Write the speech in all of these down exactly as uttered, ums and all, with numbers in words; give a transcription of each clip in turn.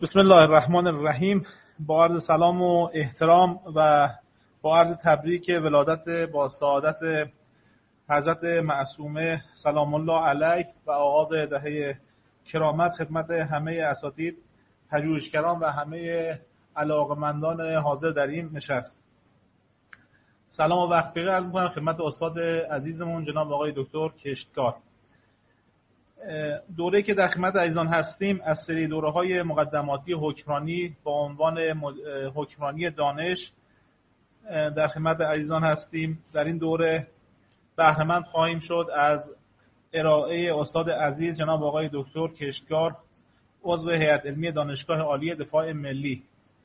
بسم الله الرحمن الرحیم. با عرض سلام و احترام و با عرض تبریک ولادت با سعادت حضرت معصومه سلام الله علیه و آغاز دهه کرامت خدمت همه اساتید، پژوهشگران و همه علاقمندان حاضر در این نشست. سلام و وقت بخیر عرض می‌کنم خدمت استاد عزیزمون جناب آقای دکتر کشتکار. دوره‌ای که در خدمت عزیزان هستیم از سری دوره‌های مقدماتی حکمرانی با عنوان حکمرانی دانش در خدمت عزیزان هستیم. در این دوره بهره‌مند خواهیم شد از ارائه استاد عزیز جناب آقای دکتر کشتکار، عضو هیئت علمی دانشگاه عالی دفاع ملی.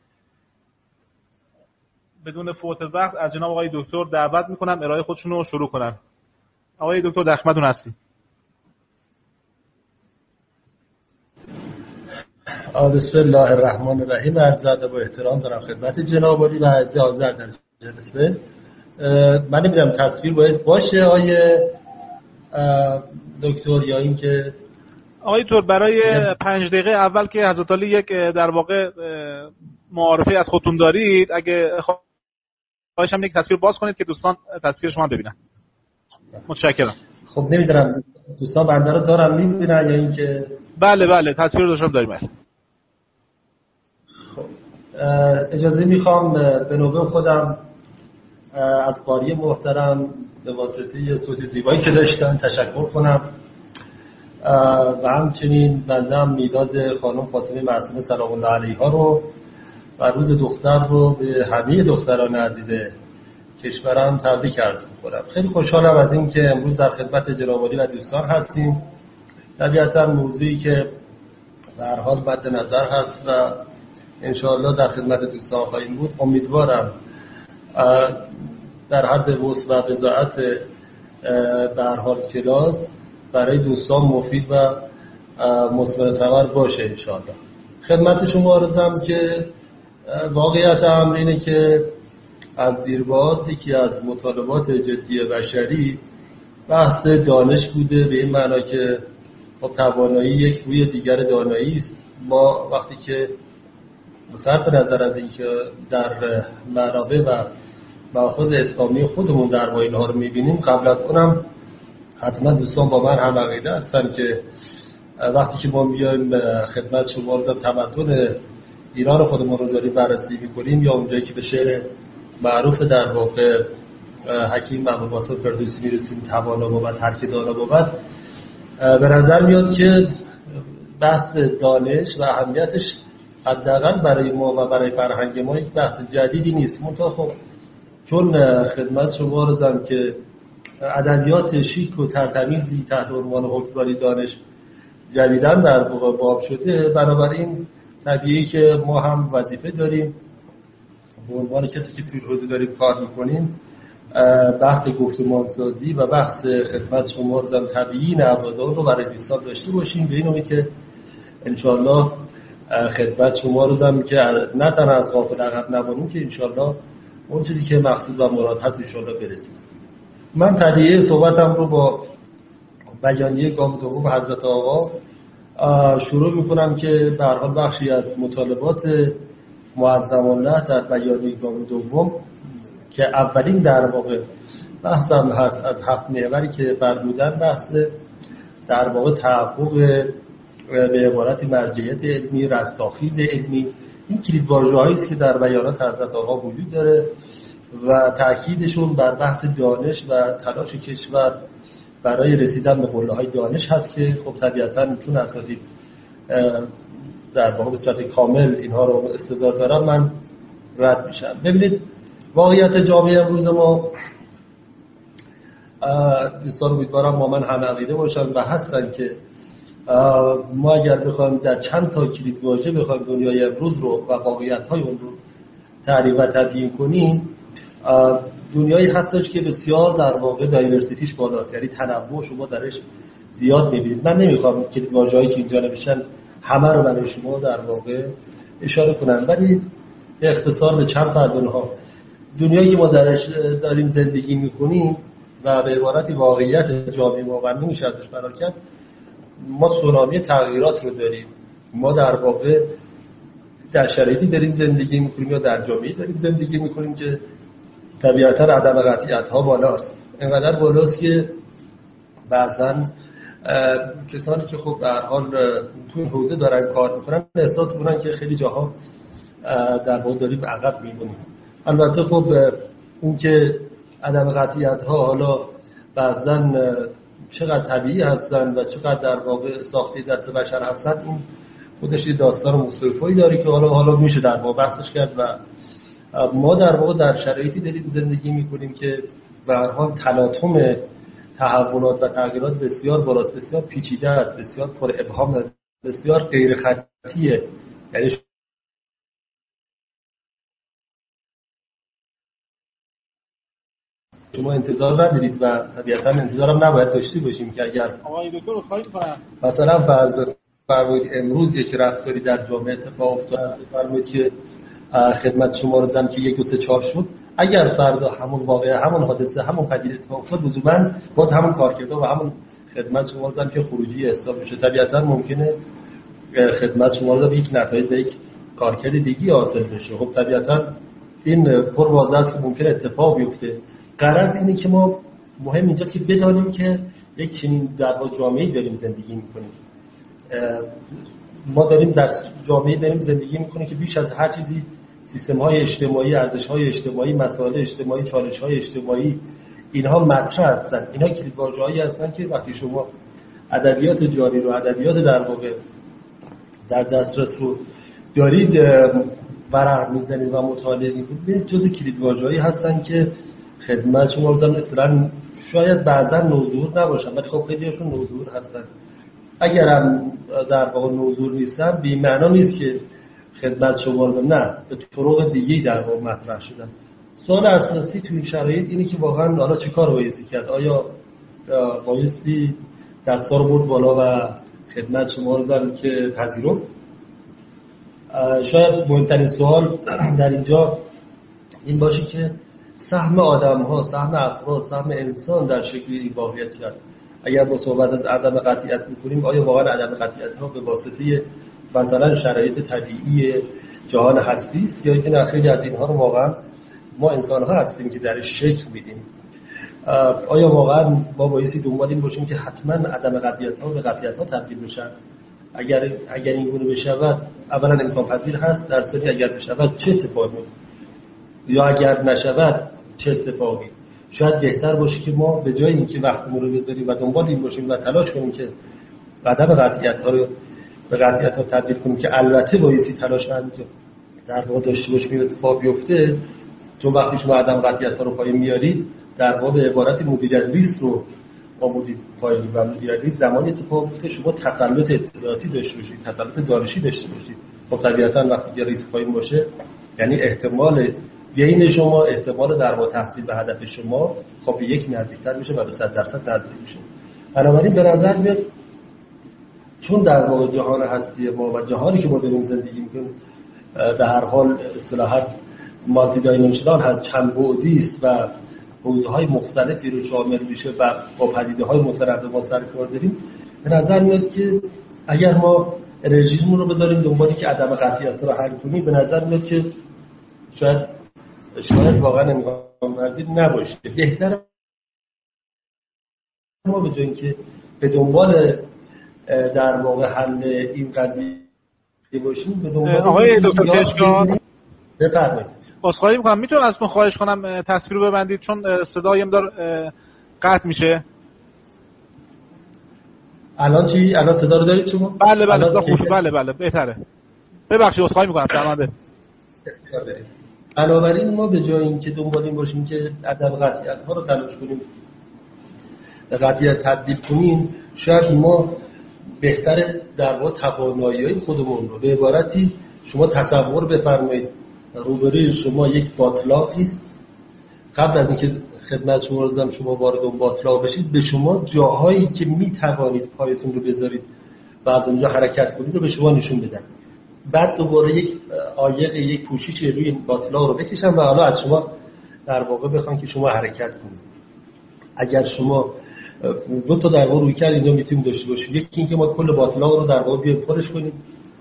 بدون فوت وقت از جناب آقای دکتر دعوت می‌کنم ارائه خودشون رو شروع کنن. آقای دکتر در خدمتتون هستیم. بسم الله الرحمن الرحیم. عرض ادب و احترام دارم خدمت جناب عالی و عزیز حاضر در جلسه. من نمی‌دونم تصویر باید باشه آیه دکتر یا اینکه آقای دکتر برای پنج دقیقه اول که حضرت علی یک در واقع معارفه از خودتون دارید، اگه خواهشم یک تصویر باز کنید که دوستان تصویر شما ببینن. متشکرم. خب نمی‌دونم دوستان بنده رو دارن می‌بینن یا اینکه بله بله تصویر رو داشتم داریم. خب اجازه میخوام به نوبه خودم از قاری محترم به واسطه صوت زیبایی که داشتن تشکر کنم و همچنین بنده هم میلاد خانم فاطمه معصومه سلام الله علیها رو و روز دختر رو به همه دختران عزیز کشورم تبریک عرض می‌کنم. خیلی خوشحالم از این که امروز در خدمت جناب عالی و دوستان هستیم. طبیعتا موضوعی که به هر حال مد نظر هست و انشاءالله در خدمت دوستان خواهیم بود. امیدوارم در حد وسع و بضاعت به هر حال کلاس برای دوستان مفید و مثمر ثمر باشه انشاءالله. خدمت شما عرضم که واقعیت امر اینه که از دیرباز یکی از مطالبات جدی بشری بحث دانش بوده، به این معنا که خب توانایی یک روی دیگر دانایی است. ما وقتی که صرف نظر از اینکه در منابع و مآخذ اسلامی خودمون در واقع اینها رو می‌بینیم، قبل از اونم حتما دوستان با من هم عقیده هستن که وقتی که ما میایم خدمت شما رو تمدن ایران خودمون رو داریم بررسی می‌کنیم یا اونجایی که به شعر معروف در واقع حکیم محمود باسط فردوسی میرسیم توانا بود هر که دانا بود، به نظر میاد که بحث دانش و اهمیتش حداقل برای ما و برای فرهنگ ما یک بحث جدیدی نیست. منتها خب چون خدمت شما رسیدم که ادبیات شیک و ترتمیزی تحت عنوان حکمرانی دانش جدیداً در واقع باب شده، بنابراین طبیعی که ما هم وظیفه داریم به عنوان کسی که توی حوزه داریم کار میکنیم بحث گفتمانسازی و بحث خدمت شما رسیدم طبیعی نوادان رو برای دوستان داشته باشیم، به این امید که انشاءالله خدمت شما رو دارم که نه تنها از غافل عقب نمونیم که انشاءالله اون چیزی که مقصود و مراد هست انشاءالله برسیم. من تدیه صحبتم رو با بیانیه گام دوم حضرت آقا شروع میکنم که به هر حال بخشی از مطالبات معظم الله در بیانیه گام دوم که اولین در واقع بحثم هست از هفت محوری که فرمودن، بحث در واقع تحقق به عبارت مرجعیت علمی، رستاخیز علمی، این کلیدواژه‌هایی است که در بیانات حضرت آقا وجود داره و تأکیدشون بر بحث دانش و تلاش کشور برای رسیدن به قله‌های دانش هست که خب طبیعتاً چون اساتید در واقع به صورت کامل اینها رو استدلال دارن من رد میشم. ببینید واقعیت جامعه امروز ما، دوستان امیدوارم با من هم عقیده باشن و هستن که ما اگر بخوایم در چند تا کلیدواژه بخوایم دنیای امروز رو و واقعیت‌های اون رو تعریف و تبیین کنیم، دنیایی هستش که بسیار در واقع دایورسیتیش بالاست، یعنی تنوع شما درش زیاد می‌بینید. من نمی‌خوام کلیدواژه‌هایی که اینجا نوشتن همه رو برای شما در واقع اشاره کنم، ولی به اختصار به چند تا از اونها. دنیایی که ما درش داریم زندگی می‌کنیم و به عبارتی واقعیت جامعه واقعا نمیشه ازش فرار کرد، ما سونامی تغییرات رو داریم. ما در واقع در شرایطی داریم زندگی میکنیم یا در جامعه‌ای داریم زندگی میکنیم که طبیعتاً عدم قطعیت‌ها بالاست. اینقدر بالاست که بعضاً کسانی که خب به هر حال تو این حوزه دارن کار میکنن احساس میکنن که خیلی جاها در واقع داریم عقب میمونیم. البته خب اون که عدم قطعیت‌ها حالا بعضاً چقدر طبیعی هستن و چقدر در واقع ساخته دست بشر هستن، این خودش یه داستان مصرفایی داره که حالا حالا میشه در واقع بحثش کرد. و ما در واقع در شرایطی داریم زندگی میکنیم که به هر حال تلاطم تحولات و تغییرات بسیار بالاست، بسیار پیچیده است، بسیار پر ابهام، بسیار غیر خطیه. یعنی شما انتظار ندارید و طبیعتاً انتظارم نباید داشته باشیم که اگر آقای دکتر اصلاحی می‌کنم مثلا فرض بفرمایید امروز یک رفتاری در جامعه اتفاق افتاد، بفرمایید که خدمت شما رو زدم که یک دو سه چهار شد، اگر فردا همون واقعه، همون حادثه، همون پدیده اتفاق افتاد، لزوما باز همون کارکردا و همون خدمت شما رو زدم که خروجی حساب میشه. طبیعتاً ممکنه خدمت شما رو به یک نتایج و یک کارکرد دیگه حاصل بشه. خب طبیعتاً این پر واضح است که ممکن اتفاق بیفته. غرض اینه که ما مهم اینجاست که بدانیم که یک چنین در واقع جامعه‌ای داریم زندگی می‌کنیم. ما داریم در جامعه‌ای داریم زندگی می‌کنیم که بیش از هر چیزی سیستم‌های اجتماعی، ارزش‌های اجتماعی، مسائل اجتماعی، چالش‌های اجتماعی اینها مطرح هستن. اینها کلیدواژه‌هایی هستن که وقتی شما ادبیات جاری رو، ادبیات در واقع در دسترس رو دارید ورق می‌زنید و مطالعه می‌کنید، جزء کلیدواژه‌هایی هستن که خدمت شما رو دارم اصطلاحاً شاید بعضا نوظهور نباشن، ولی خب خیلی‌هاشون نوظهور هستن. اگر هم در واقع نوظهور نیستن بی معنا نیست که خدمت شما رو دارم، نه، به طرق دیگه‌ای در واقع مطرح شدن. سوال اساسی تو این شرایط اینه که واقعاً حالا چه کار بایستی کرد؟ آیا بایستی دستا رو برد بالا و خدمت شما رو دارم که پذیرفت؟ شاید مهمترین سوال در اینجا این باشه که سهم آدم ها، سهم افراد، سهم انسان در شکل این واقعیت. اگر با صحبت از عدم قطعیت میکنیم، آیا واقعا عدم قطعیت ها به واسطه مثلا شرایط طبیعی جهان هستی است، یا اینکه خیلی از اینها رو واقعا ما انسان ها هستیم که درش شکل میدیم؟ آیا واقعا ما بایستی دنبال این باشیم که حتما عدم قطعیت ها به قطعیت ها تبدیل بشن؟ اگر اگر این گونه بشود، اولا امکان پذیر هست، در ثانی اگر بشود چه اتفاقی میفته؟ یا اگر نشود چه اتفاقی؟ شاید بهتر باشه که ما به جای اینکه وقتمون رو بذاریم و دنبال این باشیم و تلاش کنیم که عدم قطعیت ها رو به قطعیت ها تبدیل کنیم، که البته بایستی تلاش انجام در واقع داشته باشیم اتفاق بیفته. چون وقتی شما عدم قطعیت ها رو پایین میارید، در واقع به عبارت مدیریت ریسک رو آمودید پایین، و مدیریت ریسک زمانی اتفاق بیفته شما تسلط اطلاعاتی داشته باشید، تسلط دانشی داشته باشید. خب طبیعتاً وقتی که ریسک پایین باشه، یعنی احتمال گین شما، احتمال در واقع تحصیل به هدف شما خب به یک نزدیکتر میشه و به صد درصد نزدیک میشه. بنابراین به نظر میاد چون در واقع جهان هستی ما و جهانی که ما داریم زندگی میکنیم به هر حال اصطلاحاً مالتی دایمنشنال هست، چند بعدی است و حوزه‌های مختلفی رو شامل میشه و با پدیده‌های متنوع ما سر کار داریم، به نظر میاد که اگر ما انرژیمون رو بذاریم دنبالی که عدم قطعیت رو حل کنیم، به نظر میاد که شاید شاید واقعا امکان پذیر نباشه. بهتره ما به جای اینکه به دنبال در واقع حل این قضیه باشیم، به دنبال آقای دکتر کشکان بفرمایید. عذرخواهی می‌کنم، میتونم اسم خواهش کنم تصویر رو ببندید چون صدای مقدار قطع میشه. الان چی؟ الان صدا رو دارید شما؟ بله بله صدا خوبه. بله بله بهتره. ببخشید عذرخواهی می‌کنم شرمنده. بنابراین ما به جای اینکه دنبال این باشیم که عدم قطعیت ها رو تلاش کنیم به قطعیت تبدیل کنیم، شاید ما بهتره در واقع توانایی‌های خودمون رو به عبارتی شما تصور بفرمایید روبروی شما یک باطلاقی است. قبل از اینکه خدمت شما رو شما وارد اون باطلاق بشید، به شما جاهایی که میتوانید پایتون رو بذارید و از اونجا حرکت کنید رو به شما نشون بدن. بعد دوباره یک عایق، یک پوشش روی این باطلاق رو بکشن و حالا از شما در واقع بخوان که شما حرکت کنید. اگر شما دو تا در واقع روی کرد اینجا میتونید داشته باشید. یکی اینکه ما کل باطلاق رو در واقع بیایم پرش کنیم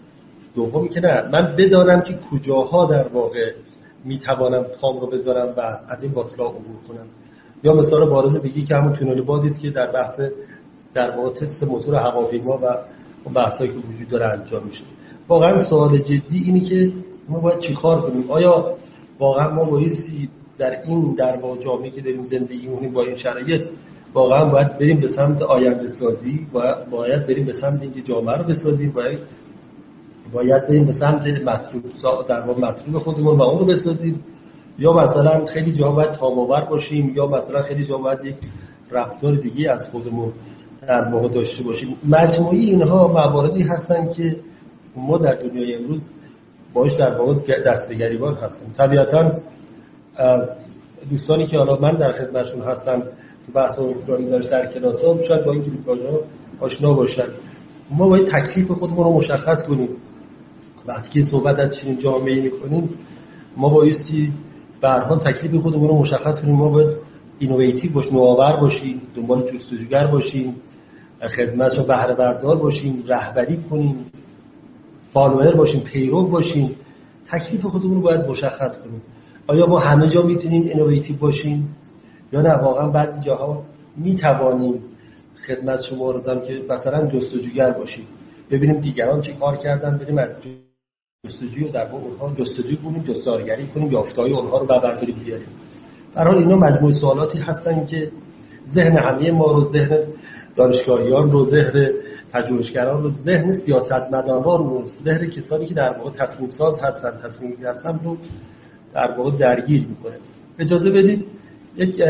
دومی که نه، من بدانم که کجاها در واقع میتوانم پام رو بذارم و از این باطلاق عبور کنم. یا مثال بارز دیگه که همون تونل بادی است که در بحث در واقع تست موتور هواپیما و اون بحثایی که وجود داره انجام میشه. واقعا سوال جدی اینه که ما باید چیکار کنیم؟ آیا واقعا ما بایستی در این در واقع جامعه‌ای که داریم زندگی می‌کنیم با این شرایط واقعا باید بریم به سمت آینده سازی، باید باید بریم به سمت اینکه جامعه رو بسازیم، باید باید بریم به سمت مطلوب در واقع مطلوب خودمون و اون رو بسازیم، یا مثلا خیلی جا باید تاب‌آور باشیم، یا مثلا خیلی جا باید یک رفتار دیگه از خودمون در واقع داشته باشیم. مجموعی اینها مواردی هستن که ما در دنیای امروز باش در واقع دست به گریبان هستیم. طبیعتاً دوستانی که حالا من در خدمتشون هستم تو بحث اردوگاری داشت در کلاس‌ها شاید با این کلیدها آشنا باشن. ما باید تکلیف خودمون رو مشخص کنیم. وقتی که صحبت از چنین جامعه‌ای می‌کنیم ما بایستی به هر حال تکلیف خودمون رو مشخص کنیم. ما باید اینوویتیو باشیم، نوآور باشیم، دنبال جستجوگر باشیم، خدمتش رو بهره بردار باشیم، رهبری کنیم، فالوور باشیم، پیرو باشیم. تکلیف خودمون رو باید مشخص کنیم. آیا ما همه جا میتونیم اینوویتیو باشیم یا نه واقعا بعضی جاها میتوانیم خدمت شما رو دادم که مثلا جستجوگر باشیم، ببینیم دیگران چه کار کردن، بریم از جستجوی در واقع اونها جستجو کنیم، جستارگری کنیم، یافته‌های اونها رو برداریم بیاریم. در حال اینا مجموعه سوالاتی هستن که ذهن همه ما رو، ذهن دانشگاهیان رو، ذهن پژوهشگران رو، ذهن سیاستمداران رو، ذهن کسانی که در واقع تصمیم ساز هستن، تصمیم گیر هستن رو در واقع درگیر میکنه. اجازه بدید یک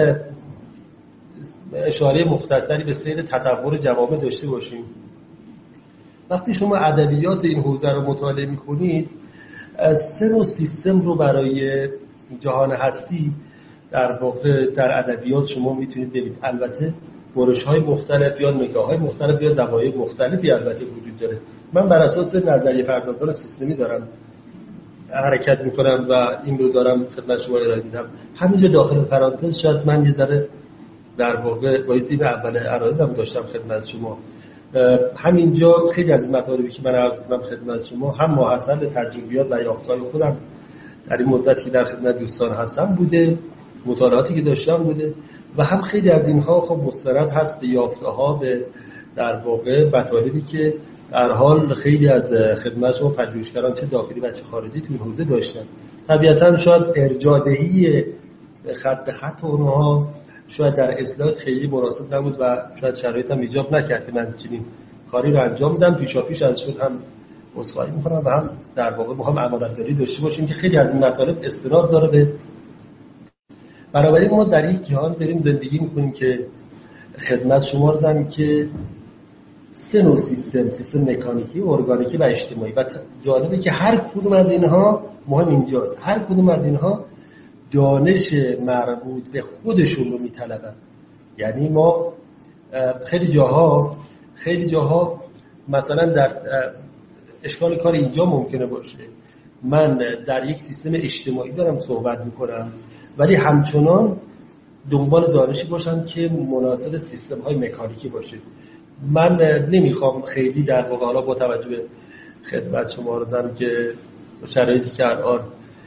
اشاره مختصری به سیر تطور جوامع داشته باشیم. وقتی شما ادبیات این حوزه رو مطالعه میکنید، سه نوع سیستم رو برای جهان هستی در واقع در ادبیات شما میتونید ببینید. البته برش‌های مختلف یا نگاه‌های مختلف یا زوایای مختلفی البته وجود داره. من بر اساس نظریه پردازان سیستمی دارم حرکت میکنم و این رو دارم خدمت شما ارائه میدم. همینجا داخل پرانتز شاید من یه ذره در واقع بایستی به اول عرایزم داشتم خدمت شما. همینجا خیلی از مطالبی که من عرض کردم خدمت شما هم محصل تجربیات و یافته‌های خودم در این مدت که در خدمت دوستان هستم بوده، مطالعاتی که داشتم بوده، و هم خیلی از اینها خب مستند هست به یافته‌ها، به در واقع مطالبی که در حال خیلی از خدمت شما پژوهشگران چه داخلی و چه خارجی تو این حوزه داشتن. طبیعتاً شاید ارجاء‌دهی خط به خط اونها شاید در اصلاح خیلی مناسب نبود و شاید شرایط هم ایجاب نکرد که من چنین کاری رو انجام بدم. پیشاپیش ازشون هم عذرخواهی می‌کنم و هم در واقع ما هم امانتداری داشته باشیم که خیلی از این مطالب استناد داره به بنابراین ما در یک جهان داریم زندگی می‌کنیم که خدمت شما رو دارم که سه نوع سیستم، سیستم مکانیکی، ارگانیکی و اجتماعی، و جالبه که هر کدوم از اینها مهم اینجاست، هر کدوم از اینها دانش مربوط به خودشون رو میطلبن. یعنی ما خیلی جاها خیلی جاها مثلا در اشکال کار اینجا ممکنه باشه من در یک سیستم اجتماعی دارم صحبت میکنم ولی همچنان دنبال دانشی باشم که مناسب سیستم های مکانیکی باشه. من نمیخوام خیلی در واقع حالا با توجه به خدمت شما رو دارم که شرایطی که الان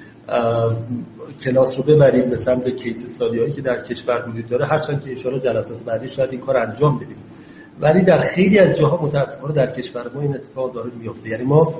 کلاس رو ببریم به سمت کیس استادی هایی که در کشور وجود داره، هرچند که ان شاءالله جلسات بعدی شاید این کار انجام بدیم، ولی در خیلی از جاها متاسفانه در کشور ما این اتفاق داره میفته. یعنی ما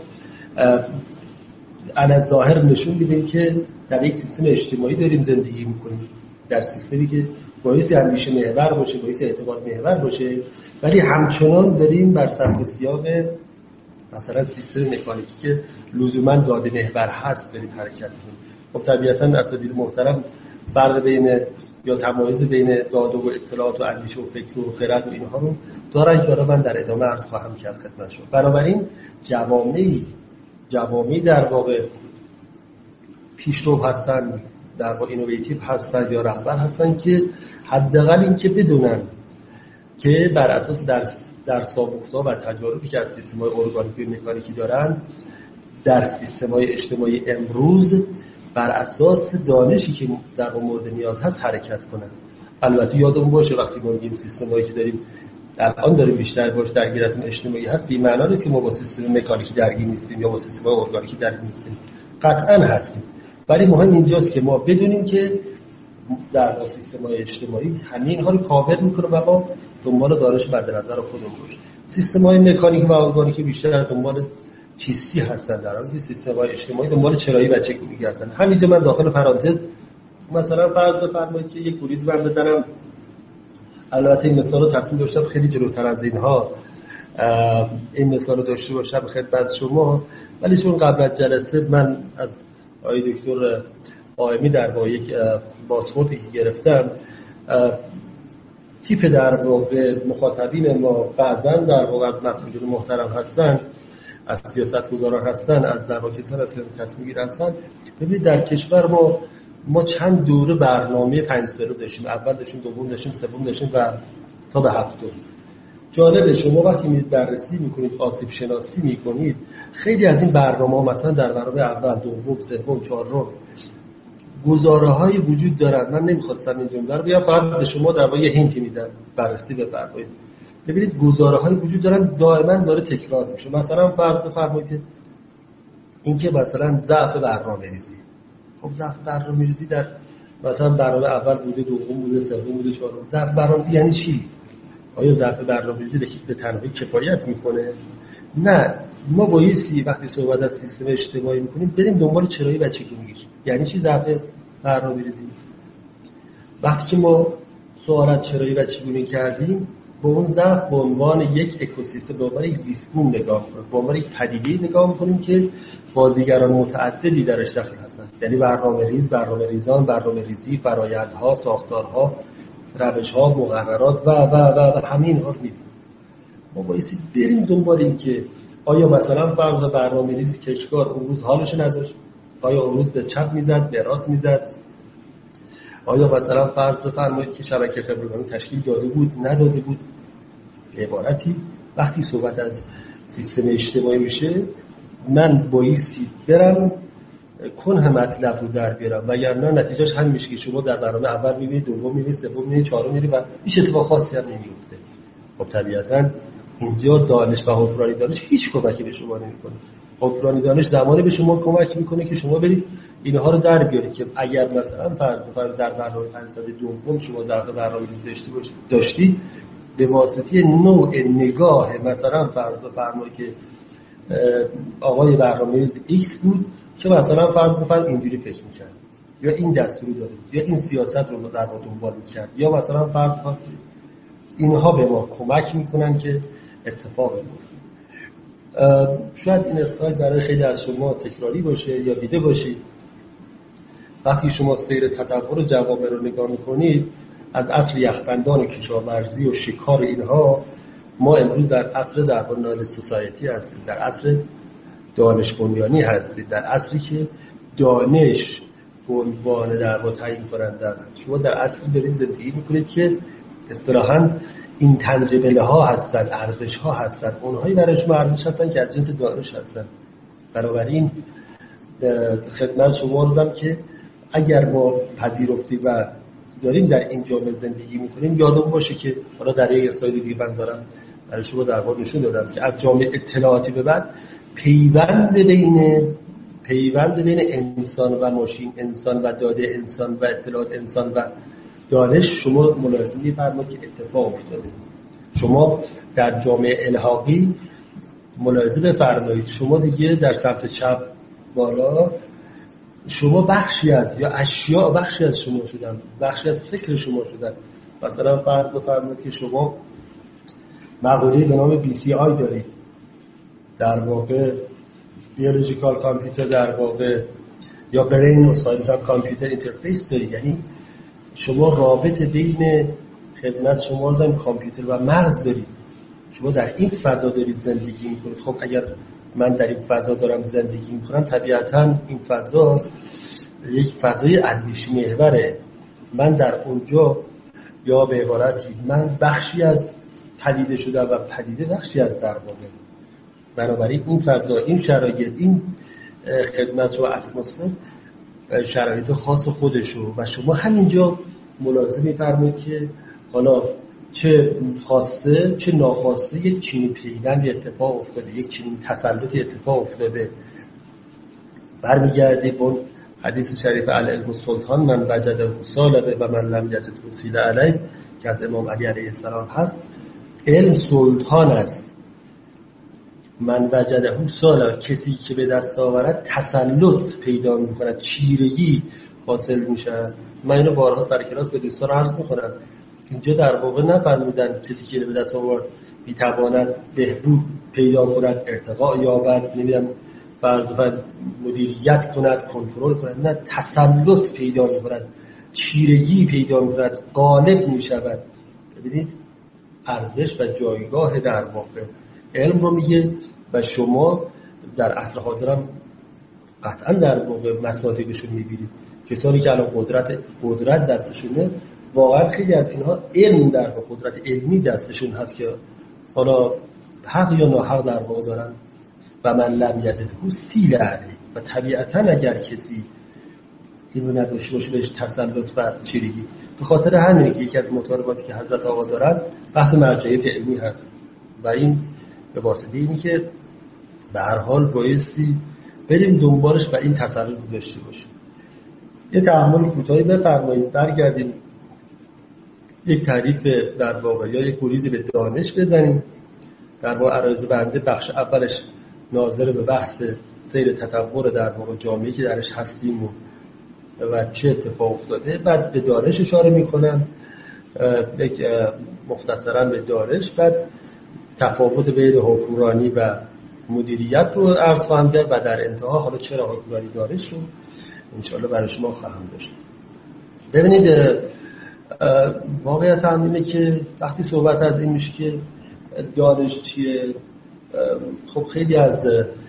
علی ظاهر نشون میدیم که در یک سیستم اجتماعی داریم زندگی میکنیم، در سیستمی که باعث اندیشه محور باشه، باعث اعتقاد محور باشه، ولی همچنان داریم بر سمت سیاق مثلا سیستم مکانیکی که لزوما داده محور هست داریم حرکت کنیم. خب طبیعتاً اساتید محترم فرق بین یا تمایز بین داده و اطلاعات و اندیشه و فکر و خرد و اینها رو دارن که من در ادامه عرض خواهم کرد خدمت شما. بنابراین جوامعی جوامعی در واقع پیشرو هستن، در واقع اینوویتیو هستن یا رهبر هستن که حداقل این که بدونن که بر اساس در در سابقه‌ها و تجاربی که از سیستم‌های ارگانیکی و مکانیکی دارن در سیستم‌های اجتماعی امروز بر اساس دانشی که در مورد نیاز هست حرکت کنن. البته یادمون باشه وقتی ما میگیم سیستم‌هایی که داریم الان داریم بیشتر باش درگیر از اجتماعی هست، بی معنا نیست که ما با سیستم مکانیکی درگیر نیستیم یا با سیستم ارگانیکی درگیر نیستیم، قطعا هستیم. ولی مهم اینجاست که ما بدونیم که در سیستم‌های اجتماعی همین ها رو کاور میکنه و ما دنبال دانش مد نظر خودمون باشیم. سیستم‌های مکانیکی و ارگانیکی بیشتر دنبال چیستی هستن، در حالی که سیستم‌های اجتماعی دنبال چرایی و چگونگی هستن. همینجا من داخل پرانتز مثلا فرض بفرمایید که یک گریز من بزنم، البته این مثال رو تصمیم داشتم خیلی جلوتر از اینها این مثال رو داشته باشم خدمت شما، ولی چون قبل از جلسه من از آقای دکتر قائمی در با یک بازخوردی که گرفتم، تیپ در واقع مخاطبین ما بعضا در واقع مسئولین محترم هستن، از سیاستگزاران هستن، از در واقع کسان از تصمیم گیر هستن. ببینید در کشور ما ما چند دوره برنامه پنج ساله داشتیم، اول داشتیم، دوم داشتیم، سوم داشتیم و تا به هفتم. جالبه شما وقتی میرید بررسی میکنید، آسیب شناسی میکنید، خیلی از این برنامه‌ها مثلا در برنامه اول، دوم، سوم، چهارم گزاره‌های وجود دارد. من نمیخواستم این جمله رو بگم، فقط به شما در واقع یه هینتی میدم بررسی بفرمایید. ببینید گزاره‌های وجود دارن، دائما داره تکرار میشه. مثلا فرض بفرمایید که اینکه مثلا ضعف برنامه‌ریزی، خب ضعف برنامه‌ریزی در مثلا برنامه اول بوده، دوم بوده، سوم بوده، چهارم. ضعف برنامه‌ریزی یعنی چی؟ آیا ضعف برنامه‌ریزی به تنهایی کفایت میکنه؟ نه، ما بایستی وقتی صحبت از سیستم اجتماعی میکنیم بریم دنبال چرایی و چگونگی. یعنی چی ضعف برنامه‌ریزی؟ وقتی که ما سوال از چرایی و چگونگی کردیم، به اون ضعف به عنوان یک اکوسیستم، به عنوان یک زیستبوم نگاه می‌کنیم، به عنوان یک پدیده نگاه می‌کنیم که بازیگران متعددی درش داخل هستن. یعنی برنامه‌ریز، برنامه‌ریزان، برنامه‌ریزی، فرآیندها، ساختارها، روش‌ها، مقررات و و و, و همین ها رو می‌بینیم. ما بایستی بریم دنبال این که آیا مثلا فرض برنامه‌ریزی کشور اون روز حالش نداشت؟ آیا اون روز به چپ میزد، به راست میزد؟ آیا مثلا فرض بفرمایید که شبکه خبررسانی تشکیل داده بود، نداده بود؟ به عبارتی وقتی صحبت از سیستم اجتماعی میشه، من بایستی برم کنه مطلب رو در بیارم، وگرنه نتیجهش همین میشه که شما در برنامه اول میبینید، دوم میبینید، سوم میبینید، چهارم میبینید و هیچ اتفاق خاصی هم نمیفته. خب طبیعتاً اینجا دانش و حکمرانی دانش هیچ کمکی به شما نمیکنه. حکمرانی دانش زمانی به شما کمک میکنه که شما برید اینها رو در بیارید که اگر مثلا فرض فرض در برنامه پنج سال دوم شما ظرف برنامه‌ریزی داشته باشید داشتید به واسطه نوع نگاه، مثلا فرض بفرمایید که آقای برنامه‌ریز ایکس بود که مثلا فرض بفرمایید اینجوری فکر می‌کرد یا این دستور داده بود یا این سیاست رو در واقع دنبال می‌کرد یا مثلا فرض بفرمایید اینها به ما کمک می‌کنن که اتفاق بیفته. شاید این اسلاید برای خیلی از شما تکراری باشه یا دیده باشید. وقتی شما سیر تطور جوامع رو نگاه می‌کنید، از عصر یخبندان و کشاورزی و شکار اینها، ما امروز در عصر در واقع نایل سوسایتی هستیم، در عصر دانش بنیانی هستیم، در عصری که دانش به عنوان در واقع تعیین کننده است. شما در عصری دارید زندگی می‌کنید که اصطلاحاً این تنجبله ها هستن، ارزش ها هستن، اونهایی برای شما ارزش هستن که از جنس دانش هستن. بنابراین خدمت شما رو که اگر ما پذیرفتیم و داریم در این جامعه زندگی میکنیم، یادمون باشه که حالا در یک اسلاید دیگه من دارم برای شما در واقع نشون دادم که از جامعه اطلاعاتی به بعد پیوند بین پیوند بین انسان و ماشین، انسان و داده انسان و اطلاعات انسان و دانش، شما ملاحظه می‌فرمایید که اتفاق افتاده. شما در جامعه الحاقی ملاحظه بفرمایید، شما دیگه در سمت چپ بالا شما بخشی از یا اشیاء بخشی از شما شدن، بخشی از فکر شما شدن. مثلا فرض بفرمایید که شما مقوله به نام بی سی آی دارید، در واقع بیولوژیکال کامپیوتر، در واقع یا برین و ساینتیفیک کامپیوتر اینترفیس دارید. یعنی شما رابط بین خدمت شما زن کامپیوتر و مغز دارید. شما در این فضا دارید زندگی میکنید. خب اگر من در این فضا دارم زندگی میکنم، طبیعتاً این فضا یک فضای اندیش محوره. من در اونجا یا به عبارتی من بخشی از پدیده شدم و پدیده بخشی از در واقع. بنابراین این فضا، این شرایط، این خدمت و اتمسفر شرایط خاص خودشو و شما همینجا ملاحظه می‌فرمایید که حالا چه خواسته چه ناخواسته یک چنین پیوندی اتفاق افتاده، یک چنین تسلطی اتفاق افتاده. برمیگردی به حدیث شریف العلم السلطان من وجده سالبه و من لم یجده سیل علیه که از امام علی علیه السلام هست. علم سلطان است. من وجده سالبه، کسی که به دست آورد تسلط پیدا میکند، چیرگی حاصل میشه. من اینو بارها سر کلاس به دوستان عرض میکنم. اینجا در واقع نفرمودن کسی که به دست آورد میتواند بهبود پیدا کند، ارتقا یابد، نمیدونم فرض مدیریت کند، کنترل کند. نه، تسلط پیدا میکند، چیرگی پیدا میکند، غالب میشود. ببینید ارزش و جایگاه در واقع علم رو میگه و شما در عصر حاضرم قطعا در واقع مصادیقشون میبینید. کسانی که الان قدرت قدرت دستشونه، واقعا خیلی از اینها علم در واقع قدرت علمی دستشون هست که حالا حق یا ناحق در واقع دارن. و من لم یجده سیل علیه، و طبیعتا اگر کسی اینو نداشته باشه بهش تسلط و چیرگی. به خاطر همینه که یکی از مطالباتی که حضرت آقا دارن بحث مرجعیت علمی هست و این به واسطه اینی که به هر حال بایستی بریم دنبالش و این تسلط داشته باشیم. یه تأمل کوتاهی بفرمایید، برگردیم یک تعریف در واقع یا یک گریزی به دانش بزنیم. در واقع عرایض بنده بخش اولش ناظر به بحث سیر تطور در واقع جامعه‌ای که درش هستیم و و چه اتفاق افتاده. بعد به دانش اشاره میکنم، یک مختصراً به دانش، بعد تفاوت بین حکمرانی و مدیریت رو عرض خواهم کرد و در انتها حالا چرا حکمرانی دانش رو انشاءالله برای شما خواهم داشت. ببینید واقعیت هم اینه که وقتی صحبت از این میشه که دانش چیه، خب خیلی از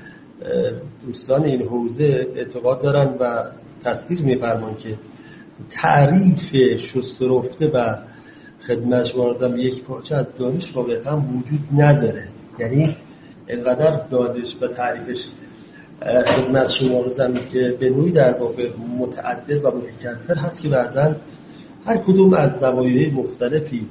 دوستان این حوزه اعتقاد دارن و تصدیق می‌فرمان که تعریف شست‌ورفته و خدمت شما ارزم یک پارچه از دانش واقعا وجود نداره. یعنی اینقدر دانش و تعریفش خدمت شما ارزم که به نوعی در واقع متعدد و متکثر هست که بعداً هر کدوم از زوایای مختلفی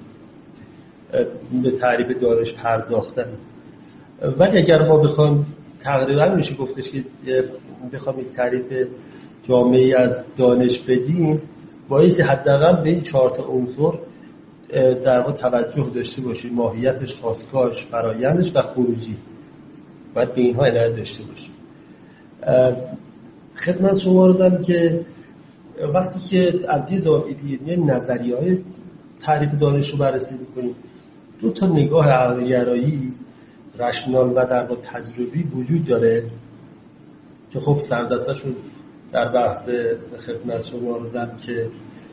به تعریف دانش پرداختن. ولی اگر ما بخوام تقریبا میشه گفتش که بخوام یک تعریف جامعی از دانش بدیم، بایستی حداقل به این چهار تا عنصر در واقع توجه داشته باشیم: ماهیتش، خاصگاهش، فرایندش و خروجی. باید به اینها عنایت داشته باشیم. خدمت شما رو دارم که وقتی که از یه زاویه دیگه نظریه‌های تعریف دانش رو بررسی می‌کنیم، دو تا نگاه عقل‌گرایی، رشنال و در واقع تجربی وجود داره که خب سردستشون در بحث خدمت شما رو زدم که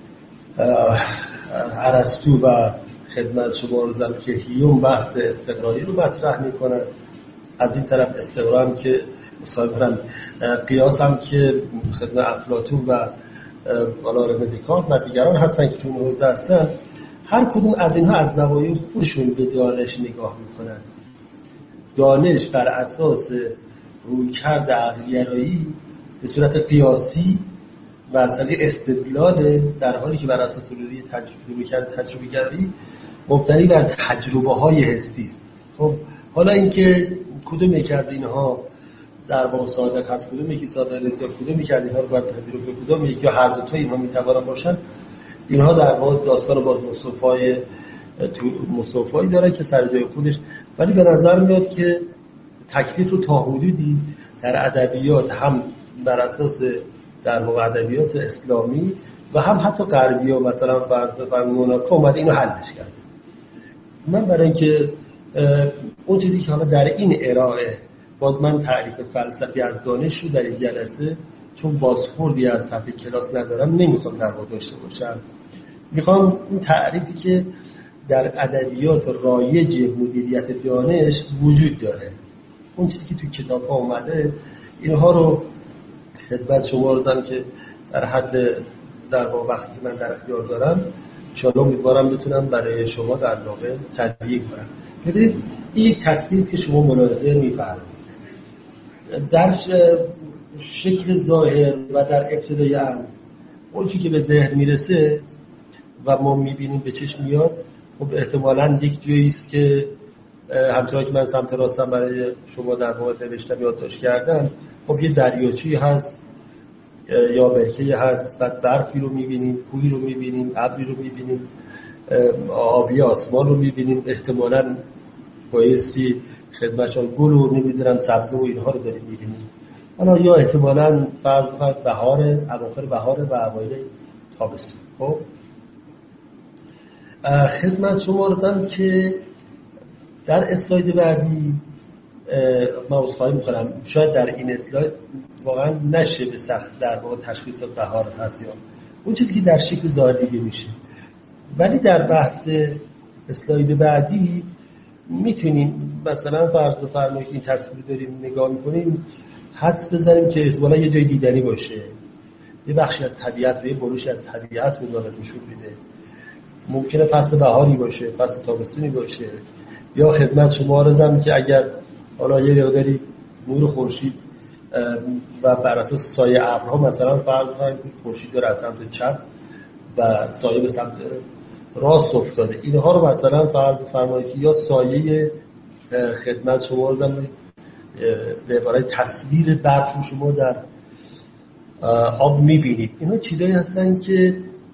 ارسطو و خدمت شما رو زدم که هیوم بحث استقراری رو مطرح میکنن. از این طرف استقرار هم که مصاحبرم قیاس هم که خدمت افلاطون و آلارم دکارت و دیگران هستن که تو حوزه هستن. هر کدوم از اینها از زوایای خودشون به دانش نگاه میکنن. دانش بر اساس رویکرد عقل‌گرایی به صورت قیاسی و از طریق استدلال، در حالی که بر اساس رویکرد تجربه‌گرایی مبتنی بر تجربه‌های حسی است. خب حالا اینکه کدوم یک از اینها در واقع صادق هست، کدوم یکی صادق نیست، یا کدوم یک از اینها رو باید تجربه به کدوم یک یا هر دو تا اینها میتوانن باشن، اینها در واقع داستان باز مصطفی مصطفی داره که سر جای خودش. ولی به نظر میاد که تکلیف رو تا حدودی در ادبیات هم بر اساس در واقع ادبیات اسلامی و هم حتی غربی ها مثلا فرض موناکو اومد اینو حلش کرد. من برای اینکه اون چیزی که حالا در این ارائه باز من تعریف فلسفی از دانش رو در این جلسه چون بازخوردی از صفحه کلاس ندارم نمیخوام در واقع داشته باشم. میخوام این تعریفی که در ادبیات رایج مدیریت دانش وجود داره، اون چیزی که تو کتاب ها اومده، اینها رو خدمت شما ارزم که در حد در واقع وقتی که من در اختیار دارم انشاءالله امیدوارم بتونم برای شما در واقع تطبیق کنم. ببینید این یک تصویری است که شما ملاحظه می‌فرمایید. در شکل ظاهر و در ابتدای امر اون چیزی که به ذهن میرسه و ما می‌بینیم به چشم میاد خب احتمالاً یک جایی است که همچنان که من سمت راستم برای شما در واقع نوشتم یادداشت کردم، خب یه دریاچه‌ای هست یا برکه‌ای هست، بعد برفی رو می‌بینیم، کوهی رو می‌بینیم، ابری رو می‌بینیم، آبی آسمان رو می‌بینیم، احتمالاً بایستی خدمتشان گل و نمی‌دونم سبزه و اینها رو داریم می‌بینیم. حالا یا احتمالاً فرض کنید بهار، اواخر بهار و اوایل تابستون. خب خدمت شما رسیدم که در اسلاید بعدی من عذرخواهی می‌کنم شاید در این اسلاید واقعا نشه به سخت در واقع تشخیص بهار هست یا اون چیزی که در شکل ظاهر دیده میشه، ولی در بحث اسلاید بعدی میتونیم مثلا فرض بفرمایید این تصویر داریم نگاه میکنیم حدس بزنیم که احتمالا یه جای دیدنی باشه، یه بخشی از طبیعت و یه بروشی از طبیعت رو داره نشون میده. ممکنه فصل بهاری باشه، فصل تابستونی باشه، یا خدمت شما عرضم که اگر حالا یه مقداری نور خورشید و بر اساس سایه ابرها مثلا فرض کنید خورشید داره از سمت چپ و سایه به سمت راست افتاده، اینها رو مثلا فرض فرمایید یا سایه خدمت شما عرضم به عبارت تصویر برف رو شما در آب میبینید. اینا چیزایی هستن که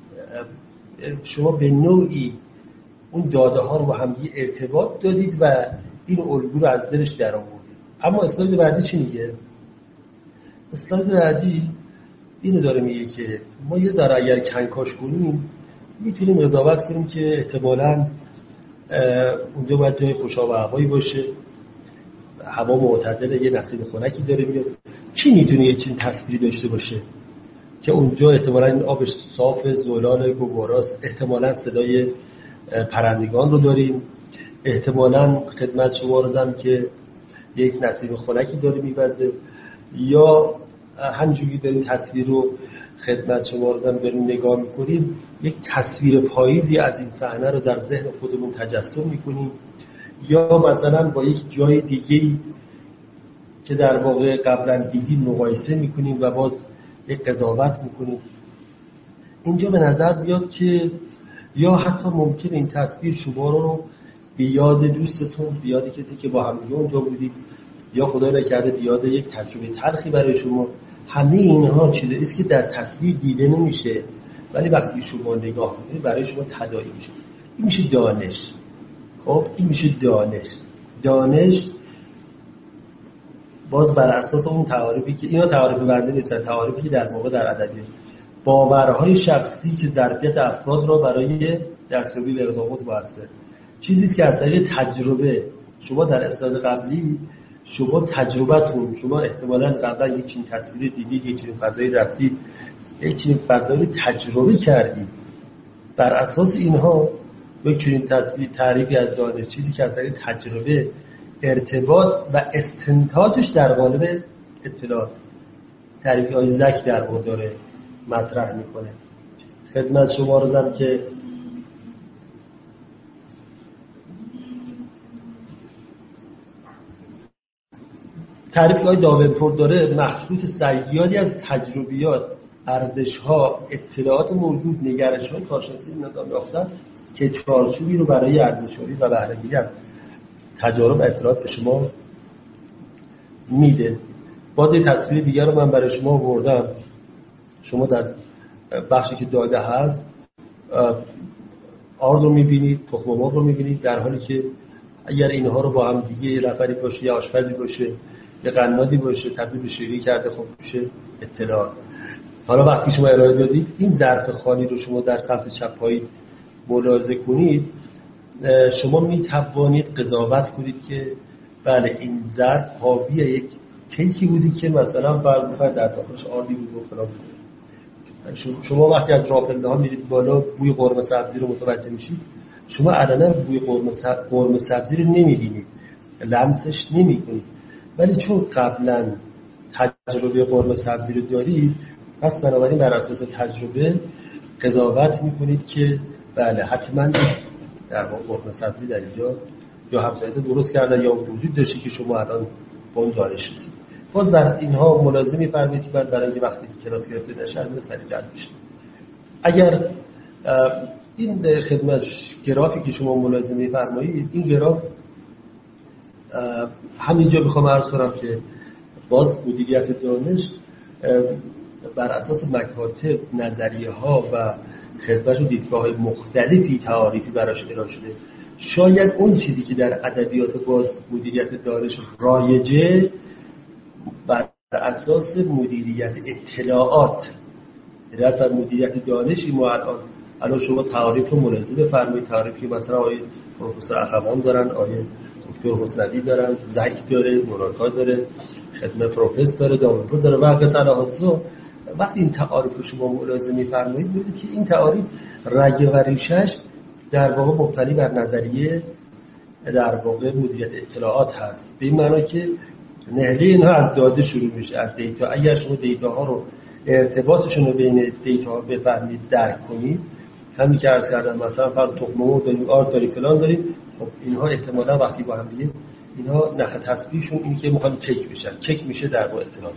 شما به نوعی اون داده ها رو با هم ارتباط دادید و این الگو رو از دلش در آوردید. اما اسلاید بعدی چی میگه؟ اسلاید بعدی اینو داره میگه که ما یه در اگر کنکاش کنیم میتونیم قضاوت کنیم که احتمالاً اونجا باید جای خوشاب و هوایی باشه، هوا معتدله، یه نسیم خنکی داره میاد. کی میتونه یه چنین تصویری داشته باشه که اونجا احتمالاً این آبش صاف، زلال گواراست، احتمالاً صدای پرندگان رو داریم، احتمالاً خدمت شما رسیدم که یک نسیم خنکی داره میوزه، یا همینجوری داریم تصویر رو خدمت شما رسیدم داریم نگاه میکنیم یک تصویر پاییزی از این صحنه رو در ذهن خودمون تجسم میکنیم، یا مثلا با یک جای دیگه‌ای که در واقع قبلا دیدیم مقایسه میکنیم و باز یک قضاوت میکنیم. اینجا به نظر میاد که یا حتی ممکن این تصویر شما رو به یاد دوستتون، به یاد کسی که با هم دیگه اونجا بودید، یا خدای نکرده به یاد یک تجربه تلخی برای شما. همه اینها چیزی است که در تصویر دیده نمیشه ولی وقتی شما نگاه میکنید برای شما تداعی میشه. این میشه دانش. خب این میشه دانش. دانش باز بر اساس اون تعاریفی که اینا تعاریف بنده نیستن، تعاریفی که در واقع در ادبیات باورهای شخصی که ظرفیت افراد را برای دستیابی به اقدامات موثر، چیزی که از طریق تجربه شما در اسلاید قبلی شما تجربتون شما احتمالاً قبلا یک چنین تصویر دیدید، یک چنین فضایی رفتید، یک چنین فضایی تجربه کردید، بر اساس اینها یک چنین تصویر تعریفی از دانش، چیزی که از طریق تجربه ارتباط و استنتاجش در قالب اطلاع تعریفی های زک در واقع داره مطرح میکنه. خدمت شما رو دارم که تعریفی های داونپورت داره مخصوص سیادی از تجربیات، ارزش‌ها، اطلاعات موجود، نگرش‌های کارشناسی نظام یافته که چارچوبی رو برای ارزش‌یابی و بهره‌گیری از تجارب و اطلاعات به شما میده. باز یه تصویر دیگر رو من برای شما آوردم. شما در بخشی که داده هست آرد رو میبینید، تخم مرغ رو میبینید، در حالی که اگر اینها رو با هم دیگه یه نفری باشه، یه آشپزی باشه، یه قنادی باشه، تبدیل به شیری کرده، خب میشه اطلاعات. حالا وقتی شما ارائه دادید این ظرف خالی رو شما در سمت چپ پایی ملاحظه کنید، شما میتوانید قضاوت کنید که بله این ظرف حاوی یک کیکی بودی که مثلا فرض بفرمایید در داخلش آردی بود و فلان بود. شما وقتی از راپله ها میرید بالا بوی قرمه سبزی رو متوجه میشید، شما علنا بوی قرمه سبزی, قرمه سبزی رو نمیبینید، لمسش نمیکنید، ولی چون قبلا تجربه قرمه سبزی رو دارید پس بنابراین بر اساس تجربه قضاوت میکنید که بله حتما در واقع قرمه سبزی در اینجا یا همسایت درست کرده یا وجود داشته که شما الان با اون دانش رسید. باز در اینها ملازم می‌فرمایید که برای اینکه وقتی که کلاس گرفته نشه همین سریع جلب بشه. اگر این به خدمت گرافی که شما ملاحظه می‌فرمایید، این گراف همینجا میخوام عرض کنم که باز مدیریت دانش بر اساس مکاتب، نظریه ها و خدمت و دیدگاه های مختلفی تعاریفی براش ارائه شده. شاید اون چیزی که در ادبیات باز مدیریت دانش رایجه بر اساس مدیریت اطلاعات، در مدیریت دانشی ما الان الان شما تعاریف رو ملاحظه بفرمایید. تعاریفی مثلا آقای پروفسور اخوان دارن، آقای دکتر حسنوی دارن، زک داره، موراکا داره، خدمت پروفسور داره، دامپور داره و غیره. وقتی این تعاریف رو شما ملاحظه می‌فرمایید می‌بینید که این تعاریف رگ و ریشش در واقع مبتنی بر نظریه در واقع مدیریت اطلاعات هست. به این معنی که نهله اینها از داده شروع میشه، از دیتا. اگر شما دیتاها رو ارتباطشون رو بین دیتاها بفهمید، درک کنید، همین که عرض کردم مثلا فرض تخم مرغ داریم، آرد داریم، فلان داریم، خب اینها احتمالاً وقتی با هم دیگه اینها نخ تسبیحشون این که میخوان چک بشن، چک میشه در واقع اطلاعات.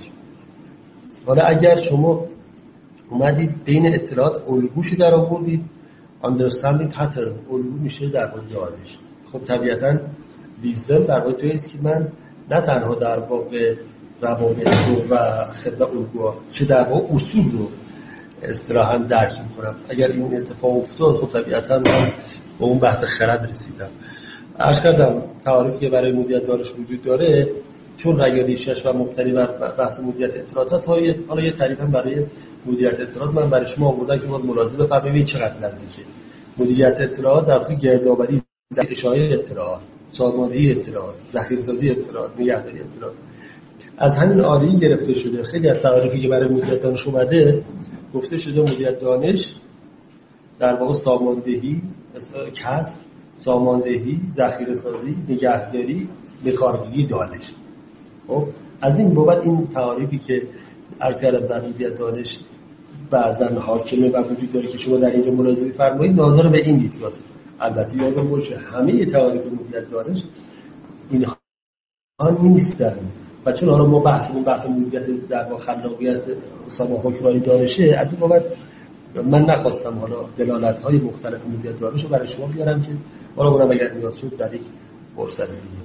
حالا اگر شما اومدید بین اطلاعات الگوشی در آوردید، understanding pattern، الگو میشه در واقع دانش. خب طبیعتاً ویزدم در واقع توی است که من نه تنها در واقع روابط رو و خدمت الگوها، چه در واقع اصول رو اصطلاحاً درک میکنم. اگر این اتفاق افتاد خب طبیعتاً من به اون بحث خرد رسیدم. عرض کردم تعاریفی که برای مدیریت دانش وجود داره چون رگالیشش و مبتنی بر بحث مدیریت اطلاعات هست. حالا یه تعریف هم برای مدیریت اطلاعات من برای شما آوردم که باید ملاحظه بفرمایید چقدر نزدیکه. مدیریت اطلاعات در واقع گردآوری اشاعه اطلاعات، سازماندهی اطلاعات، ذخیره‌سازی اطلاعات، نگهداری اطلاعات از همین آریه گرفته شده. خیلی از تعاریفی که برای مدیریت دانش اومده گفته شده مدیریت دانش در واقع سازماندهی، کسب، سازماندهی، ذخیره‌سازی، نگهداری، بکارگیری دانش. خب از این بابت این تعاریفی که عرض کردم در مدیریت دانش بعضن حاکمه و وجود داره که شما در اینجا ملاحظه می‌فرمایید ناظر به این دیدگاه. البته یادم باشه همه تعاریف مدیریت دانش اینها نیستن و چون حالا ما بحثمون بحث مدیریت در واقع خلاقیت اسامه حکمرانی دانشه، از این بابت من نخواستم حالا دلالت‌های مختلف مدیریت دانش رو برای شما بیارم که حالا اونم اگر نیاز شد در یک فرصت دیگه.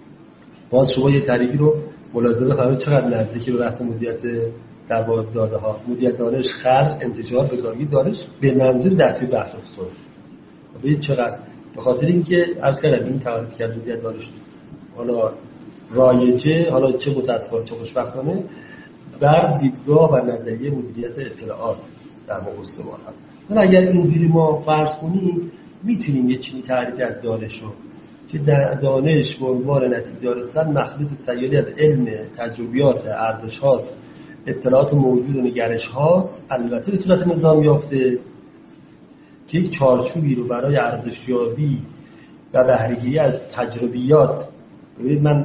باز شما یه تعریفی رو ملاحظه بفرمایید چقدر نزدیک به بحث مدیریت در واقع داده‌ها. مدیریت دانش خلق، انتشار، بکارگیری دانش به منظور دستیابی به اهداف سازی. ببینید چقدر، به خاطر اینکه عرض کردم این تعریفی که مدیریت دانش حالا رایجه، حالا چه متأسفانه چه خوشبختانه بر دیدگاه و نظریه مدیریت اطلاعات در واقع استوار هست. ولی اگر اینجوری ما فرض کنیم میتونیم یه چنین تعریفی از دانش رو که دانش به عنوان نتیجه رسیدن مخلوط سیالی از علم، تجربیات، ارزش هاست، اطلاعات موجود و نگرش هاست، البته به صورت نظام یافته که یک چارچوبی رو برای ارزشیابی و بهره‌گیری از تجربیات. ببینید من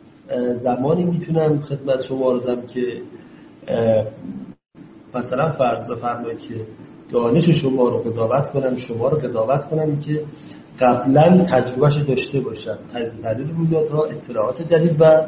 زمانی میتونم خدمت شما عرضم که مثلا فرض بفرمایید که دانش شما رو قضاوت کنم، شما رو قضاوت کنم که قبلا تجربهش داشته باشد، تجزیه تحلیل رویدادها، اطلاعات جدید و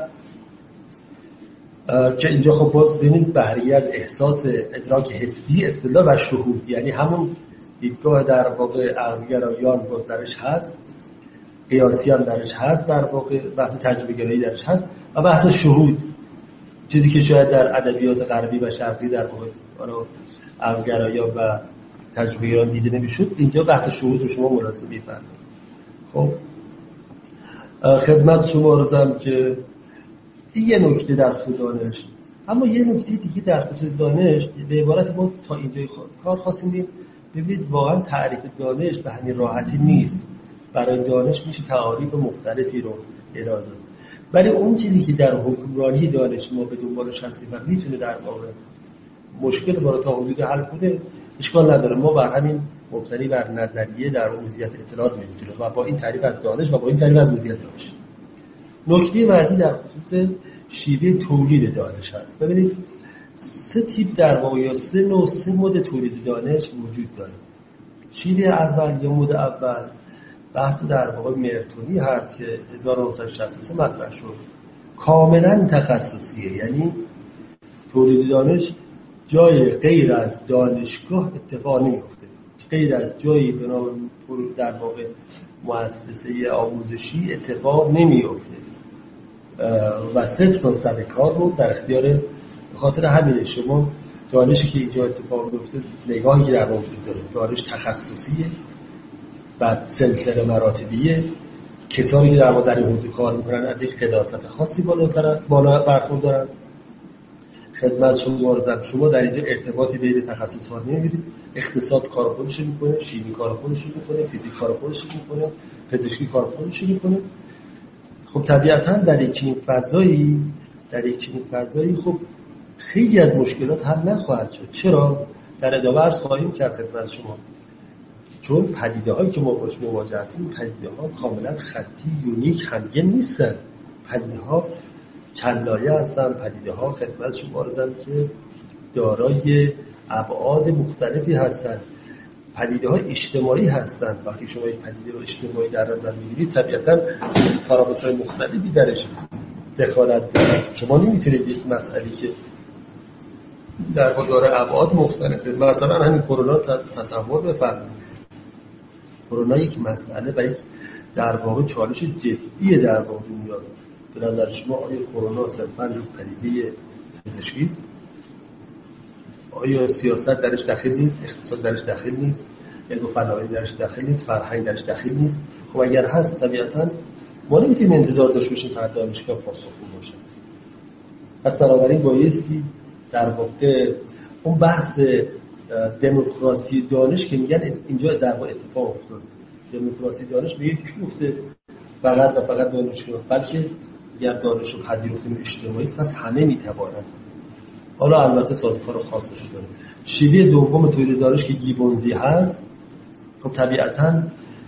که اینجا خب باز ببینید بهره‌گیری از احساس، ادراک حسی، استدلال و شهود، یعنی همون دیدگاه در واقع عقل‌گرایان باز درش هست، قیاسی هم درش هست، در واقع بحث تجربه گرایی درش هست و بحث شهود، چیزی که شاید در ادبیات غربی و شرقی در واقع عقل‌گرایان و تجربه گرایان دیده نمیشد، اینجا بحث شهود رو شما ملاحظه می‌فرمایید. خب خدمت شما عرضم که این یه نکته در خصوص دانش، اما یه نکته دیگه در خصوص دانش به عبارت ما تا اینجای کار خواستیم ببینید واقعا تعریف دانش به همین راحتی نیست. برای دانش میشه تعاریف مختلفی رو ارائه داد، ولی اون چیزی که در حکمرانی دانش ما به دنبالش هستیم و میتونه در واقع مشکل ما رو تا حدودی حل کنه اشکال نداره. ما بر همین مبتنی بر نظریه در مدیریت اطلاعات می‌تونیم و با این تعریف از دانش و با این تعریف از مدیریت دانش. نکته بعدی در خصوص شیوه تولید دانش هست. ببینید سه تیپ در واقع یا سه نوع سه مد تولید دانش وجود داره. شیوه اول یا مد اول بحث در واقع مرتونی هست که هزار و نهصد و شصت و سه مطرح شد، کاملا تخصصیه، یعنی تولید دانش جای غیر از دانشگاه اتفاق نمیفته. غیر از جایی به نام در واقع مؤسسه آموزشی اتفاق نمیفته و صفر تا صد کار رو در اختیار. به خاطر همینه شما دانشی که اینجا اتفاق میفته، نگاهی که در واقع داره، دانش تخصصیه، بعد سلسله مراتبیه، کسانی که در واقع در این حوزه کار میکنن از یک قداست خاصی بالاتر بالا برخوردارن. خدمت شما عرضم، شما در اینجا ارتباطی بین تخصصات نمی‌بینید. اقتصاد کار خودش میکنه، شیمی کار خودش میکنه، فیزیک کار خودش میکنه، پزشکی کار خودش میکنه. خب طبیعتاً در یک چنین فضایی در یک چنین فضایی خب خیلی از مشکلات حل نخواهد شد. چرا؟ در ادامه عرض خواهیم کرد خدمت شما. چون پدیده‌هایی که ما باش مواجه هستیم، پدیده‌ها کاملا خطی یونیک همگن نیستن. پدیده‌ها چند لایه هستن. پدیده‌ها خدمت شما عرضم که دارای ابعاد مختلفی هستند. پدیده‌های اجتماعی هستند. وقتی شما یک پدیده رو اجتماعی در نظر می‌گیرید، طبیعتاً پارامترهای مختلفی درش دخالت داره. شما نمی‌تونید یک مسئله که در واقع داره ابعاد مختلفه، مثلا همین کرونا تصور بفرمایید. کرونا یک مسئله و یک در واقع چالش جدی در واقع دنیا. به نظر شما آیا کرونا صرفاً یک پدیده پزشکی است؟ آیا سیاست درش داخل نیست؟ اقتصاد درش داخل نیست؟ علم و فناوری درش داخل نیست؟ فرهنگ درش داخل نیست؟ خب اگر هست طبیعتاً ما نمیتونیم انتظار داشته باشیم که دانشگاه پاسخگو باشه. پس بنابراین بایستی در واقع اون بحث دموکراسی دانش که میگن اینجا در واقع اتفاق افتاد. دموکراسی دانش میگه کی گفته فقط و فقط دانشگاه، بلکه اگر دانش رو پذیرفته اجتماعی است پس همه میتوانند. حالا البته سازوکار خاصش داره. شیوه دوم تولید دانش که گیبونزی هست، خب طبیعتاً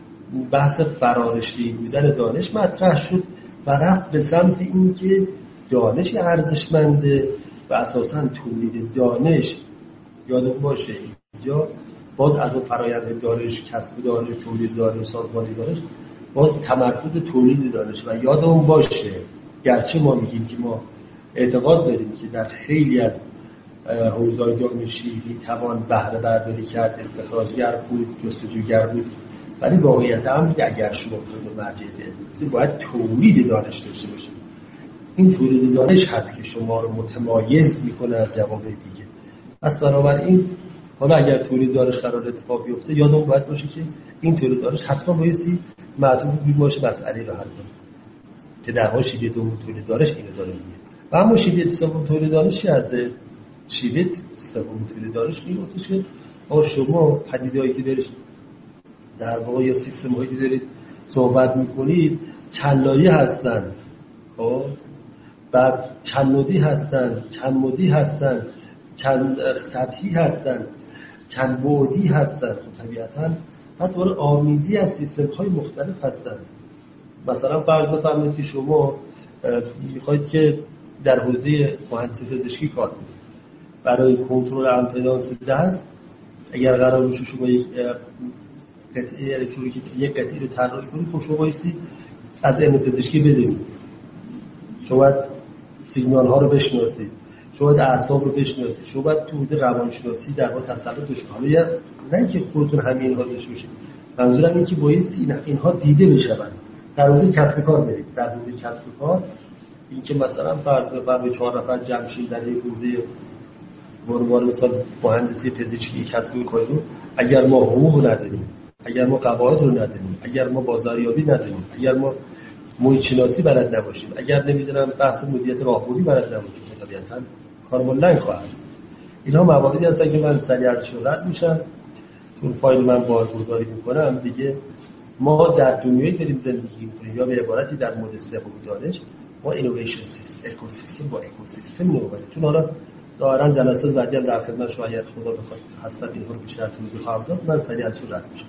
بحث فرارشته‌ای بودن دانش مطرح شد و رفت به سمت این که دانش ارزشمنده و اساساً تولید دانش، یادتون باشه اینجا باز از اون فرآیند دانش، کسب دانش، تولید دانش، سازماندهی دانش، باز تمرکز تولید دانش. و یادمون باشه گرچه ما میگیم که ما اعتقاد داریم که در خیلی از حوزه‌های دانشی میتوان بهره برداری کرد، استخراجگر بود، جستجوگر بود، ولی واقعیت هم اگر شما به مرجع علمی باید تولید دانش داشته باشید. این تولید دانش هست که شما رو متمایز میکنه از جوامع دیگه. پس بنابراین حالا اگر تولید دانش قرار اتفاق بیفته، یادمون باید باشه که این تولید دانش حتما بایستی معطوف باشه مسئله رو حل کنه که در واقع شیوه دوم تولید دانش اینو داره میگه. و اما شیوه سوم تولید دانشی از شیوه سوم تولید دانش میگه که آقا شما پدیده‌ای که دارید در واقع یا سیستم‌هایی که دارید صحبت می‌کنید چند لایه هستن، خب بعد چند نودی هستن، چند مودی هستن، چند سطحی هستن، چند بعدی هستن. خب طبیعتاً بعد دوباره آمیزی از سیستم‌های مختلف هستن. مثلا فرض بفرمایید که شما می‌خواید که در حوزه مهندسی پزشکی کار کنید. برای کنترل امپدانس دست اگر قرار باشه شما یک قطعه الکتریکی یک قطعه رو طراحی کنید، خب شما بایستی از علم پزشکی بدونید. شما باید سیگنال ها رو بشناسید، شما باید اعصاب رو بشناسید، شما باید تو حوزه روانشناسی در واقع تسلط داشته. حالا نه اینکه خودتون همین اینها داشته باشید، منظورم اینه که بایستی اینها دیده بشن. در حوزه کسب کار برید. در حوزه کسب کار این که مثلا فرض بفرمایید چهار نفر جمع شید در یک حوزه بروار مثلا مهندسی پزشکی کسب کاری، اگر ما حقوق نداریم، اگر ما قواعد رو نداریم، اگر ما بازاریابی نداریم، اگر ما محیط شناسی بلد نباشیم، اگر نمیدونم بحث مدیریت راهبردی بلد نباشیم، طبیعتاً کارمون لنگ خواهد. اینها مواردی هستن که من سریع ازش رد میشم چون فایل من بارگذاری میکنم دیگه. ما در دنیایی داریم زندگی میکنیم یا به عبارتی در مود سوم دانش ما اینویشن سیستم، اکوسیستم با اکوسیستم می‌آوریم. چون حالا ظاهراً جلسات بعدی هم در خدمت شما اگر خدا بخواد هستن اینها رو بیشتر توضیح خواهم داد. من سریع ازش رد میشم.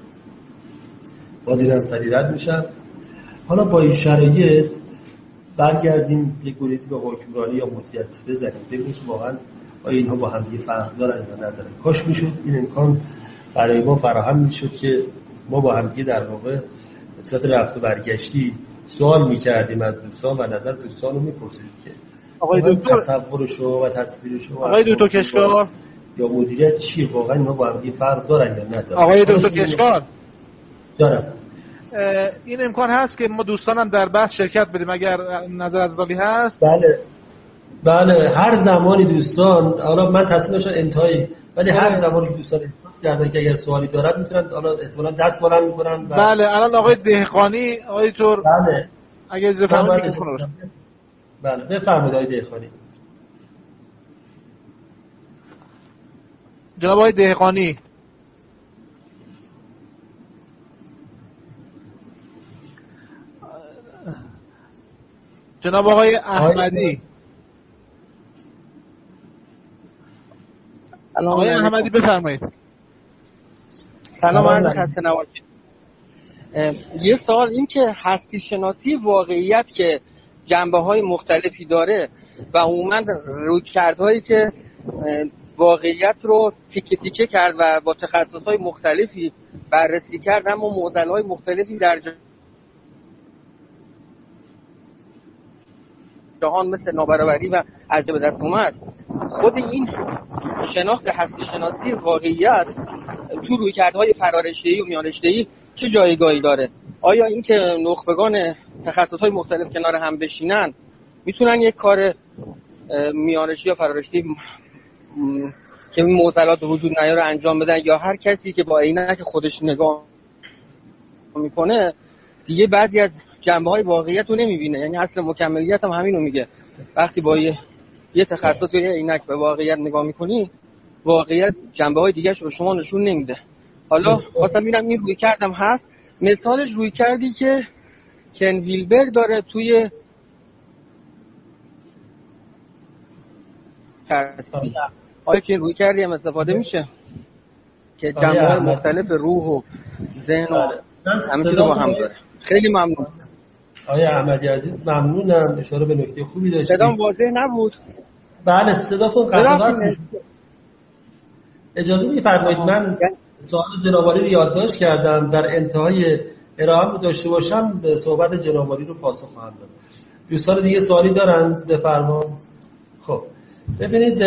باز اینم سریع رد میشم. حالا با این شرایط برگردیم یک گریزی به حکمرانی یا مدیریت بزنیم، ببینیم که واقعاً آیا اینها با هم دیگه فرق دارن یا ندارن. کاش میشد این امکان برای ما فراهم میشد که ما با هم دیگه در واقع به صورت رفت و برگشتی سوال میکردیم از دوستان و نظر دوستان رو میپرسیدیم که آقای دکتر تصورشو و تصویرشو آقای دکتر کشکار یا مدیریت چیه، واقعا اینا با هم فرق دارن یا ندارن؟ آقای دکتر کشکار دارم. این امکان هست که ما دوستانم در بحث شرکت بدیم اگر نظر از دالی هست؟ بله بله، هر زمانی دوستان، حالا من تصمیم داشتم انتهایی، ولی هر زمانی که دوستان احساس کردن که اگر سوالی دارن میتونن حالا احتمالاً دست بالا میکنن. بله الان آقای دهقانی آقای دکتر بله اگه اجازه فرمایید میکروفون رو. بله بفرمایید آقای دهقانی. جناب آقای دهقانی. جناب آقای احمدی. آقای احمدی بفرمایید. سلام عرض خسته نباشید. یه سوال این که هستی شناسی واقعیت که جنبه‌های مختلفی داره و عموما رویکردهایی که واقعیت رو تیکه تیکه کرد و با تخصص‌های مختلفی بررسی کرد، اما معضل‌های مختلفی در جهان مثل نابرابری و از به دست اومد، خود این شناخت هستی شناسی واقعیت تو رویکردهای فرارشته‌ای و میانرشته‌ای چه جایگاهی داره؟ آیا این که نخبگان تخصص‌های مختلف کنار هم بشینن میتونن یک کار میانرشته‌ای یا فرارشته‌ای که این معضلات وجود نیاره انجام بدن، یا هر کسی که با عینک خودش نگاه میکنه دیگه بعضی از جنبه‌های واقعیت رو نمیبینه؟ یعنی اصل مکملیت هم همین رو میگه، وقتی با یه, یه تخصص یا عینک به واقعیت نگاه میکنی واقعیت جنبه‌های دیگه‌اش رو شما نشون نمیده. حالا واسه میرم این روی کردم هست، مثالش روی کردی که کن ویلبر داره توی آیا که روی کردی هم استفاده میشه که جنبه‌های مختلف روح و ذهن و همه چیز رو با هم داره؟ خیلی ممنون آقای احمدی عزیز، ممنونم. اشاره به نکته خوبی داشتید. صدام واضح نبود؟ بله صداتون قطع. اجازه می‌فرمایید من سوال جناب عالی رو یادداشت کردم، در انتهای ارائه داشته باشم به صحبت جناب عالی رو پاسخ خواهم داد. دوستان دیگه سوالی دارن بفرمایید. خب ببینید،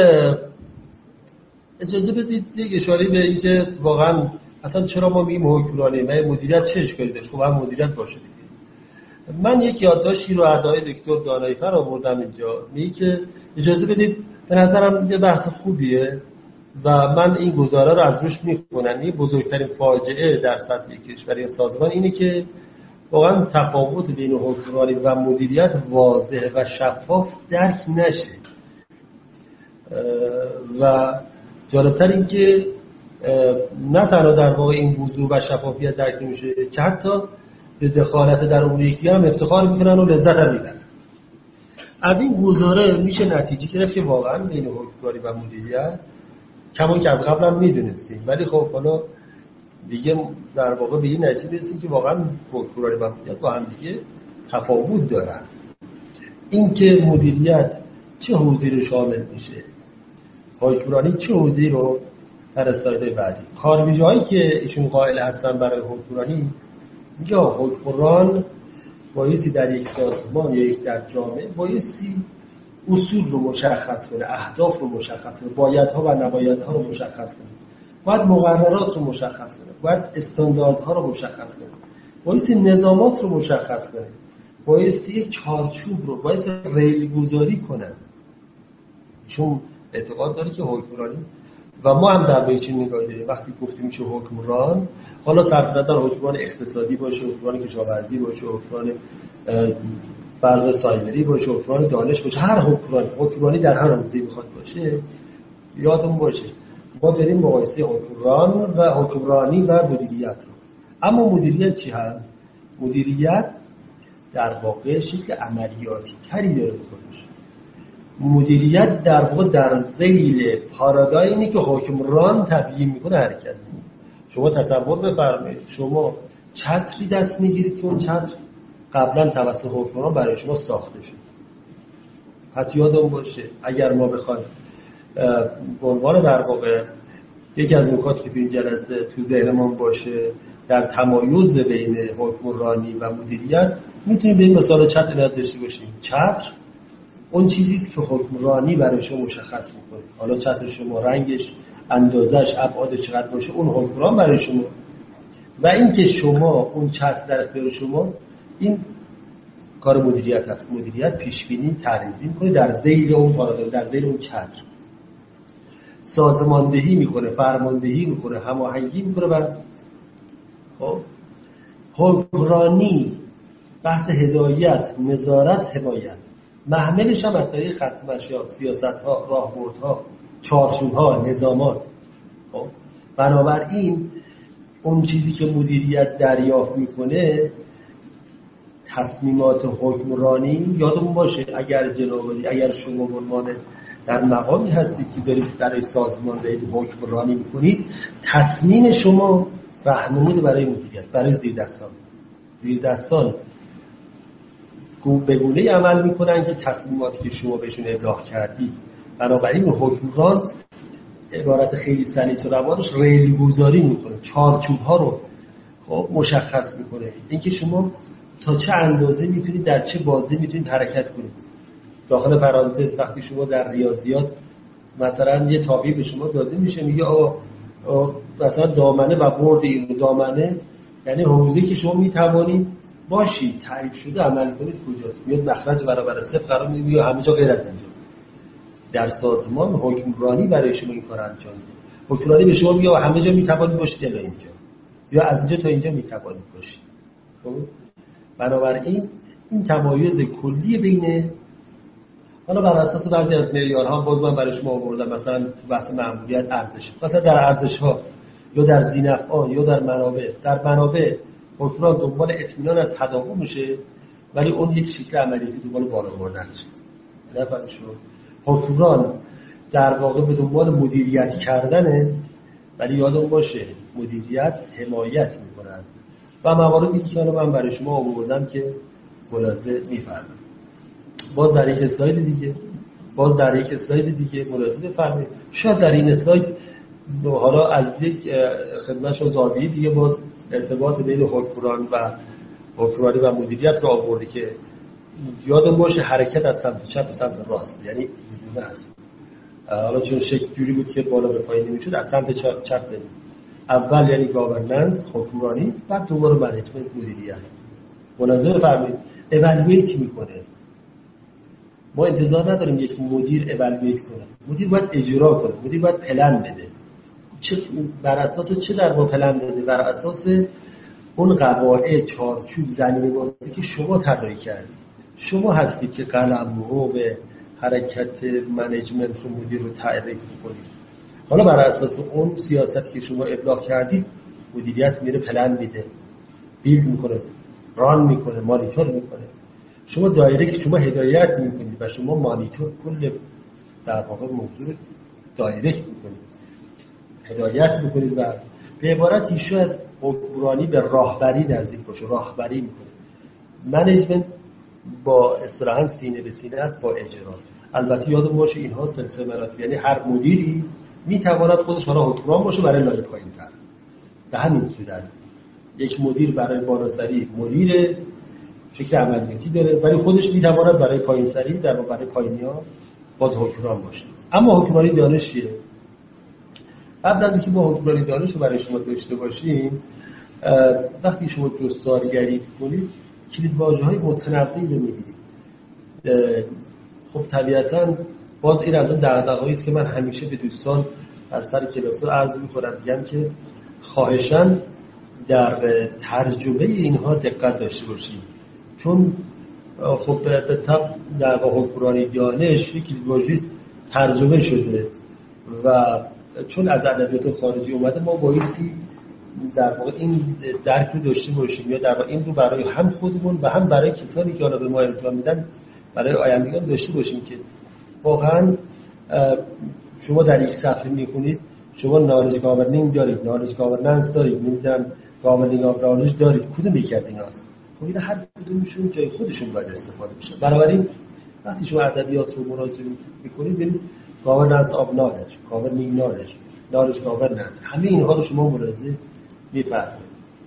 اجازه بدید یک اشاره به این که واقعا اصلا چرا ما میگیم حکمرانی، من مدیریت چه اشکالی داشت؟ خب هم مدیریت باشه دیگه. من یک یادداشتی رو از آقای دکتر دانایی‌فر آوردم اینجا، میگه که اجازه بدید، به نظرم یه بحث خوبیه و من این گزاره رو از روش میکنم. این بزرگترین فاجعه در سطح کشور یا سازمان اینه که واقعا تفاوت بین حکمرانی و مدیریت واضح و شفاف درک نشه. و جالبتر این که نه تنها در واقع این وضوح و شفافیت درک نمیشه که حتی به دخالت در امور یکدیگر هم افتخار میکنن و لذت هم میبرن. از این گزاره میشه نتیجه گرفت که واقعا بین حکمرانی و مدیریت کمون که از قبل هم میدونستیم، ولی خب حالا دیگه در واقع به این نتیجه رسیدیم که واقعا حکمرانی و مدیریت با هم دیگه تفاوت دارن. این که مدیریت چه حوزه‌ای رو شامل میشه، حکمرانی چه حوزه‌ای رو، در اسلایدهای بعدی کارویژه‌هایی که ایشون قائل هستن برای حکمرانی، میگه حکمران بایستی در یک سازمان یا یک در جامعه بایستی اصول رو مشخص کنه، اهداف رو مشخص کنه، بایدها و نبایدها رو مشخص کنه، باید مقررات رو مشخص کنه، باید استانداردها رو مشخص کنه، بایستی نظامات رو مشخص کنه، بایستی یک چارچوب رو بایستی ریل گذاری کنه. چون اعتقاد داره که حکمرانی و ما هم در بیچین نگاه داریم وقتی گفتیم که حکمران، حالا صرف نظر حکمران اقتصادی باشه، حکمران کشاورزی باشه، حکمران فرض سایبری باشه، حکمران دانش باشه، هر حکمرانی حکمرانی در هر حوزه‌ای میخواد باشه، یادمون باشه ما داریم مقایسه حکمران و حکمرانی و مدیریت رو. اما مدیریت چی هست؟ مدیریت در واقع شکل عملیاتی تری داره خودش. مدیریت در واقع در ذیل پارادایمی که حکمران تبیین میکنه حرکت میکنه. شما تصور بفرمایید شما چتری دست میگیرید که اون چتر قبلا توسط حکمران برای شما ساخته شد. پس یادمون باشه اگر ما بخوایم به عنوان در واقع یکی از نکاتی که تو این جلسه تو ذهنمون باشه در تمایز بین حکمرانی و مدیریت، میتونیم به این مثال چتر عنایت داشته باشیم. چتر اون چیزیست که حکمرانی برای شما مشخص میکنه. حالا چتر شما رنگش اندازش ابعادش چقدر باشه اون حکمران برای شما. و این که شما اون چتر در اختیار شما، این کار مدیریت هست. مدیریت پیش بینی تنظیم کنه در ذیل اون پارادایم، در ذیل اون چتر سازماندهی میکنه، فرماندهی میکنه، هماهنگی میکنه. و خب حکمرانی، بحث هدایت، نظارت، حمایت، محملش هم از طریق خط مشی، سیاست‌ها، راهبردها، چارچوب‌ها، نظامات. خب بنابراین اون چیزی که مدیریت دریافت میکنه، تصمیمات حکمرانی، یادمون باشه اگر جنابالی، اگر شما به عنوان در مقامی هستید که دارید برای سازمان دارید حکمرانی میکنید، تصمیم شما راهنمود برای مدیریت، برای زیردستان. زیردستان به گونه‌ای عمل میکنن که تصمیماتی که شما بهشون ابلاغ کردید، بنابراین حکمران عبارت خیلی سلیس و روانش ریل گذاری میکنه، چارچوب ها رو خب مشخص میکنه، اینکه شما تا چه اندازه میتونید، در چه بازه میتونید حرکت کنید. داخل پرانتز وقتی شما در ریاضیات مثلا یه تابعی به شما داده میشه، میگه آقا مثلا دامنه و برد این دامنه یعنی حوزه‌ای که شما میتوانید باشید تعریف شده عمل کنید کجاست، میاد مخرج برابر صفر قرار میده، میگه همه جا غیر از اینجا. در سازمان حکمرانی برای شما این کار انجام میده. حکمرانی به شما میگه همه جا میتوانید باشید الا اینجا، یا از اینجا تا اینجا میتوانید باشید. خب بنابراین این تمایز کلی بین، حالا بر اساس بعضی از معیارها باز من برای شما آوردم، مثلا تو بحث مأموریت ارزش، مثلا در ارزش‌ها یا در ذی‌نفعان یا در منابع. در منابع حکمران دنبال اطمینان از تداوم میشه، ولی اون یک شکل عملیاتی دنبال بالا بردن میشه. نفهمید شما؟ حکمران در واقع به دنبال مدیریت کردنه، ولی یادم باشه مدیریت حمایت میکنه. و مواردی که من برای شما آوردم که ملاحظه می‌فرمایید. باز در یک اسلاید دیگه باز در یک اسلاید دیگه ملاحظه بفرمایید. شاید در این اسلاید حالا از یک خدمتشون زاویه دیگه باز ارتباط بین حکمران و حکمرانی و مدیریت رو آورده که یادم باشه حرکت از سمت چپ به سمت راست، یعنی اینجوری است. حالا چون شکل جوری بود که بالا به پایین نمیشد، از سمت چپ چپ داریم. اول یعنی گاورننس حکمرانی، بعد دوباره منیجمنت مدیریت. ملاحظه بفرمایید اوالویت میکنه. ما انتظار نداریم یک مدیر اوالویت کنه، مدیر باید اجرا کنه، مدیر باید پلن بده. چه بر اساس چه در ما پلن بده؟ بر اساس اون قواعد، چارچوب، زمینه‌بازی که شما طراحی کردید. شما هستید که قلمرو به حرکت منیجمنت رو، مدیر رو تعریف می‌کنید. حالا بر اساس اون سیاستی که شما ابلاغ کردید، مدیریت میره پلن میده، بیلد میکنه، ران میکنه، مانیتور میکنه. شما دایرکت، شما هدایت میکنید و شما مانیتور، کل در واقع موضوع دایرکت میکنید، هدایت میکنید. و به عبارتی شاید حکمرانی به راهبری نزدیک باشه، راهبری میکنه. منیجمنت با اصطلاحاً سینه به سینه است با اجرا. البته یادمون باشه اینها سلسله مراتب، یعنی هر مدیری میتواند خودش حالا حکمران باشه برای لایه پایین‌تر. به همین صورت یک مدیر برای بالاسری مدیر شکل عملیاتی داره، ولی خودش میتواند برای پایینسری در برای پایینی‌ها باز حکمران باشه. اما حکمرانی دانش چیه؟ قبل از اینکه ما حکمرانی دانش رو برای شما داشته باشیم، وقتی شما جستارگری کنید کلیدواژه‌های متنوعی رو می‌بینید. خب طبیعتاً باز این از اون دغدغه‌ای است که من همیشه به دوستان از سر کلاس‌ها عرض می‌کنم، میگم که خواهشاً در ترجمه اینها دقت داشته باشید، چون خب به طب در حکمرانی دانش یک کلیدواژه‌ای ترجمه شده و چون از ادبیات خارجی اومده، ما بایستی در واقع این درک رو داشته باشیم، یا در واقع این رو برای هم خودمون و هم برای کسانی که حالا به ما ارجاع میدن برای آیندگان داشته باشیم که واقعا شما در یک صفحه میخونید، شما نالج گاورنینگ دارید، نالج گاورننس دارید، نمیدونم گاورنینگ آف نالج دارید، کدوم یکی از ایناست؟ خب این هر کدومشون جای خودشون باید استفاده بشه. بنابراین وقتی شما ادبیات رو مراجعه میکنید، ببینید گاورننس آف نالج، گاورنینگ نالج، نالج گاورننس، همه اینها رو شما ملاحظه می‌فرمایید.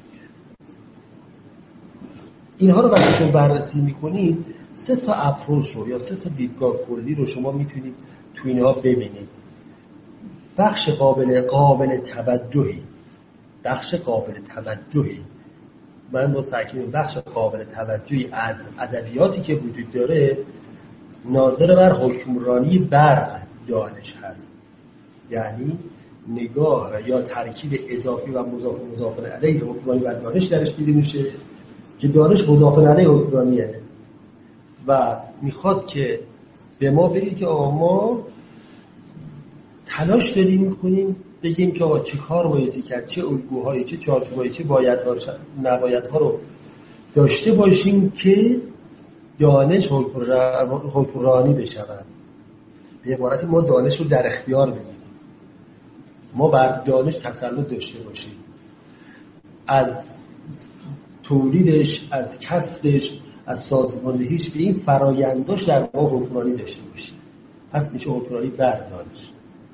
اینها رو وقتی شما بررسی میکنید، سه تا اپروچ رو یا سه تا دیدگاه کلی رو شما میتونید تو اینها ببینید. بخش قابل قابل توجهی بخش قابل توجهی من با تاکید بخش قابل توجهی از ادبیاتی که وجود داره ناظر بر حکمرانی بر دانش هست. یعنی نگاه یا ترکیب اضافی و مضاف مضاف علیه حکمرانی بر دانش درش دیده میشه که دانش مضاف علیه حکمرانیه و میخواد که به ما بگه که آقا ما تلاش داریم میکنیم بگیم که آقا چه کار بایستی کرد، چه الگوهایی، چه چارچوبایی، چه بایدها نبایدها رو داشته باشیم که دانش حکمرانی بشود. به عبارت ما دانش رو در اختیار بگیریم، ما بر دانش تسلط داشته باشیم، از تولیدش، از کسبش، از سازماندهیش به این فراینداش در ما حکمرانی داشته باشیم. پس میشه حکمرانی بر دانش.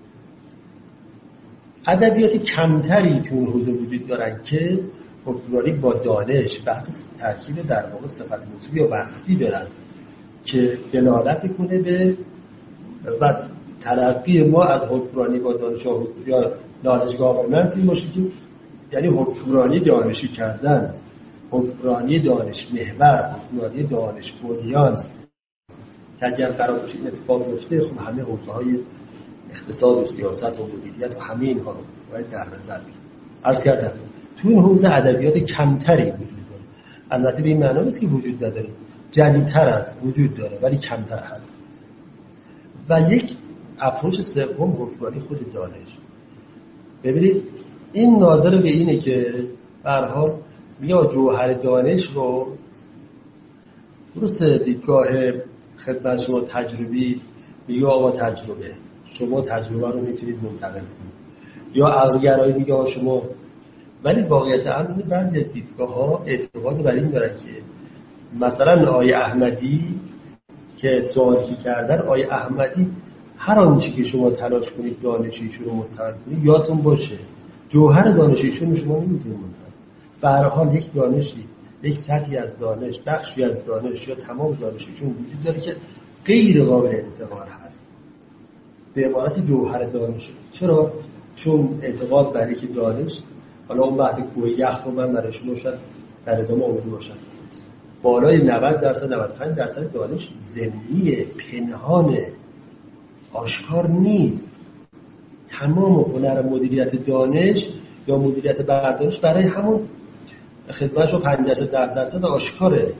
ادبیات کمتری تو اون حوزه وجود دارن که حکمرانی با دانش بحث ترکیب در واقع صفت موصوفی یا وصفی برن که دلالت کنه به و تلقی ما از حکمرانی با دانش یا نالج گاورننس این باشه که یعنی حکمرانی دانشی کردن، حکمرانی دانش محور، حکمرانی دانش بنیان که اگر قرار باشه این اتفاق بیفته خب همه حوزه‌های اقتصاد و سیاست و مدیریت و همه اینها رو باید در نظر بگیریم. عرض کردم تو این حوزه ادبیات کمتری وجود داره. البته به این معنی نیست که وجود نداره، جدیدتر است، وجود داره ولی کمتر هست. و یک اپروچ سوم حکمرانی خود دانش. ببینید این ناظر به اینه که به هر حال بیا جوهر دانش رو درست دیدگاه خدمت شما تجربی میگه آقا تجربه شما تجربه رو میتونید منتقل کنید یا عقل‌گرایی میگه آقا شما، ولی واقعیت امر بعضی از دیدگاه ها اعتقاد بر این دارن که مثلا آقای احمدی که سوالی کردن آقای احمدی هر آنچه که شما تلاش کنید دانشیشون رو منتقل کنید یادتون باشه جوهر دانشیشون شما نمیتونید منتقل. به هر حال یک دانشی، یک سطحی از دانش، بخشی از دانش یا تمام دانشیشون وجود داره که غیر قابل انتقال هست به عبارت جوهر دانش. چرا؟ چون اعتقاد برای که دانش، حالا اون وقت کوه یخ رو من برای شما شد در ادامه آورده باشم، بالای نود درصد نود و پنج درصد دانش ضمنی پنهان آشکار نیست. تمام هنر مدیریت دانش یا مدیریت بردانش برای همون خدمتش رو پنج درصد ده درصد آشکاره.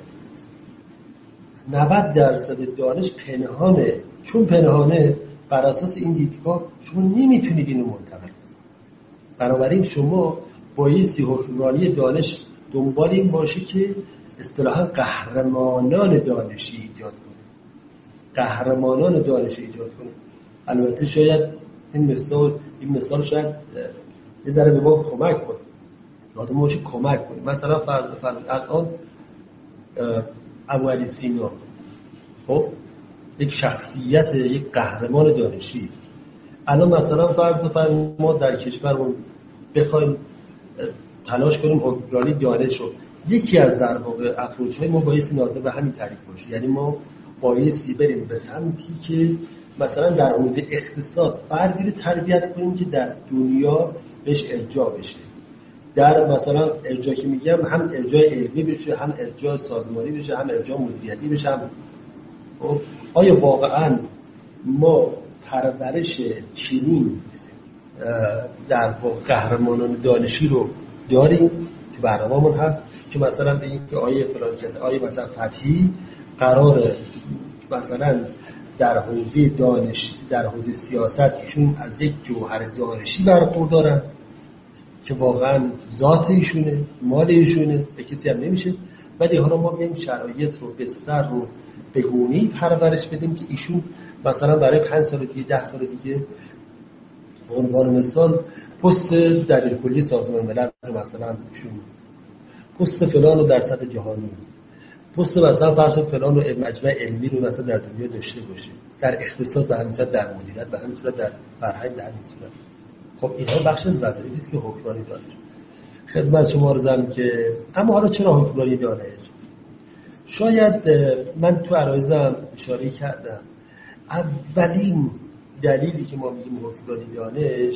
نود درصد دانش پنهانه. چون پنهانه بر اساس این دیدگاه شما نمیتونید اینو منتقل کنید. بنابراین شما بایستی حکمرانی دانش دنبال این باشه که اصطلاحاً قهرمانان دانشی ایجاد کنه. قهرمانان دانشی ایجاد کنه. البته شاید این مثال این مثال شاید یه ذره به ما کمک کنه. لازم باشه کمک کنه. مثلا فرض بفرمایید الان ابوعلی سینا خب یک شخصیت، یک قهرمان دانشی. الان مثلا فرض بفرمایید ما در کشورمون بخوایم تلاش کنیم حکمرانی دانش رو، یکی از در واقع اپروچ‌های ما بایستی ناظر به همین تعریف باشه. یعنی ما بایستی بریم به سمتی که مثلا در حوزه اقتصاد فردی رو تربیت کنیم که در دنیا بهش ارجاع بشه. در مثلا ارجاع که میگم هم ارجاع علمی بشه، هم ارجاع سازمانی بشه، هم ارجاع مدیریتی بشه. هم آیا واقعا ما پرورش چنین در واقع قهرمانان دانشی رو داریم که برنامه‌مون هست که مثلا بگیم که آیه فلان کس آیه مثلا فتحی قراره مثلا در حوزه دانش، در حوزه سیاست ایشون از یک جوهر دانشی برخوردارن که واقعا ذات ایشونه، مال ایشونه، به کسی هم نمیشه، ولی حالا ما بیایم شرایط رو بستر رو به گونه‌ای پرورش بدیم که ایشون مثلا برای پنج سال دیگه، ده سال دیگه به عنوان مثال پست دبیر کلی سازمان ملل رو مثلا ایشون پست فلان رو در سطح جهانی، پست مثلا فرض فلان رو مجمع علمی رو مثلا در دنیا داشته باشه، در اقتصاد به همین صورت، در مدیریت به همین صورت، در فرهنگ به همین صورت. خب اینها بخش از وظایفی است که حکمرانی داره. خدمت شما عرضم که اما حالا چرا حکمرانی دانش؟ شاید من تو عرایزم اشاره کردم اولین دلیلی که ما میگیم حکمرانی دانش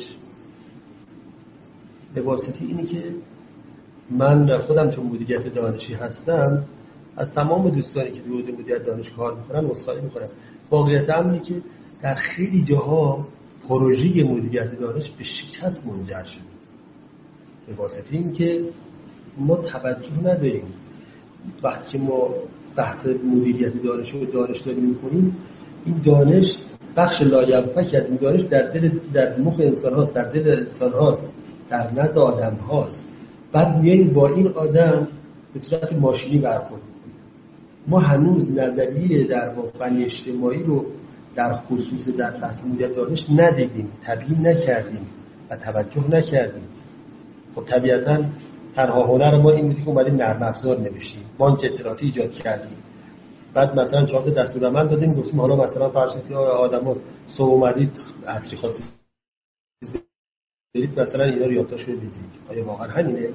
به واسطه اینه که من خودم چون مدیریت دانشی هستم از تمام دوستانی که حوزه مدیریت دانش کار میکنن عذرخواهی میکنم. واقعیت اینه که در خیلی جاها پروژه مدیریت دانش به شکست منجر شده به واسطه این که ما توجه نداریم. وقتی که ما بحث مدیریت دانش و دانش داریم میکنیم، این دانش بخش لاینفک از این دانش در دل در مخ انسان هاست، در دل انسان هاست، در نزد آدم هاست. بعد میاییم با این آدم به صورت ماشینی برخورد میکنیم. ما هنوز نظریه در فن اجتماعی رو در خصوص در بحث مدیریت دانش ندیدیم، تبیین نکردیم و توجه نکردیم. خب طبیعتاً تنها هنر ما این بودی که اومدیم نرم افزار نوشتیم، بانک اطلاعاتی ایجاد کردیم، بعد مثلا چهار تا دستورالعمل دادیم، گفتیم حالا مثلا فرض کنید آدما صبح اومدید عصری خاصی برید مثلا اینا رو یادداشت بزنید. آیا واقعا همینه؟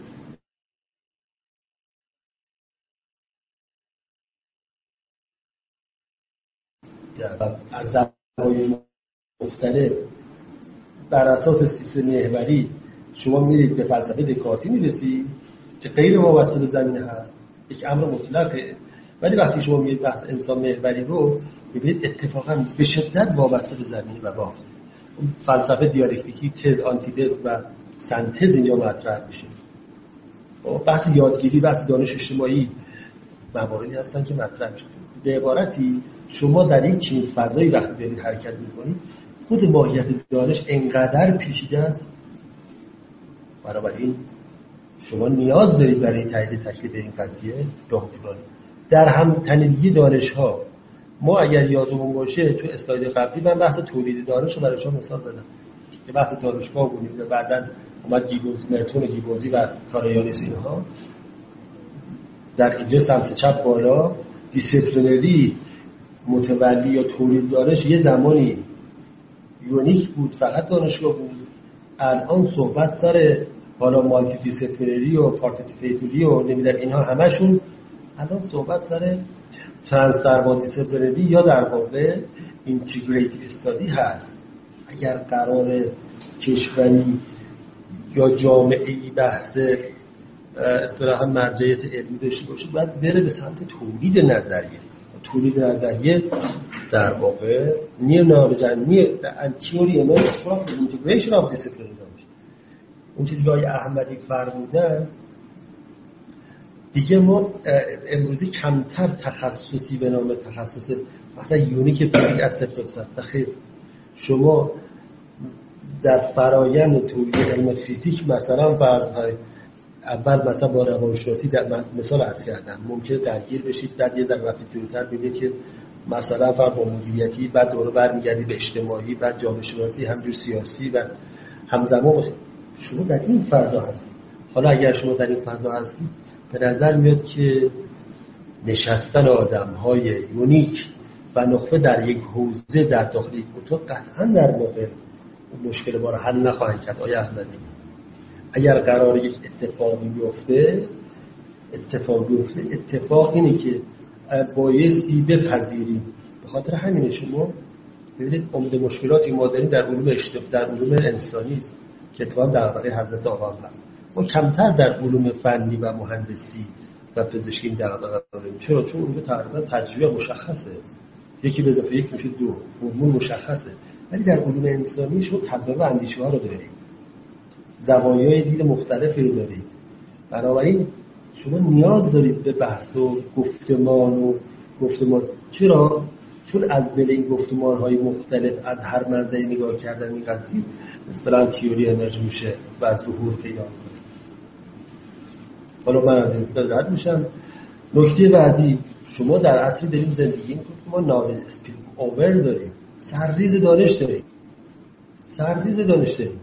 از زبان‌های مختلف بر اساس سیستم محوری شما میرید به فلسفه دکارتی میرسید که غیر وابسته به زمینه هست، یک امر مطلقه. ولی وقتی شما میرید بحث انسان محوری رو میبینید اتفاقا به شدت وابسته به زمینه و بافت. فلسفه دیالکتیکی، تز، آنتیتز و سنتز اینجا مطرح میشه. بحث یادگیری، بحث دانش اجتماعی مواردی هستن که مطرح میشه. به عبارتی شما در یک چنین فضایی وقتی دارید حرکت میکنید، خود ماهیت دانش انقدر پیچیده است، بنابراین شما نیاز دارید برای تایید تکلیف این قضیه به حکمرانی. در هم تنیدگی دانش ها ما اگر یادمون باشه تو اسلاید قبلی من بحث تولید دانش رو برای شما مثال زدم که بحث دانشگاه بودیم و بعداً اومد گیبونز، مرتون گیبونزی و کارایانیس اینها. در اینجا سمت چپ بالا دیسیپلینری متولی یا تولید دانش یه زمانی یونیک بود، فقط دانشگاه بود. الان صحبت سر حالا مالتی دیسیپلینری و پارتیسیپیتوری و نمیدونم اینها همشون الان صحبت سر ترانسفر دیسیپلینری یا در واقع اینتگریتیو استادی هست. اگر قرار کشوری یا جامعه‌ای بحث اصطلاحاً مرجعیت علمی داشته باشه باید بره به سمت تولید نظریه. تولید نظریه در واقع نیو نالجنی انتیوری امرز فرام اینتگریشن آف دیسیپلین داشت. اون چیزی که آقای احمدی فرمودن دیگه ما امروزی کمتر تخصصی به نام تخصص مثلا یونیک فیزیک از صفر تا صد. خیر شما در فرایند تولید علم فیزیک مثلا فرض اول مثلا با روانشناسی در مثال عرض کردم ممکنه درگیر بشید، بعد یه ذره وقتی جلوتر ببینید که مثلا فرض با مدیریتی، بعد دوره برمیگردید به اجتماعی، بعد جامعه شناسی، همجور سیاسی و همزمان باشه. شما در این فضا هستید. حالا اگر شما در این فضا هستید به نظر میاد که نشستن آدم‌های یونیک و نخبه در یک حوزه در داخل یک اتاق قطعاً در واقع مشکل ما رو حل نخواهند کرد. آیا احمدی اگر قرار یک اتفاقی بیفته اتفاق بیفته اتفاق اینه که بایستی بپذیریم. به خاطر همینه شما ببینید عمده مشکلاتی ما داریم در علوم اجتماعی، در علوم انسانی است که اتفاقا در واقع حضرت آقا هست. ما کمتر در علوم فنی و مهندسی و پزشکی در واقع داریم. چرا؟ چون اونجا تقریبا تجربه مشخصه، یکی به اضافه یک میشه دو، فرمول مشخصه. ولی در علوم انسانی شما تجربه اندیشه ها رو دارید، زوایای دید مختلفی رو دارید. بنابراین شما نیاز دارید به بحث و گفتمان و گفتمان. چرا؟ چون از دل این گفتمان‌های مختلف از هر منظری نگاه کردن این قضیه اصطلاحاً تئوری انرژی میشه و از ظهور پیدا می‌کنه. حالا من از این اصطلاح رد میشم. نکته بعدی، شما در عصری داریم زندگی می‌کنیم که ما نالج اسپیل اوور داریم، سرریز دانش داریم، سرریز دانش داریم.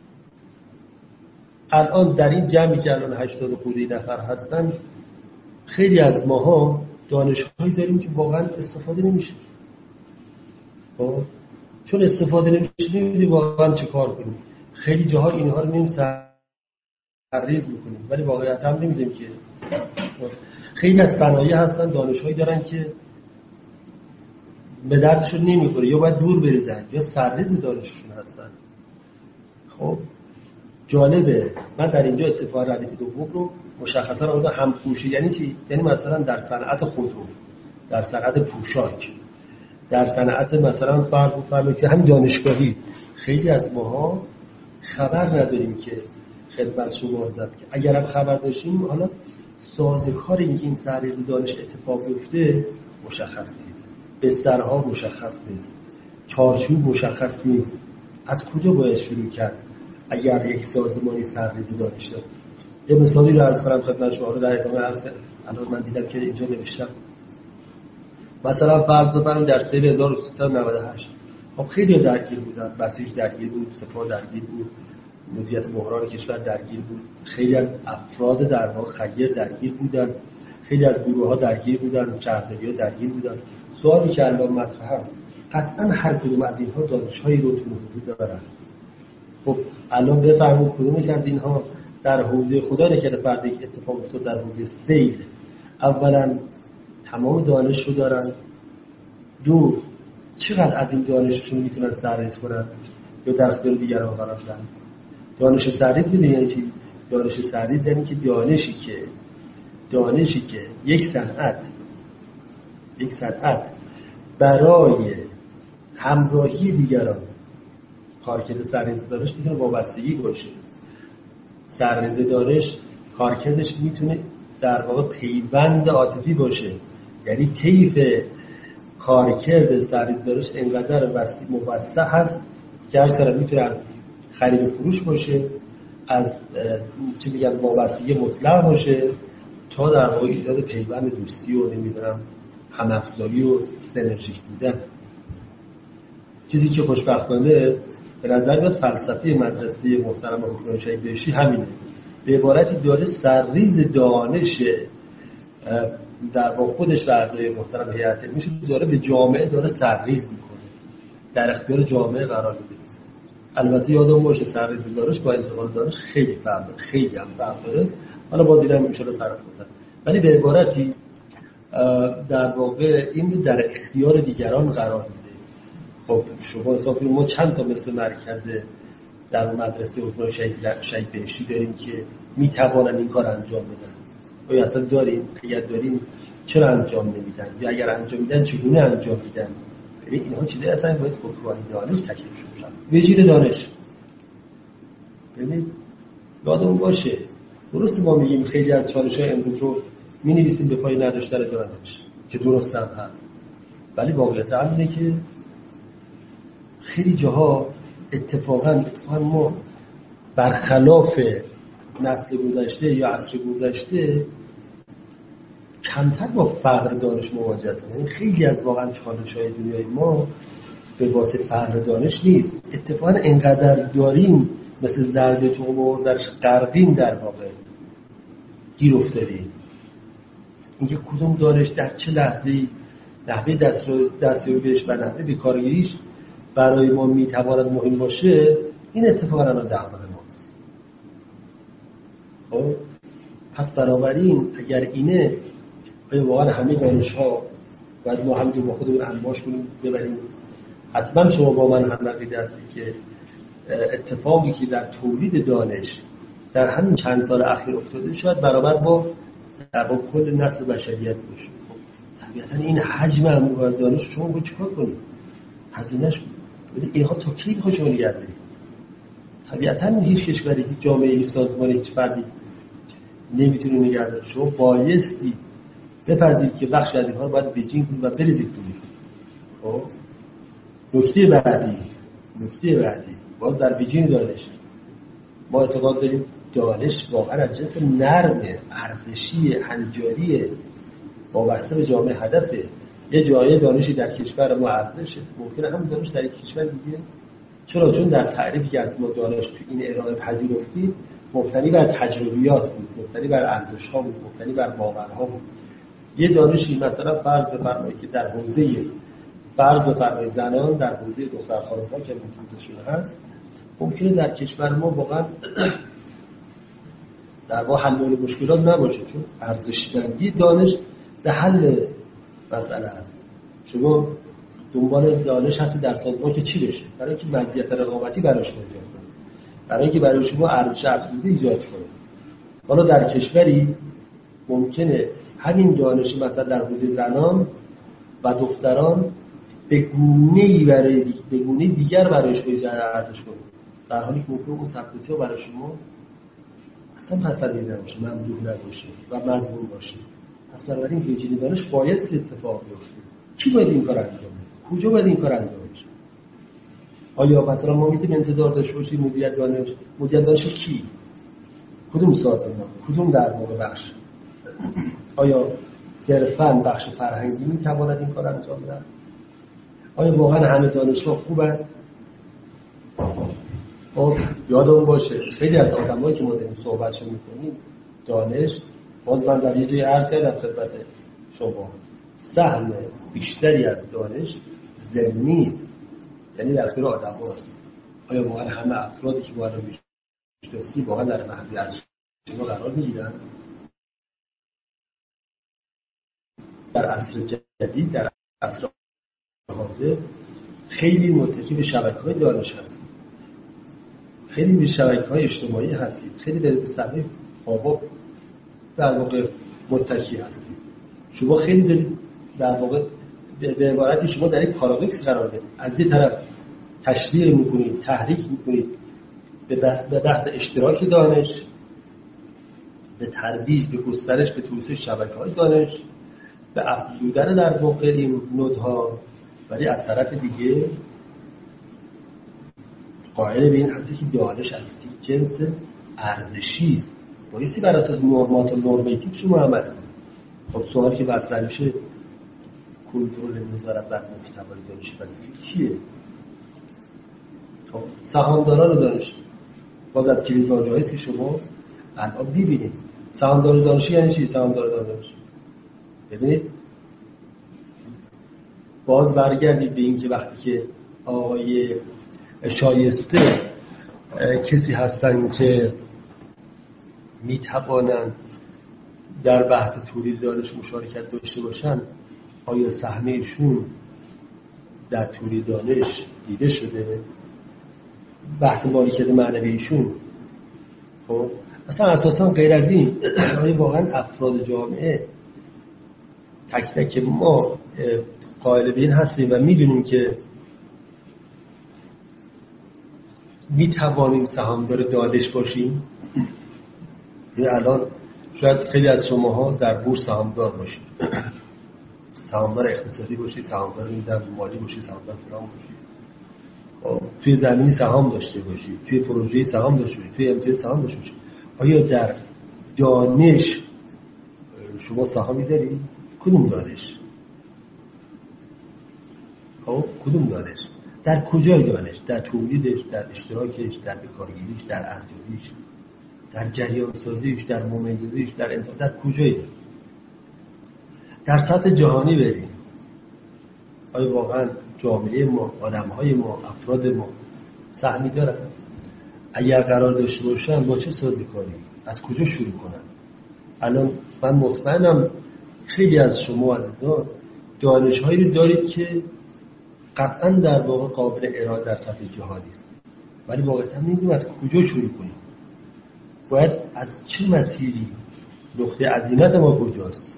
الان در این جمعی که الان هشتاد خورده نفر هستن، خیلی از ماها دانش‌هایی داریم که واقعا استفاده نمیشه. خب چون استفاده نمیشه نمیدونیم واقعا چه کار کنیم. خیلی جاها اینها رو نیم سرریز میکنیم ولی واقعیت هم نمیدونیم که خیلی از صنایع هستن دانش‌هایی دارن که به دردشون نمیخوره، یا باید دور بریزن یا سرریز دانششون هستن. خب جالبه من در اینجا اتفاق ردیف دوم رو مشخصا آمده هم‌پوشی. یعنی چی؟ یعنی مثلا در صنعت خودرو، در صنعت پوشاک، در صنعت مثلا فرض بفرمایید که همین دانشگاهی، خیلی از ماها خبر نداریم که خدمت شما عرض که اگر هم خبر داشتیم حالا سازوکار اینکه این سرریز دانش اتفاق بیفته مشخص نیست، بسترها مشخص نیست، چارچوب مشخص نیست. از کجا باید شروع کرد اگر یک سازمانی سرریز دانش داره؟ یه مثالی رو عرض کنم خدمت شما رو در ادامه عرض. الان من دیدم که اینجا نوشتم مثلا فرض بفرمایید در سال هزار و سیصد و نود و هشت خب خیلی درگیر بودن، بسیج درگیر بود، سپاه درگیر بود، مدیریت بحران کشور درگیر بود، خیلی از افراد در واقع خیر درگیر بودن، خیلی از گروه‌ها درگیر بودن، شهرداری‌ها درگیر بودن. سوالی که الان مطرح است قطعا هر کدوم از اینها دانش‌هایی رو تو حوزه دارن. خب الان بفرمایید کدوم یک از اینها در حوزه خدا نکرده فرض یک اتفاق افتاد در حوزه سیل، اولا تمام دانش رو دارن، دو چقدر از این دانششون میتونن سرریز کنن یا در اختیار دیگران قرار بدن. دانش سرریز میدونی یعنی چی؟ دانش سرریز یعنی که دانشی که دانشی که یک صنعت یک صنعت برای همراهی دیگران کارکرد سرریز دانش میتونه وابستگی باشه. سرریز دانش کارکردش میتونه در واقع پیوند عاطفی باشه، یعنی طیف کارکرد سرریز دانش انقدر وسیع موسع هست که هر سر میتونه از خرید و فروش باشه، از چه میگن وابستگی مطلق باشه، تا در واقع ایجاد پیوند دوستی و نمیدونم هم‌افزایی و سینرژیک بودن. چیزی که خوشبختانه به نظر میاد فلسفه مدرسه محترم حکمران شهید بهشتی همینه، به عبارتی داره سرریز دانش در واقع خودش و اعضای محترم هیئت علمیش داره به جامعه داره سرریز میکنه، در اختیار جامعه قرار میده. البته یادم باشه سرریز دانش با انتقال دانش خیلی فرق داره، خیلی هم فرق داره. حالا باز اینم میشه رو طرف بودن، ولی به عبارتی در واقع این در اختیار دیگران قرار میده. خب شما حساب کنید ما چند تا مثل مرکز در مدرسه حکمران شهید بهشتی داریم که میتوانن این کار انجام بدن. آیا اصلا داریم؟ اگر داریم چرا انجام نمیدن؟ یا اگر انجام میدن چگونه انجام میدن؟ ببین اینها چیزایی اصلا باید فوکوانی دانش تکلیف شد. وجیر دانش ببینید لازم باشه. درست ما میگیم خیلی از چالش‌های امروز رو می‌نویسیم به پای نداشتن دانش که درست هم هست، ولی واقعیت اینه که خیلی جاها اتفاقاً اتفاقاً ما برخلاف نسل گذشته یا عصر گذشته کمتر با فقر دانش مواجه هستیم. یعنی خیلی از واقعاً چالش‌های دنیای ما به واسطه فقر دانش نیست، اتفاقاً انقدر داریم مثل زرد توم و در غرقیم در واقع گیر افتادیم. اینکه کدوم دانش در چه لحظه‌ای نحوه دستیابی بهش و نحوه بیکارگیریش برای ما میتواند مهم باشه، این اتفاقا الان دغدغه ماست. خب پس بنابراین اگر اینه آیا واقعا همه دانش‌ها باید ما همینجور با خودمون انباش کنیم ببریم؟ حتما شما با من هم عقیده هستی که اتفاقی که در تولید دانش در همین چند سال اخیر افتاده شاید برابر با در با کل نسل بشریت باشه. خب طبیعتا این حجم امور دانش شما باید چیکار کنید؟ هزینه‌اش ببین اینها تا کی میخواد شما نگه دارید؟ طبیعتا هیچ کشوری، هیچ جامعه‌ای، هیچ سازمانی، هیچ فردی نمیتونه نگه داره. شما بایستی بپذیرید که بخش از اینها رو باید بجین کنید و بریزید کنید. خب نکته بعدی نکته بعدی باز در بیجین دانش ما اعتقاد داریم دانش واقعا از جنس نرمه، ارزشی، هنجاریه، وابسته به جامعه هدفه. یه جای دانشی در کشور ما ارزشه، ممکنه همون دانش در یک کشور دیگه. چرا؟ چون در تعریفی که از ما دانش تو این ارائه پذیرفتیم مبتنی بر تجربیات بود، مبتنی بر ارزش‌ها بود، مبتنی بر باورها بود. یه دانشی مثلا فرض بفرمایید که در حوزه فرض بفرمایید زنان در حوزه دختر خانم‌ها که مفروضشون هست، ممکنه در کشور ما واقعا در واقع حل مشکلات نباشه، چون ارزشمندی دانش به حل مسئله است. شما دنبال دانش هستی در سازمان که چی بشه؟ برای اینکه مزیت رقابتی براش ایجاد کنه، برای اینکه برای شما ارزش افزوده ایجاد کنه. حالا در کشوری ممکنه همین دانش مثلا در حوزه زنان و دختران به گونه‌ای برای به گونه دیگر برایش ایجاد ارزش کنه، در حالی که ممکنه اون سبک‌ها برای شما اصلا پسندیده نباشه، ممدوح نباشه و مضمون باشه. پس بنابراین ویژگی دانش باید اتفاق بیفته. کی باید این کار انجام بده؟ کجا باید این کار انجام بشه؟ آیا مثلا ما میتونیم انتظار داشته باشیم مدیریت دانش، مدیریت دانش کی؟ کدوم سازمان؟ کدوم در واقع بخش؟ آیا صرفاً بخش فرهنگی میتواند این کار انجام بده؟ آیا واقعا همه دانشگاه خوبن؟ خب یادمون باشه خیلی از آدمایی که ما داریم صحبتشون میکنیم دانش، باز من در یه جای عرض کردم خدمت شما، سهم بیشتری از دانش ضمنی است، یعنی در اختیار آدم‌هاست. آیا واقعا همه افرادی که ما الان میشناسیم واقعا در محل ارزش ما قرار میگیرن؟ در عصر جدید، در عصر حاضر خیلی متکی به شبکه‌های دانش هستیم، خیلی به شبکه‌های اجتماعی هستیم، خیلی به صفحه آبا در واقع متکی هستیم. شما خیلی دارید در واقع به عبارتی شما در یک پارادوکس قرار دارید. از یه طرف تشویق میکنید، تحریک میکنید به بحث اشتراک دانش، به ترویج، به گسترش، به توسعه شبکه‌های دانش، به افزودن در واقع این نودها، ولی از طرف دیگه قائل به این هستی که دانش از جنس ارزشی است، بایستی بر اساس نورمات و نورماتیو شما عمل کنید. خب سوالی که مطرح میشه کنترل نظارت بر محتوای دانشی پذیری کیه؟ خب سهامداران دانش، باز از کلید واژه‌ای که شما الان ببینید. سهامدار دانشی یعنی چی؟ سهامدار دانش ببینید، باز برگردید به این که وقتی که آقای شایسته کسی هستن که میتوانند در بحث تولید دانش مشارکت داشته باشن، آیا سهمشون در تولید دانش دیده شده؟ بحث مالکیت معنویشون، خب اصلا اساسا غیر از این آیا واقعا افراد جامعه تک تک ما قائل به این هستیم و میدونیم که میتوانیم سهامدار دانش باشیم؟ یعنی الان شاید خیلی از شماها در بورس سهامدار باشید، سهامدار اقتصادی باشید، سهامدار مالی باشید، سهامدار فلان باشید، توی زمینی سهام داشته باشید، توی پروژه سهام داشته باشید، توی امتیاز سهام داشته باشید. آیا در دانش شما سهامی دارید؟ کدوم دانش؟ خب کدوم دانش؟ در کجای دانش؟ در تولیدش، در اشتراکش، در بکارگیریش، در ارزیابیش، در جریان سازیش، در ممیزش، در انتخاب، در کجای دانش؟ در سطح جهانی بریم، آیا واقعا جامعه ما، آدم‌های ما، افراد ما سهمی دارن؟ اگر قرار داشته باشن با چه سازوکاری؟ از کجا شروع کنن؟ الان من مطمئنم خیلی از شما عزیزان دانش‌هایی دارید که قطعاً در واقع قابل ارائه در سطح جهانی است، ولی واقعاً نمی‌دونیم از کجا شروع کنیم. باید از چه مسیری، نقطه عزیمت ما کجاست؟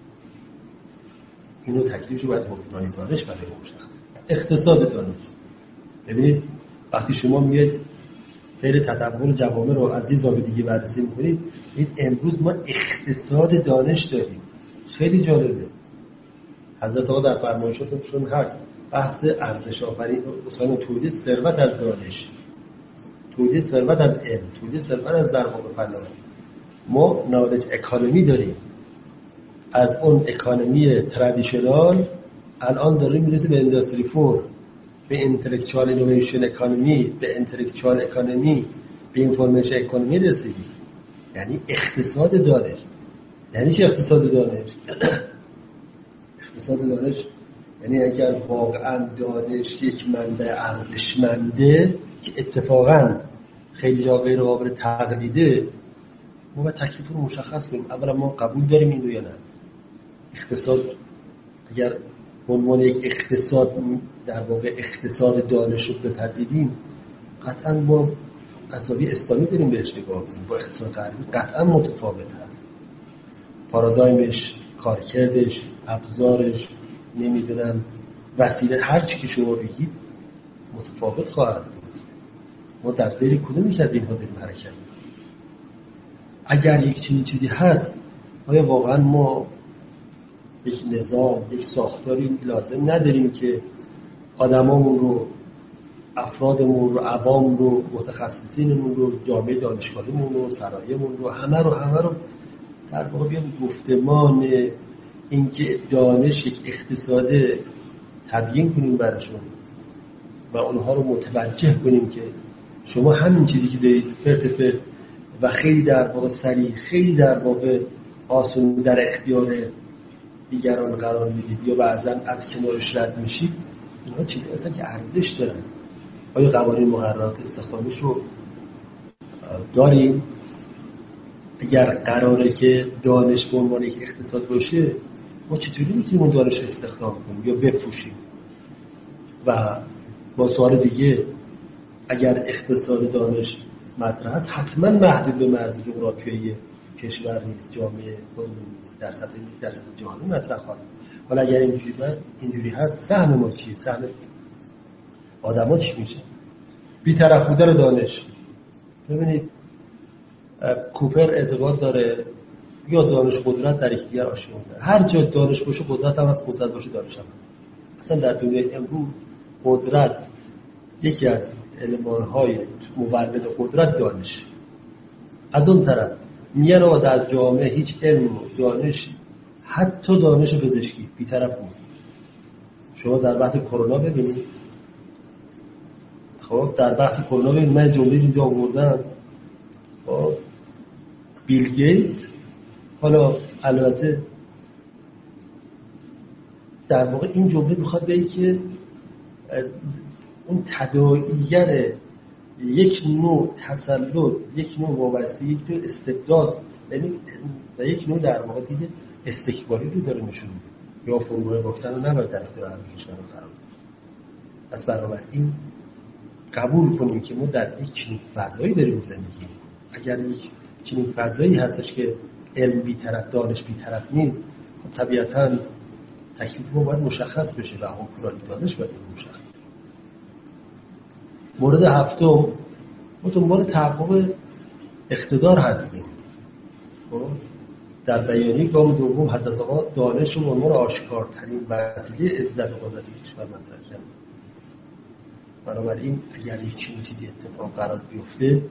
اینو تکلیفش رو از مبنای دانش برای مشخص. اقتصاد دانش، ببینید وقتی شما میاد سیر تطور جوامع رو از یه زاویه دیگه بررسی می‌کنید، این امروز ما اقتصاد دانش داریم. خیلی جالبه. حضرت آقا در فرمایشاتشون هست بحث ارزش آفرینی، مثلا تولید ثروت از دانش، تولید ثروت از علم، تولید ثروت از در واقع فناوری. ما نالج اکانومی داریم، از اون اکانومی ترادیشنال الان داریم میرسه به اندستری فور، به اینتלקچوال اینویشن اکانومی، به اینتלקچوال اکانومی، به اینفورمیشن اکانومی رسیدیم. یعنی اقتصاد دانش. یعنی چه اقتصاد دانش؟ اقتصاد دانش یعنی اگر واقعا دانش یک منبع ارزشمنده که اتفاقا خیلی جا غیر قابل تقلیده، ما باید تکلیف رو مشخص کنیم. اولا ما قبول داریم اینو یا نه؟ اقتصاد اگر به عنوان یک اقتصاد در واقع اقتصاد دانش رو بپذیریم، قطعا ما از زاویه اسلامی بریم بهش نگاه کنیم، با اقتصاد غربی قطعا متفاوت هست. پارادایمش، کارکردش، ابزارش، نمیدونم وسیله، هر چی که شما بگید متفاوت خواهد بود. ما در زیر کدوم یک از اینها داریم حرکت می‌کنیم؟ اگر یک چنین چیزی هست، آیا واقعا ما یک نظام، یک ساختاری لازم نداریم که آدمامون رو، افرادمون رو، عوام رو، متخصصینمون رو، جامعه دانشگاهیمون رو، سرایمون رو، همه رو همه رو در واقع بیام گفتمان اینکه دانش یک اقتصاد تبیین کنیم براشون و اونها رو متوجه کنیم که شما همین چیزی که دارید فرت فرت و خیلی در واقع سریع، خیلی در واقع آسون در اختیار دیگران قرار میدید یا بعضا از کنارش رد میشید، اینها چیزی هستن که ارزش دارن. آیا قوانین مقررات استخدامیش رو داریم؟ اگر قراره که دانش به عنوان یک اقتصاد باشه، ما چطوری میتونیم اون دانش رو استخدام کنیم یا بفروشیم؟ و با سوال دیگه، اگر اقتصاد دانش مطرح است، حتما محدود به مرز جغرافیایی کشور نیست، جامعه نیست، در سطح در سطح جهانی مطرح خواهد. حالا اگر اینجوری اینجوری هست، سهم ما چیه؟ سهم آدم‌ها چی میشه؟ بی‌طرف بودن دانش. ببینید کوپر اعتقاد داره یا دانش قدرت در یکدیگر آشناست. هر جا دانش باشه قدرت هم هست، قدرت باشه دانش هم هست. اصلا در دنیای امروز قدرت یکی از المان‌های مولد قدرت دانش. از اون طرف میگن آقا در جامعه هیچ علم و دانش، حتی دانش پزشکی بی‌طرف نیست. شما در بحث کرونا ببینید، خب در بحث کرونا ببینید، من جمله اینجا آوردم، خب بیل گیتس، حالا البته در واقع این جمله میخواد بگه که اون تداعیگر یک نوع تسلط، یک نوع وابستگی، یک نوع استبداد، یعنی و یک نوع در واقع دیگه استکباری رو داره نشون میده. یا فرمول واکسن رو نباید در اختیار همه کشورها قرار بده. پس بنابراین قبول کنیم که ما در یک چنین فضایی داریم زندگی. اگر یک چنین فضایی هستش که علم بی‌طرف، دانش بی‌طرف نیست، خب طبیعتاً تکلیف ما باید مشخص بشه و حکمرانی دانش باید مشخص. مورد هفتم، ما دنبال تحقق اقتدار هستیم. در بیانیه گام دوم حضرت آقا دانش رو به عنوان آشکارترین وسیله عزت و قدرت کشور مطرح کرد. بنابراین اگر یک چنین چیزی اتفاق قرار بیفته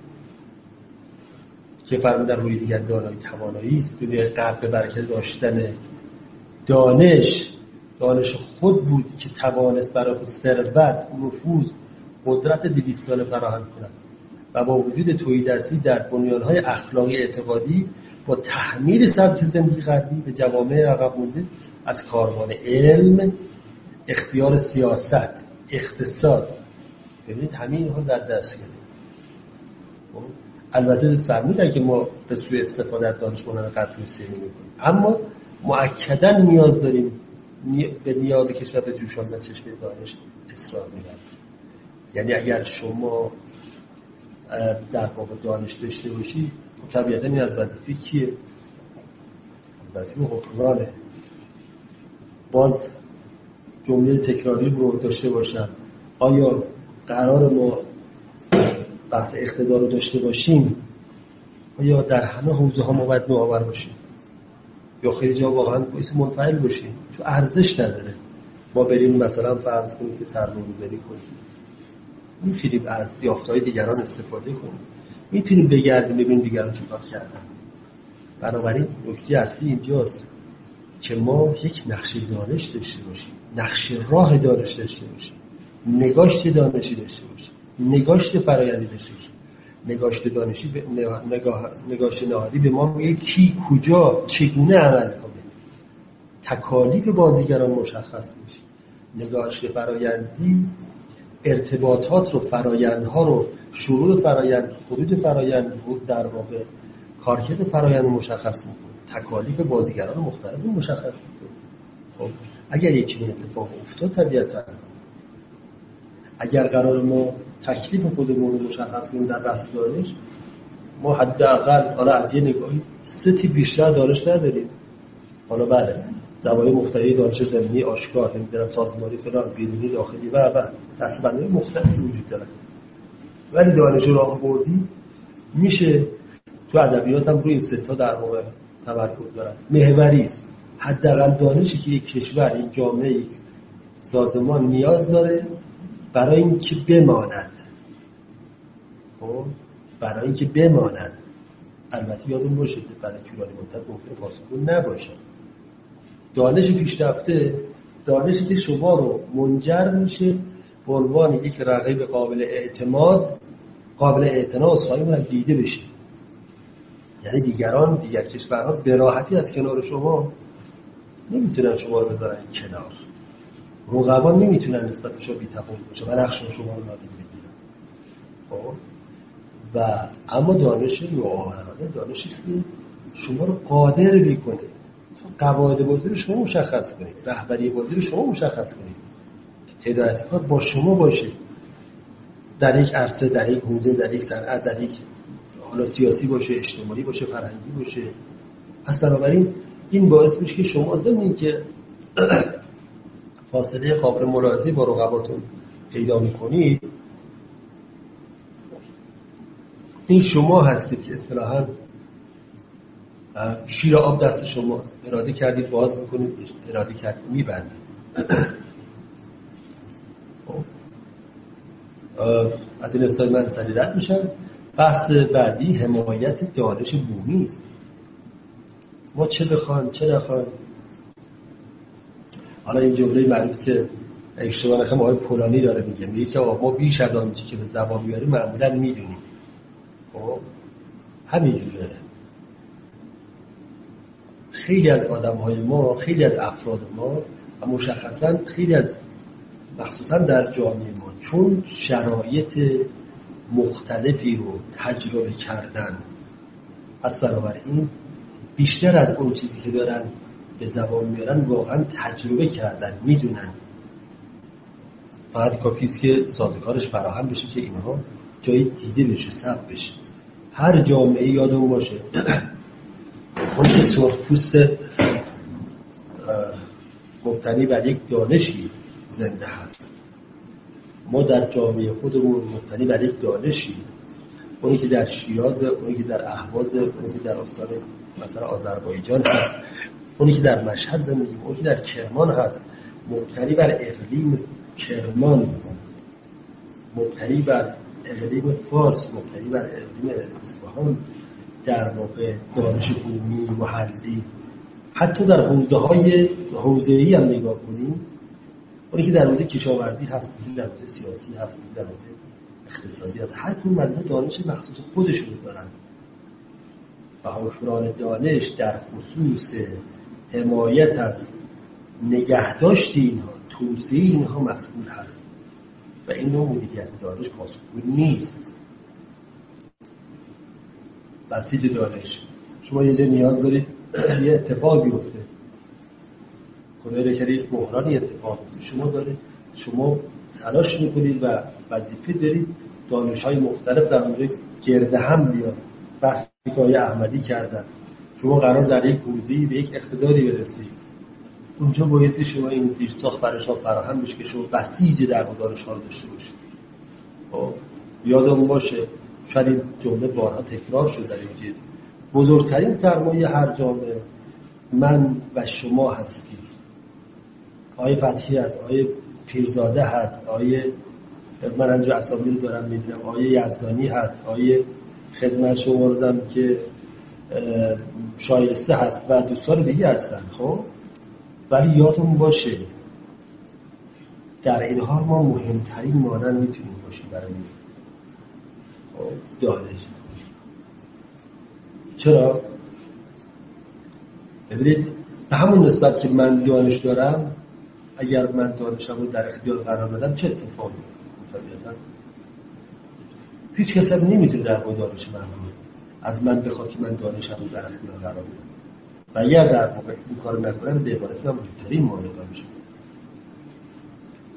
که فرمودن روی دیگر دانایی توانایی است، دنیای غرب به برکت داشتن دانش، دانش خود بود که توانست برای خود ثروت، نفوذ، قدرت دویست ساله فراهم کند و با وجود تهیدستی در بنیان‌های اخلاقی اعتقادی با تحمیل سبک زندگی غربی به جوامع عقب مانده از کاروان علم، اختیار سیاست، اقتصاد، ببینید همین اینها در دست گرفت. البته فرمودن که ما به سوی استفاده از دانش مانند غربی سیر نمی‌کنیم، اما مؤکداً نیاز داریم به نیاز کشور به جوشاندن چشمه دانش اصرار می‌کنیم. یعنی اگر شما در واقع دانش داشته باشی، طبیعتاً این از وظیفه کیه؟ وظیفه حکمرانه. باز جمله تکراری رو داشته باشم، آیا قرار ما بحث اقتدار رو داشته باشیم؟ آیا در همه حوزه ها ما باید نوآور باشیم؟ یا خیلی جا واقعاً باید منفعل باشیم؟ چون ارزش نداره ما بریم مثلا فرض کنیم که سرمایه‌گذاری کنیم، میتونیم از یافته‌های دیگران استفاده کنیم، میتونیم بگردیم ببینیم دیگران چه کار کردن. بنابراین نکته اصلی اینجاست که ما یک نقشه دانش داشته باشیم، نقشه راه دانش داشته باشیم، نگاشت دانشی داشته باشیم، نگاشت فرآیندی داشته باشیم. نگاشت دانشی به نگاه نگاشت نهادی به ما میگه کی کجا چگونه عمل کنه، تکالیف بازیگران مشخص میشه. نگاشت فرآیندی ارتباطات رو، فرآیندها رو، شروع فرآیند، خروج فرآیند، در واقع کارکرد فرآیند مشخص میکنه، تکالیف بازیگران مختلف مشخص میکنه. خب اگر یک چنین اتفاق افتاد طبیعتا اگر قرار ما تکلیف خودمون رو مشخص کنیم در بحث دانش، ما حداقل حالا از یه نگاهی سه تیپ بیشتر دانش نداریم. حالا بله زوایای مختلفی دانش زمینی آشکار، نمیدونم سازمانی فلان، بیرونی، داخلی و و دسته‌بندی مختلفی وجود داره، ولی دانش راهبردی میشه تو ادبیات هم روی این سه تا در واقع تمرکز دارن. محوری است. حداقل دانشی که یک کشور، یک جامعه، یک سازمان نیاز داره برای اینکه بماند. خب برای اینکه بماند. البته یادون باشه برای طولانی مدت ممکنه پاسخگو نباشه. دانش پیشرفته دانشی که شما رو منجر میشه به عنوان یک رقیب قابل اعتماد، قابل اعتنا و صاحب دیده بشه. یعنی دیگران، دیگر کشورها به راحتی از کنار شما نمیتونن شما رو بذارن کنار. رقبا نمیتونن نسبت به شما بی‌تفاوت باشه و نقش شما رو نادیده بگیرن. خب و اما دانش نوآورانه دانشی است که شما رو قادر میکنه قواعد بازی رو شما مشخص کنید، رهبری بازی رو شما مشخص کنید، هدایت کار با شما باشه در یک عرصه، در یک حوزه، در یک صنعت، در یک حالا سیاسی باشه، اجتماعی باشه، فرهنگی باشه. پس بنابراین این باعث میشه که شما ضمن که فاصله قابل ملاحظه‌ای با رقباتون پیدا میکنید، این شما هستید که اصطلاحاً شیر آب دست شماست. اراده کردید باز میکنید، اراده کردید میبندید. از این اصطلاح من سری رد میشن. بحث بعدی حمایت دانش بومی است. ما چه بخوایم چه نخوایم. حالا این جمله معروف که اشتباه نکنم آقای پولانی داره میگه، میگه که ما بیش از آنچه که به زبان میاریم معمولا میدونیم. خب همینجوره. خیلی از آدم‌های ما، خیلی از افراد ما و مشخصاً خیلی از مخصوصاً در جامعه ما چون شرایط مختلفی رو تجربه کردن، پس بنابراین بیشتر از اون چیزی که دارن به زبان میارن واقعاً تجربه کردن، میدونن. فقط کافیست که سازوکارش فراهم بشه که اینها جای دیده بشه، ثبت بشه. هر جامعه یادمون باشه اون که سرخپوست مبتنی بر یک دانشی زنده هست. ما در جامعه خودمون مبتنی بر یک دانشی، اونی که در شیراز، اونی که در اهواز، اونی که در استان مثلا آذربایجان هست، اونی که در مشهد زندگی، اونی که در کرمان هست، مبتنی بر اقلیم کرمان، مبتنی بر اقلیم فارس، مبتنی بر اقلیم اصفهان، در واقع دانش بومی، محلی. حتی در حوزه‌های حوزه‌ای هم نگاه کنیم، اونی که در حوزه کشاورزی هست، اونی در حوزه سیاسی هست، اونی در حوزه اقتصادی هست، هر کدوم مجموعه دانش مخصوص خودشون دارن. و حکمران دانش در خصوص حمایت از نگهداشت اینها، توسعه اینها مسئول هست و این نوع مدیریت دانش پاسخگو نیست. بسیج دانش شما یه جا نیاز دارید یه اتفاق بیفته، خدای نکرده یک بحرانی اتفاق بیفته، شما دارید شما تلاش میکنید و وظیفه دارید دانش‌های مختلف در اونجا گرد هم بیاد. بحثی که آقای احمدی کردن، شما قرار در یک حوزه‌ای به یک اقتداری برسید، اونجا بایستی شما این زیرساخت برای شما فراهم بشه که شما بسیج در دانش‌ها رو داشته باشید. خب یادمون باشه، شاید این جمله بارها تکرار شده در این جلسه، بزرگترین سرمایه هر جامعه من و شما هستیم. آقای فتحی هست، آقای پیرزاده هست، آقای من انجا اسامی رو دارم میدونم، آقای یزدانی هست، آقای خدمت شما روزم که شایسته هست و دوستان دیگه هستن. خب ولی یادمون باشه در این حال ما مهمترین مانند میتونیم باشیم برای دانش. چرا؟ ببینید به همون نسبت که من دانش دارم، اگر من دانشم رو در اختیار قرار بدم چه اتفاقی طبیعتا هیچ کس هم نمیتونه در مورد دانش من از من بخواد که من دانشم رو در اختیار قرار بدم و اگر در واقع این کار نکنم به عبارت من مهمترین مانع دانش است.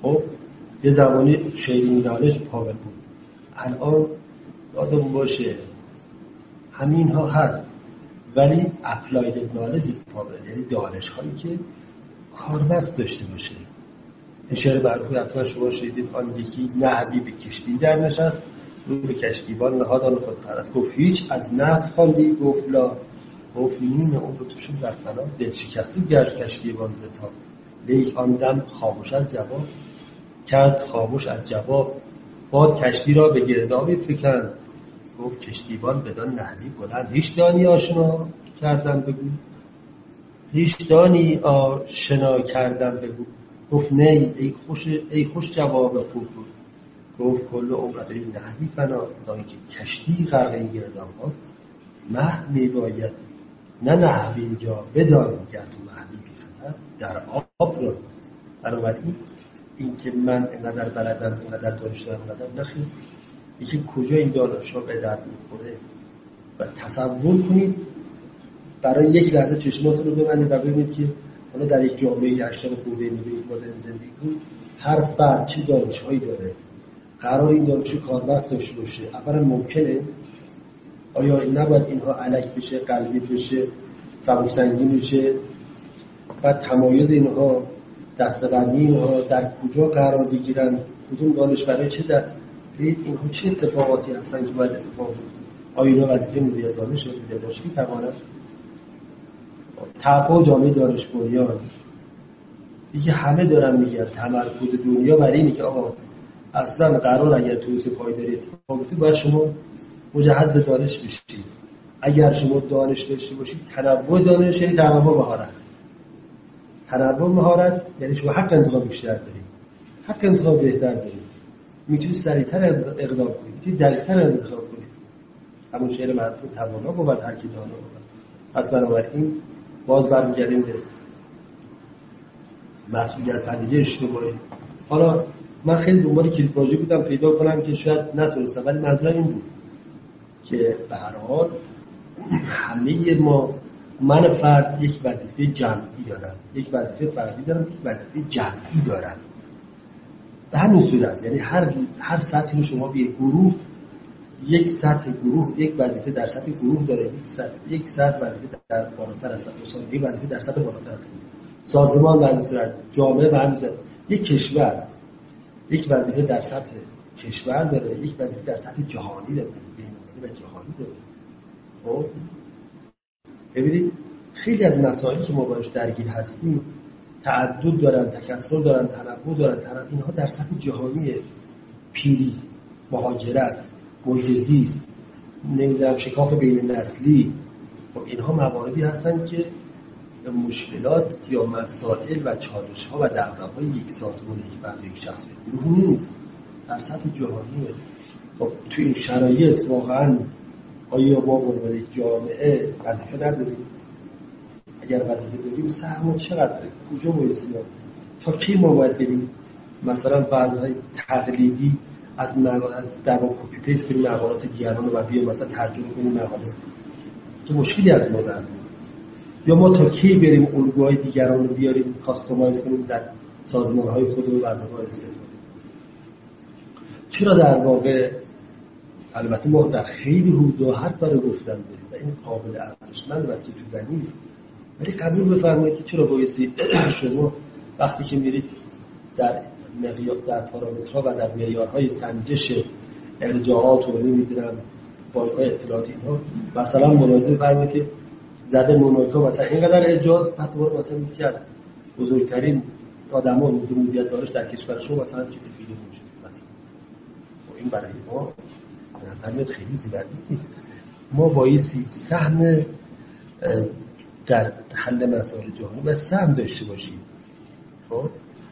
خب یه زمانی شیرینی نالج پاور بود، الان یادمون باشه همین ها هست، ولی اپلاید نالج پاور، یعنی دانش هایی که کاربست داشته باشه. این شعر برخوی حتما شما شنیدید، آن یکی نهبی به کشتی در نشست، رو به کشتیبان نهاد آن خود پرست. گفت هیچ از نهب خواندی؟ گفت لا. گفت نیم عمر تو شد در فنا، دل شکسته گشت کشتیبان ز تاب. لیک آن دم خاموش از جواب کرد، خاموش از جواب. باد کشتی را به گردابی فکند، گفت کشتیبان بدان نحوی بلند. هیچ دانی آشنا کردم بگو، هیچ دانی آشنا کردم بگو. گفت نه ای خوش ای خوش جواب خوب بود. گفت کل عمرت این نحوی فنا، زانی که کشتی غرق این گرداب هاست مه می باید نه نحوی اینجا بدان، گر تو مهدی بی خطر در آب رو. بنابراین این که من اینقدر بلدم، اینقدر دانش دارم، اینقدر نخیر، یکی کجا این دانش ها به درد میخوره. و تصور کنید برای یک لحظه چشماتون رو ببندید و ببینید که حالا در یک جامعه هشتاد خورده میلیون مدرن زندگی کنید، هر فرد چه دانش‌هایی داره، قرار این دانش کاربست داشته باشه. اولا ممکنه آیا این نباید اینها الک بشه، قلبی بشه، سبک سنگین بشه؟ بعد تمایز اینها، دستبندی اینها در کجا قرار بگیرن، کدوم دانش برای چه در اینها چه اتفاقاتی هستن که باید اتفاق بیفته؟ آیا اینا وظیفه مدیریت دانش یا مدیریت دانش کی تواند تبع جامعه دانش بنیان دیگه همه دارن میگن تمرکز دنیا برای اینه که آقا اصلا قرار اگر توسعه پایداری اتفاق بیفته باید شما مجهز به دانش بشید. اگر شما دانش داشته باشید، تنوع دانش یعنی تنوع مهارت. تنوع مهارت یعنی شما حق انتخاب بیشتر دارید، حق انتخاب بهتر دارید، میتونید سریعتر اقدام کنید، میتونید دقیق‌تر انتخاب کنید. همون شعر معروف توانا بود هر کی دانا بود. پس بنابراین باز برمیگردیم به مسئولیت پذیری اجتماعی. حالا من خیلی دنبال کلیدواژه بودم پیدا کنم که شاید نتونستم، ولی منظورم این بود که به هر حال همه ما، من فرد یک وظیفه جمعی دارم، یک وظیفه فردی دارم، یک وظیفه جمعی دارم. به همین صورت یعنی هر هر سطحی شما به گروه، یک سطح گروه یک وظیفه در سطح گروه داره، یک سطح یک سطح وظیفه در بالاتر است، یک وظیفه در سطح بالاتر است. سازمان به همین صورت، جامعه به همین صورت، یک کشور یک وظیفه در سطح کشور داره، یک وظیفه در سطح جهانی داره، بین‌المللی و جهانی داره. خب ببینید خیلی از مسائلی که ما باهاش درگیر هستیم تعدد دارن، تکثر دارن، تنوع دارن، تنوع اینها در سطح جهانی، پیری، مهاجرت، محیط زیست، نمیدونم شکاف بین نسلی، خب اینها مواردی هستن که مشکلات یا مسائل و چالش ها و دغدغه‌های یک سازمان، یک فرد، یک شخص گروه نیست، در سطح جهانیه. خب تو این شرایط واقعا آیا ما به عنوان یک جامعه وظیفه نداریم؟ اگر وظیفه داریم سهم چقدر، کجا باید تا کی ما باید بریم مثلا فرض‌های تقلیدی از مقالات در واقع کپی پیست کنیم مقالات دیگران و بیایم مثلا ترجمه کنیم مقاله که مشکلی از ما داره، یا ما تا کی بریم الگوهای دیگران رو بیاریم کاستومایز کنیم در سازمان‌های خودمون و برنامه‌ها استفاده. چرا در واقع البته ما در خیلی حوزه‌ها حرف برای گفتن داریم و این قابل ارزشمند و ستودنی است، ولی قبول بفرمایید که چرا بایستی شما وقتی که میرید در معیار در پارامترها و در معیارهای سنجش ارجاعات و نمیدونم بانک‌های اطلاعاتی اینها مثلا ملاحظه بفرمایید که زده مونیکا مثلا اینقدر ارجاعات، بعد دوباره مثلا یکی از بزرگترین آدم‌ها حوزه مدیریت دانش در کشور شما مثلا چیزی پیدا نمیشه مثلا. و این برای ما به نظر خیلی زیادی نیست. ما بایستی سهم در حل مسائل جهانی و سهم داشته باشیم. خب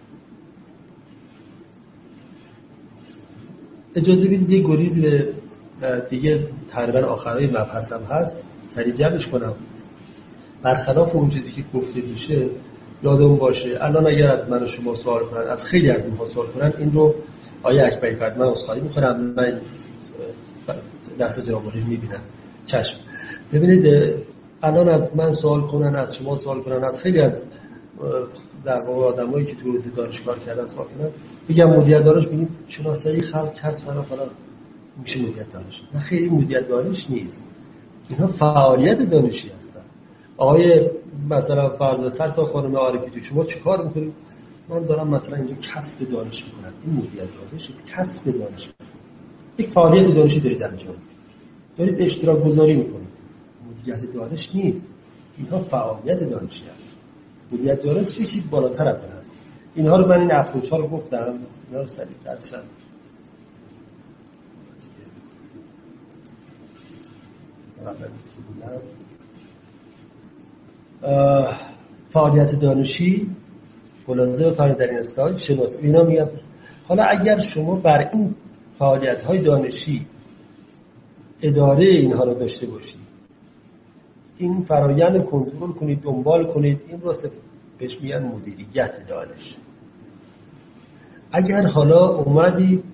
اجازه بدید یه گریز به دیگه تقریبا آخرای مبحثم هست سریع جمعش کنم. برخلاف اون چیزی که گفته میشه یادمون باشه الان اگر از من و شما سوال کنن، از خیلی از اینها سوال کنن، این رو آیه اکبری فرد من اصخایی میکنم، من دست جنابالی میبینم. چشم. ببینید الان از من سوال کنن، از شما سوال کنن، از خیلی از در واقع آدمایی که تو حوزه دانش کار کردن ساکنن میگم مدیریت دانش، میگیم شناسایی خلق کسب فلان فلان میشه مدیریت دانش. نه خیلی مدیریت دانش نیست، اینا فعالیت دانشی هستن. آقای مثلا فرض سر تا خانم عارفی تو شما چه کار میکنید؟ من دارم مثلا اینجا کسب دانش میکنم. این مدیریت دانش نیست، کسب دانش. یک فعالیت دانشی دارید انجام دارید اشتراک گذاری میکنید، مدیریت دانش نیست. اینها فعالیت دانشی هست. مدیریت دانش چیزی بالاتر از این است. اینها رو من این اپروچ ها رو گفتم، اینا رو سریع ترشن. فعالیت دانشی خلاصه بفرمایید در این اسلاید شناسی اینا میگم. حالا اگر شما بر این فعالیت های دانشی اداره اینها رو داشته باشید، این فرایند کنترل کنید، دنبال کنید، این رو بهش میگن مدیریت دانش. اگر حالا اومدید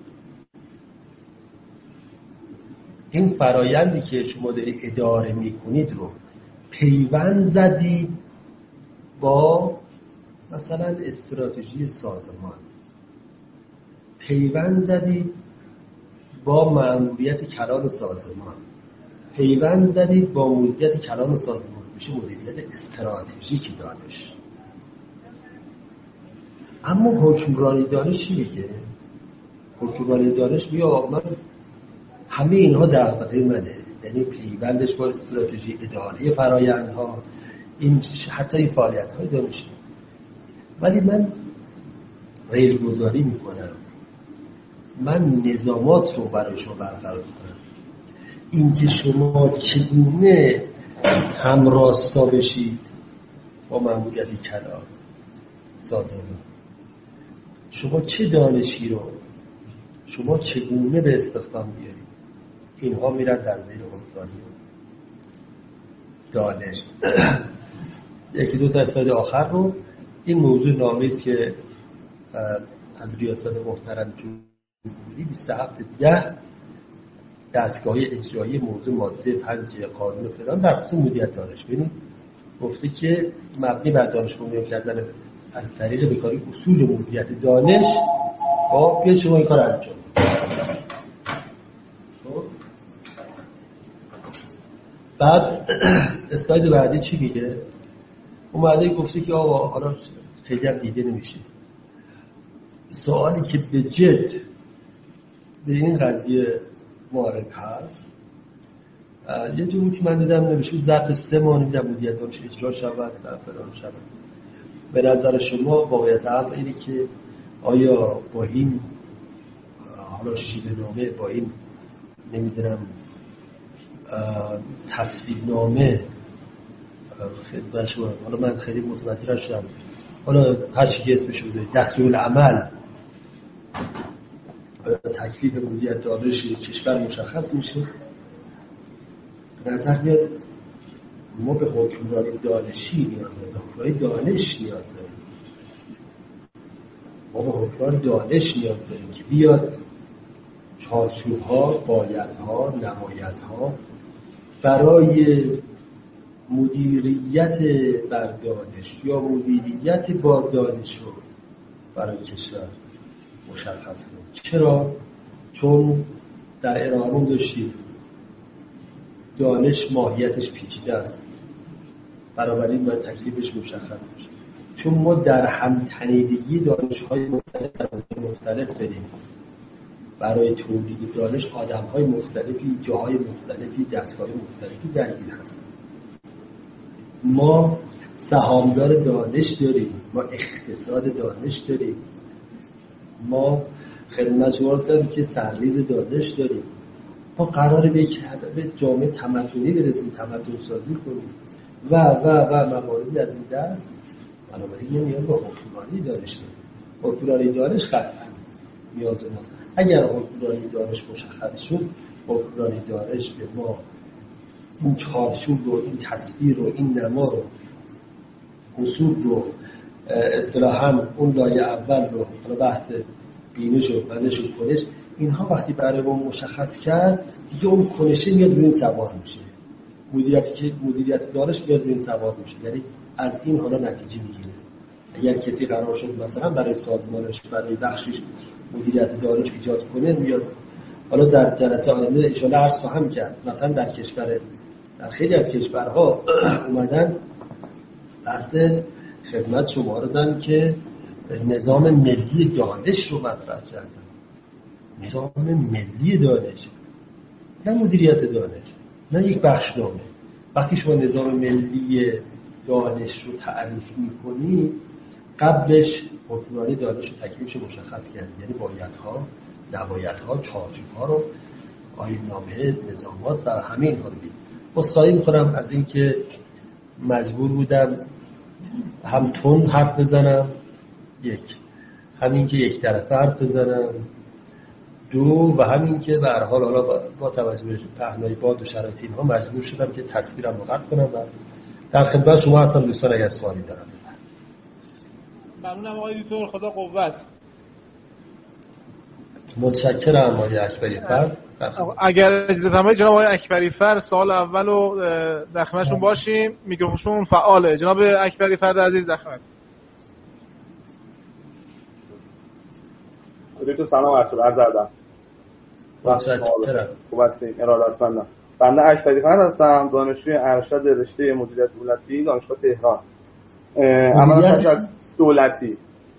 این فرایندی که شما دارید اداره میکنید رو پیوند زدید با مثلا استراتژی سازمان، پیوند زدید با مأموریت کلان سازمان، پیوند زدید با مدیریت کلان سازمان، میشه مدیریت استراتژیک دانش. اما حکمرانی دانش چی میگه؟ حکمرانی دانش میگه من همه اینها دغدغه منه، یعنی پیوندش با استراتژی اداره فرآیندها، این حتی این فعالیت های دانشی. ولی من ریل گذاری میکنم، من نظامات رو برای شما برقرار میکنم، اینکه شما چگونه همراستا بشید با مأموریت کلان سازمان، شما چه دانشی رو شما چگونه به استخدام بیارید، اینها میرن در زیر حکمرانی دانش. یکی دو تا اسلاید آخر رو، این موضوع نامه‌ای که از ریاست محترم جمهوری بیست و هفت ده دستگاه اجرایی موضوع ماده پنج قانون فلان در خصوص مدیریت دانش، ببینید گفته که مبنی بر دانش بنیان کردن از طریق بکاری اصول مدیریت دانش، خب بیاید شما این کار انجام. بعد اسلاید بعدی چی میگه؟ اومده گفته که آقا حالا خیلی هم دیده نمیشه. سوالی که به جد به این قضیه وارد هست، یه جوری که من دیدم نمیشه ضرب سه ماه میدم مدیریت دانش اجرا شود در فلان شود. به نظر شما واقعیت امر اینه که آیا با این حالا شیوه نامه، با این نمیدونم تصویب نامه خدمت شما، حالا من خیلی متوجه نشدم، حالا هر چی که اسمش رو بذارید، دستورالعمل تکلیف مدیریت دانش کشور مشخص میشه. به نظر میاد ما به حکمرانی دانشی نیاز داریم، به حکمرانی دانش نیاز داریم، ما به حکمرانی دانش نیاز داریم که بیاد چارچوب‌ها، بایدها، نمایدها برای مدیریت بر دانش یا مدیریت با دانش رو برای کشور مشخص کنیم. چرا؟ چون در ارائه‌مون داشتیم دانش ماهیتش پیچیده است، بنابراین باید تکلیفش مشخص بشه. چون ما در همتنیدگی دانش‌های مختلف مختلف داریم، برای تولید دانش آدم‌های مختلفی، جاهای مختلفی، دستگاه‌های مختلفی درگیر هستند. ما سهامدار دانش داریم، ما اقتصاد دانش داریم، ما خدمت شما داریم که سرریز دانش داریم. ما قراره به یک هدف جامعه تمدنی برسیم، تمدن سازی کنیم و و و مواردی از این دست. بنابراین یه نیاز به حکمرانی دانش داریم. حکمرانی دانش قطعا نیاز ماست. اگر حکمرانی دانش مشخص شد، حکمرانی دانش به ما این چارچوب رو، این تصویر رو، این نما رو، اصول رو، اصطلاحاً اون لایه اول رو، حالا بحث بینش و منش و کنش، اینها وقتی برای ما مشخص کرد، دیگه اون کنشه میاد روی این سوار میشه. مدیریتی که مدیریت دانش میاد روی این سوار میشه، یعنی از این حالا نتیجه میگیره. اگر کسی قرار شد مثلا برای سازمانش برای بخشش مدیریت دانش ایجاد کنه میاد. حالا در جلسه آینده ان شاءالله عرض خواهم کرد مثلا در کشور در خیلی از کشورها اومدن بحث خدمت شما رو دادن که نظام ملی دانش رو مطرح کردن. نظام ملی دانش، نه مدیریت دانش، نه یک بخشنامه. وقتی شما نظام ملی دانش رو تعریف می‌کنی قبلش حکمرانی دانش رو تکلیفش مشخص کردی، یعنی بایدها، نبایدها، چارچوب‌ها رو آیین‌نامه، نظامات و همه اینها رو دید. عذرخواهی می‌کنم از اینکه مجبور بودم هم تند حرف بزنم، یک همین که یک طرفه حرف بزنم، دو و همین که به هر حال حالا با توجه به پهنای باد و شرایط اینها مجبور شدم که تصویرم رو قطع کنم و در خدمت شما هستم. دوستان اگر سوالی دارن. ممنونم آقای دکتر، خدا قوت. متشکرم آقای اکبری فر. اگر اجازه فرمایید جناب آقای اکبری فر سوال اولو در خدمتشون باشیم. میکروفونشون فعاله. جناب اکبری فر عزیز در خدمت. دکتر سلام عرض ادب. متشکرم. خوب هستین؟ ارادتمندم. بنده اکبری فر هستم، دانشجوی ارشد رشته مدیریت دولتی دانشگاه تهران. عملا تشکر دولتی.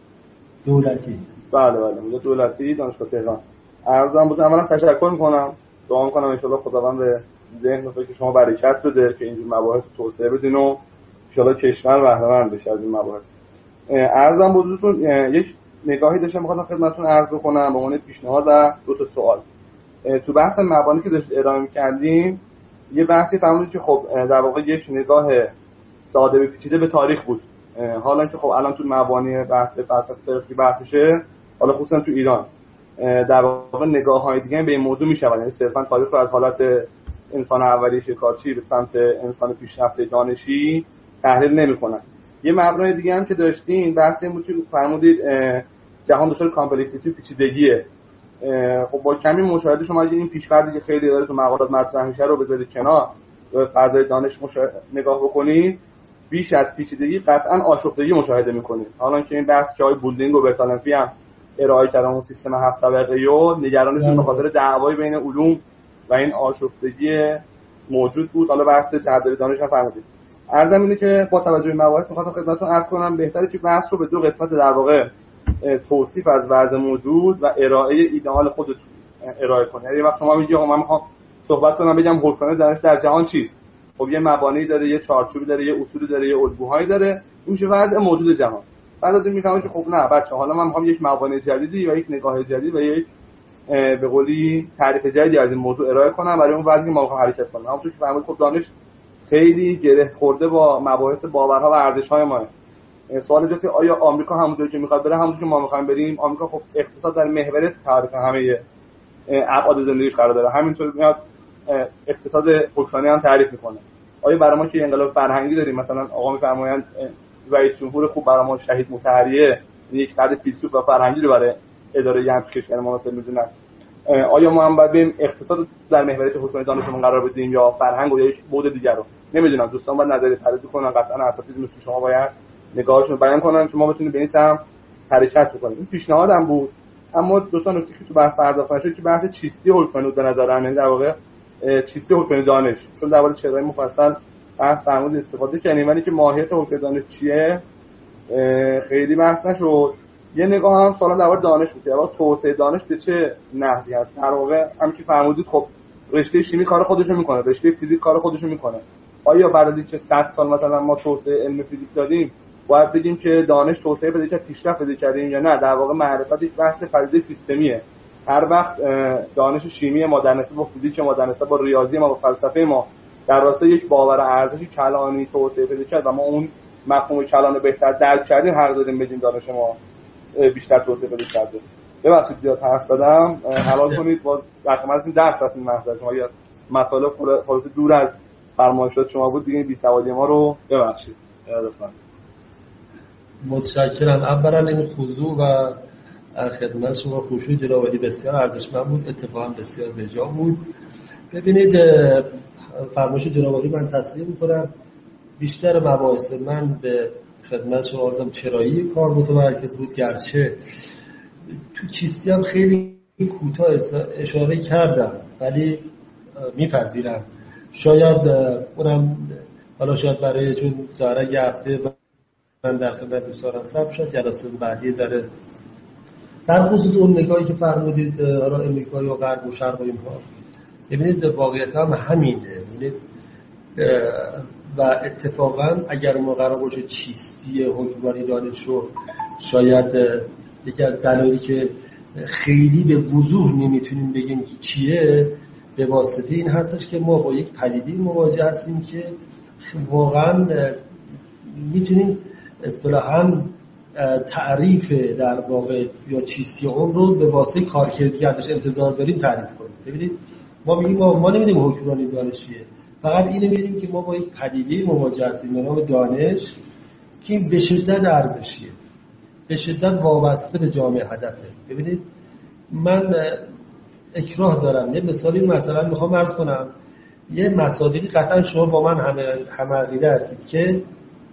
دولتی. بله بله، مدیریت دولتی دانشگاه تهران. عرضم بود اولا تشکر میکنم. دعا میکنم ان شاءالله خداوند به ذهن و فکر شما برکت بده که اینجور مباحث توسعه بدین و ان شاءالله کشور بهره مند بشه از این مباحث. عرضم بودتون یک نگاهی داشتم می‌خواستم خدمتتون عرض بکنم به عنوان پیشنهاد و دو تا سوال. تو بحث مبانی که داشت ارائه می‌کردیم یه بحثی فرمودید که خب در واقع یک نگاه ساده و پیچیده به تاریخ بود. حالا که خب الان تو مبانی بحث فلسفه تاریخی بحث میشه، حالا خصوصا تو ایران در واقع نگاه‌های دیگه به این موضوع میشود، یعنی صرفا تاریخ رو از حالت انسان اولیه شکارچی به سمت انسان پیشرفته دانشی تحلیل نمی‌کنن. یه مبنای دیگه هم که داشتین بحث این بود که فرمودید جهان دچار کامپلکسیتی پیچیدگیه. خب با کمی مشاهده شما اگه این پیش‌فرضی که خیلی داره تو مقالات مطرح میشه رو بذارید کنار و فضای دانش مشا... نگاه بکنید، بیش از پیچیدگی قطعاً آشفتگی مشاهده می‌کنید. حالا که این بحث که آقای بولدینگ و برتالنفی هم ارائه کردن اون سیستم هفت طبقه‌ای و نگرانشون به خاطر دعوای بین علوم و این آشفتگی موجود بود. حالا بحث تعدد دانش هم فرمودید. عرضم اینه که با توجه به مباحث می‌خواستم خدمتتون عرض کنم بهتره که بحث رو به دو قسمت در واقع توصیف از وضع موجود و ارائه ایدئال خودت ارائه کنید. یعنی وقتی شما میگی من می‌خوام صحبت کنم بگم حکمرانی دانش در جهان چیست؟ خب یه مبانی داره، یه چارچوبی داره، یه اصولی داره، یه الگوهایی داره. این میشه وضع موجود جهان. بعد از این میفهمید که خب نه بچه‌ها حالا من می‌خوام یک مبانی جدیدی و یک نگاه جدید و یک به قولی تعریف جدیدی از این موضوع ارائه کنم برای اون وضعی که ما می‌خوایم حرکت کنیم. همونطور که فهمید خب دانش خیلی گره خورده با مباحث باورها و ارزش‌های ما. سوال اینجاست که آیا آمریکا همونجوری که می‌خواد بره همونجوری که ما می‌خوایم بریم؟ آمریکا خب اقتصاد در محور تعریف همه ابعاد زندگیش قرار داره. همینطور میاد اقتصاد حکمرانی هم تعریف می‌کنه. آیا برای ما که انقلاب فرهنگی داریم، مثلا آقا می‌فرمایند رئیس جمهور خوب برای ما شهید مطهریه، یک فرد فیلسوف و فرهنگی رو برای اداره یه همچین کشور مناسب می‌دونن؟ آیا ما هم باید بریم اقتصاد در محوریت حکمرانی دانشمون قرار بدیم یا فرهنگ و یا یک بعد دیگر رو؟ نمیدونم. دوستان باید نظری پردازی کنن. قطعا اساتید مثل شما باید نگاهشون رو بیان کنن که ما بتونیم به این سمت حرکت بکنیم. این پیشنهادم بود. اما دوستان نکته که تو بحث پرداخته نشد که بحث چیستی حکمرانی به نظر من، در واقع چیستی حکمرانی دانش، چون درباره چهره‌های مفصل بحث فرمود استفاده کردیم ولی که ماهیت حکمرانی دانش چیه خیلی بحث نشد. یه نگاه هم سوال درباره دانش بود. واقعا توسعه دانش به چه نحوی است؟ در واقع هم که فرمودید خب رشته شیمی کار خودشو میکنه، رشته فیزیک کار خودشو میکنه. آیا بعد از اینکه صد سال مثلا ما توسعه علم فیزیک دادیم باید بگیم که دانش توسعه پیدا کرد، پیشرفت پیدا کردیم یا نه؟ در واقع معرفت یک بحث پدیده سیستمیه. هر وقت دانش شیمی ما در نسبت با فیزیک ما، در نسبت با ریاضی ما، با فلسفه ما در راستای یک باور ارزشی کلانی توسعه پیدا کرد و ما اون مفهوم کلان رو بهتر درک کردیم، حق داریم بگیم دانش ما بیشتر توسعه پیدا کرده. ببخشید زیاد حرف زدم، حلال کنید. باز رقم از این درس رسید محضر شما یا مطالب خلاص دور از فرمایشات شما بود دیگه، بی‌سوادی ما رو ببخشید. لطفاً. متشکرم. اولا این خضوع و خدمت شما خشوع جناب عالی بسیار ارزشمند بود، اتفاقا بسیار بجا بود. ببینید فرمایش جناب عالی من تسلیم می‌کنم. بیشتر مباحث من به خدمت شما عرضم چرایی کار متمرکز بود، گرچه تو چیستی هم خیلی کوتاه اشاره کردم ولی میپذیرم شاید اونم حالا شاید برای چون ظاهرا یه هفته من در خدمت دوستان هستم شاید جلسه بعدی داره در خصوص اون نگاهی که فرمودید حالا امریکا یا غرب و شرق و اینها. ببینید واقعیت هم همینه. ببینید و اتفاقا اگر ما قرار باشه چیستی حکمرانی دانش رو شاید یکی از دلایلی که خیلی به وضوح نمیتونیم بگیم چیه به واسطه این هستش که ما با یک پدیده مواجه هستیم که واقعا میتونیم اصطلاحاً تعریف در واقع یا چیستی اون رو به واسطه کارکردی ازش انتظار داریم تعریف کنیم. ببینید ما میگیم ما, ما نمیدونیم حکمرانی دانش چیه، فقط اینو میدونیم که ما با یک پدیده مواجه هستیم به نام دانش که به شدت ارزشیه، به شدت وابسته به جامعه هدفه. ببینید من اکراه دارم یه مثالی مثلا میخوام عرض کنم، یه مصادیقی قطعا شما با من همه همه عقیده هستید که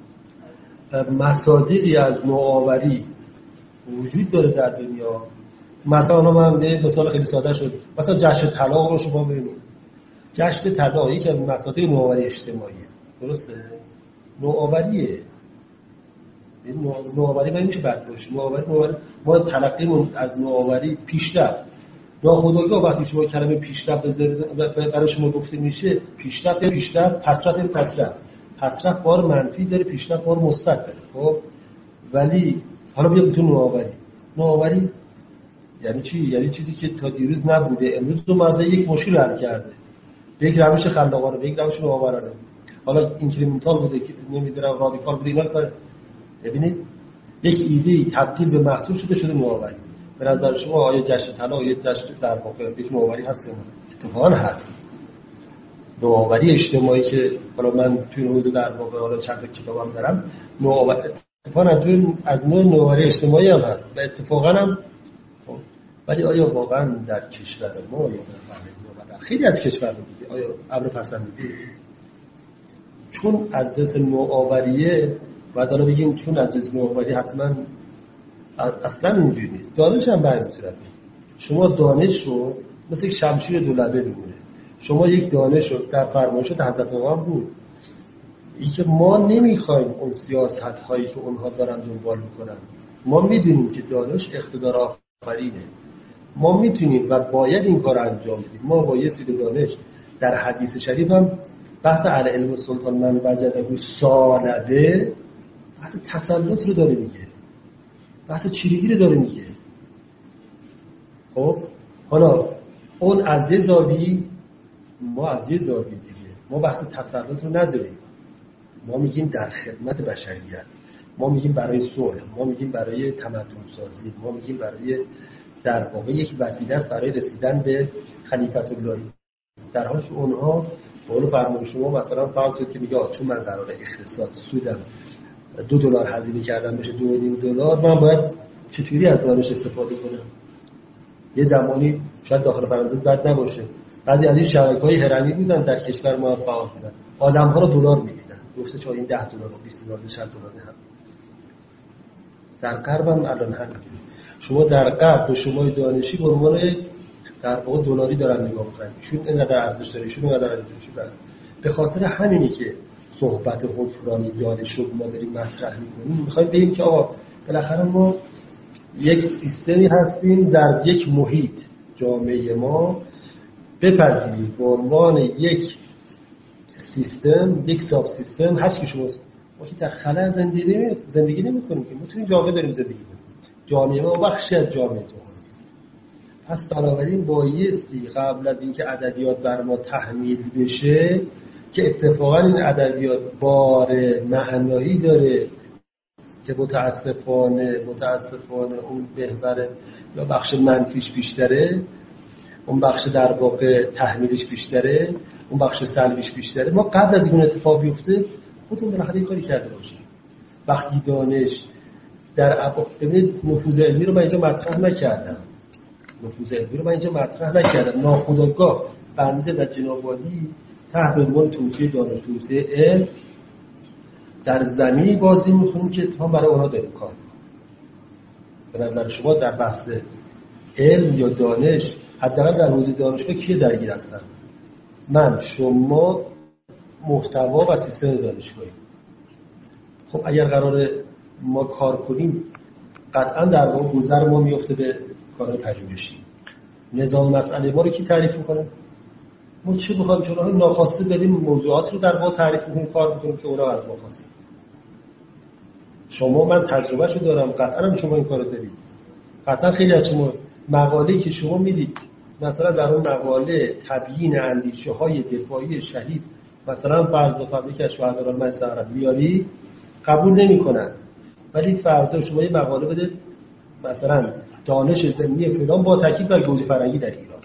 مصادیقی از نوآوری وجود داره در دنیا. مثلا من یه مثال خیلی ساده شد، مثلا جشن طلا رو شما ببینید، جشن طلا یکی از مصادیق نوآوری اجتماعیه، درسته؟ نوآوریه، این نوآوری من میشه بد باشه. نوآوری نوآوری ما تلقیمون از نوآوری پیشرفت. ناخودآگاه وقتی شما کلمه پیشرفت برای شما گفته میشه، پیشرفت یا پیشرفت، پسرفت یا پسرفت. پسرفت بار منفی داره، پیشرفت بار مثبت داره. خب ولی حالا بیا تو نوآوری. نوآوری یعنی چی؟ یعنی چیزی که تا دیروز نبوده امروز اومده یک مشکل حل کرده، یک روش خلاقانه، یک روش نوآورانه. حالا اینکریمنتال بوده که نمیدونم رادیکال بوده، اینا کار. ببینید یک ایده تبدیل به محصول شده شده نوآوری. به نظر شما آیا جشن طلا یا جشن در واقع یک نوآوری هست یا نه؟ اتفاقا هست. نوآوری اجتماعی که حالا من توی این حوزه در واقع حالا چند تا کتابم دارم، نوآوری اتفاقا از نوع نوآوری اجتماعی هم هست و اتفاقا هم خب ولی آیا واقعا در کشور ما یا در خیلی از کشورها دیگه آیا امر پسندیده؟ چون از جنس نوآوریه بعد حالا بگیم چون از جنس نوآوری حتما اصلا اینجوری نیست. دانش هم به این صورته. شما دانش رو مثل یک شمشیر دولبه می‌بینید. شما یک دانش رو در فرمایشات حضرت امام بود، این که ما نمیخوایم اون سیاست هایی که اونها دارن دنبال میکنن. ما میدونیم که دانش اقتدار آفرینه، ما میتونیم و باید این کار انجام بدیم. ما با یه سید دانش در حدیث شریف هم بحث علی علم سلطان من وجده سالبه، بحث تسلط رو داره میگه، بحث چیرگی رو داره میگه. خب حالا اون از یه زاویه، ما از یه زاویه دیگه ما بحث تسلط رو نداریم. ما میگیم در خدمت بشریت، ما میگیم برای صلح، ما میگیم برای تمدن سازی، ما میگیم برای در واقع یک وسیله است برای رسیدن به خلیفت الله. در حالی که اونها به قول فرمان شما مثلا فرض کنید که میگه چون من قراره اقتصاد سودم دو دلار هزینه کردم بشه دو و نیم دلار، من باید چطوری از دانش استفاده کنم؟ یه زمانی شاید داخل پرانتز بد نباشه، بعضی از این شبکه‌های هرمی بودن در کشور ما فعال بودن، آدم‌ها رو دلار می‌دیدن، گفته چون این ده دلار و بیست دلار و شصت دلار هم. در غرب هم الان همینه. شما در غرب به شما دانشی به عنوان در واقع دلاری دارن نگاه می‌کنن. چون اینقدر ارزش داره، چون اینقدر ارزش داره. به خاطر همینی که صحبت حکمرانی دانش رو ما داریم مطرح می‌کنیم، می‌خوایم بگیم که آقا بالاخره ما یک سیستمی هستیم در یک محیط، جامعه ما بپذیرید به عنوان یک سیستم، یک ساب سیستم هست که شما ما که در خلا زندگی زندگی نمی‌کنیم که ما توی جامعه داریم زندگی می‌کنیم. جامعه ما بخشی از جامعه تو است. پس بنابراین بایستی قبل از اینکه ادبیات بر ما تحمیل بشه که اتفاقا این ادبیات بار معنایی داره که متاسفانه متاسفانه اون محور یا بخش منفیش بیشتره، اون بخش در واقع تحمیلش بیشتره، اون بخش سلبیش بیشتره. ما قبل از این اتفاق بیفته خودمون بالاخره کاری کرده باشیم. وقتی دانش در ابعاد، ببینید نفوذ علمی رو من اینجا مطرح نکردم، نفوذ علمی رو من اینجا مطرح نکردم، ناخودآگاه بنده و جناب عالی تحت عنوان توسعه دانش، توسعه علم در زمینی بازی میکنیم که اتفاقا برای اونا داریم کار میکنیم. به نظر شما در بحث علم یا دانش حداقل در حوزه دانشگاه کیه درگیر هستن؟ من، شما، محتوا و سیستم دانشگاهی. خب اگر قراره ما کار کنیم قطعا در واقع گذر ما میفته به کارهای پژوهشی. نظام مسئله ما رو کی تعریف میکنه؟ ما چه بخوایم چون ناخواسته داریم موضوعات رو در واقع تعریف میکنیم، کار میکنیم که اونا از ما خواسته. شما من تجربهشو دارم، قطعا هم شما این کارو دارید. قطعا خیلی از شما مقاله‌ای که شما میدید مثلا در اون مقاله تبیین اندیشه‌های دفاعی شهید مثلا فرض بفرمایید که از شهدای مجلس عرب میاری قبول نمی‌کنن، ولی فردا شما یه مقاله بده مثلا دانش زمینی فلان با تاکید بر گوجه فرنگی در ایران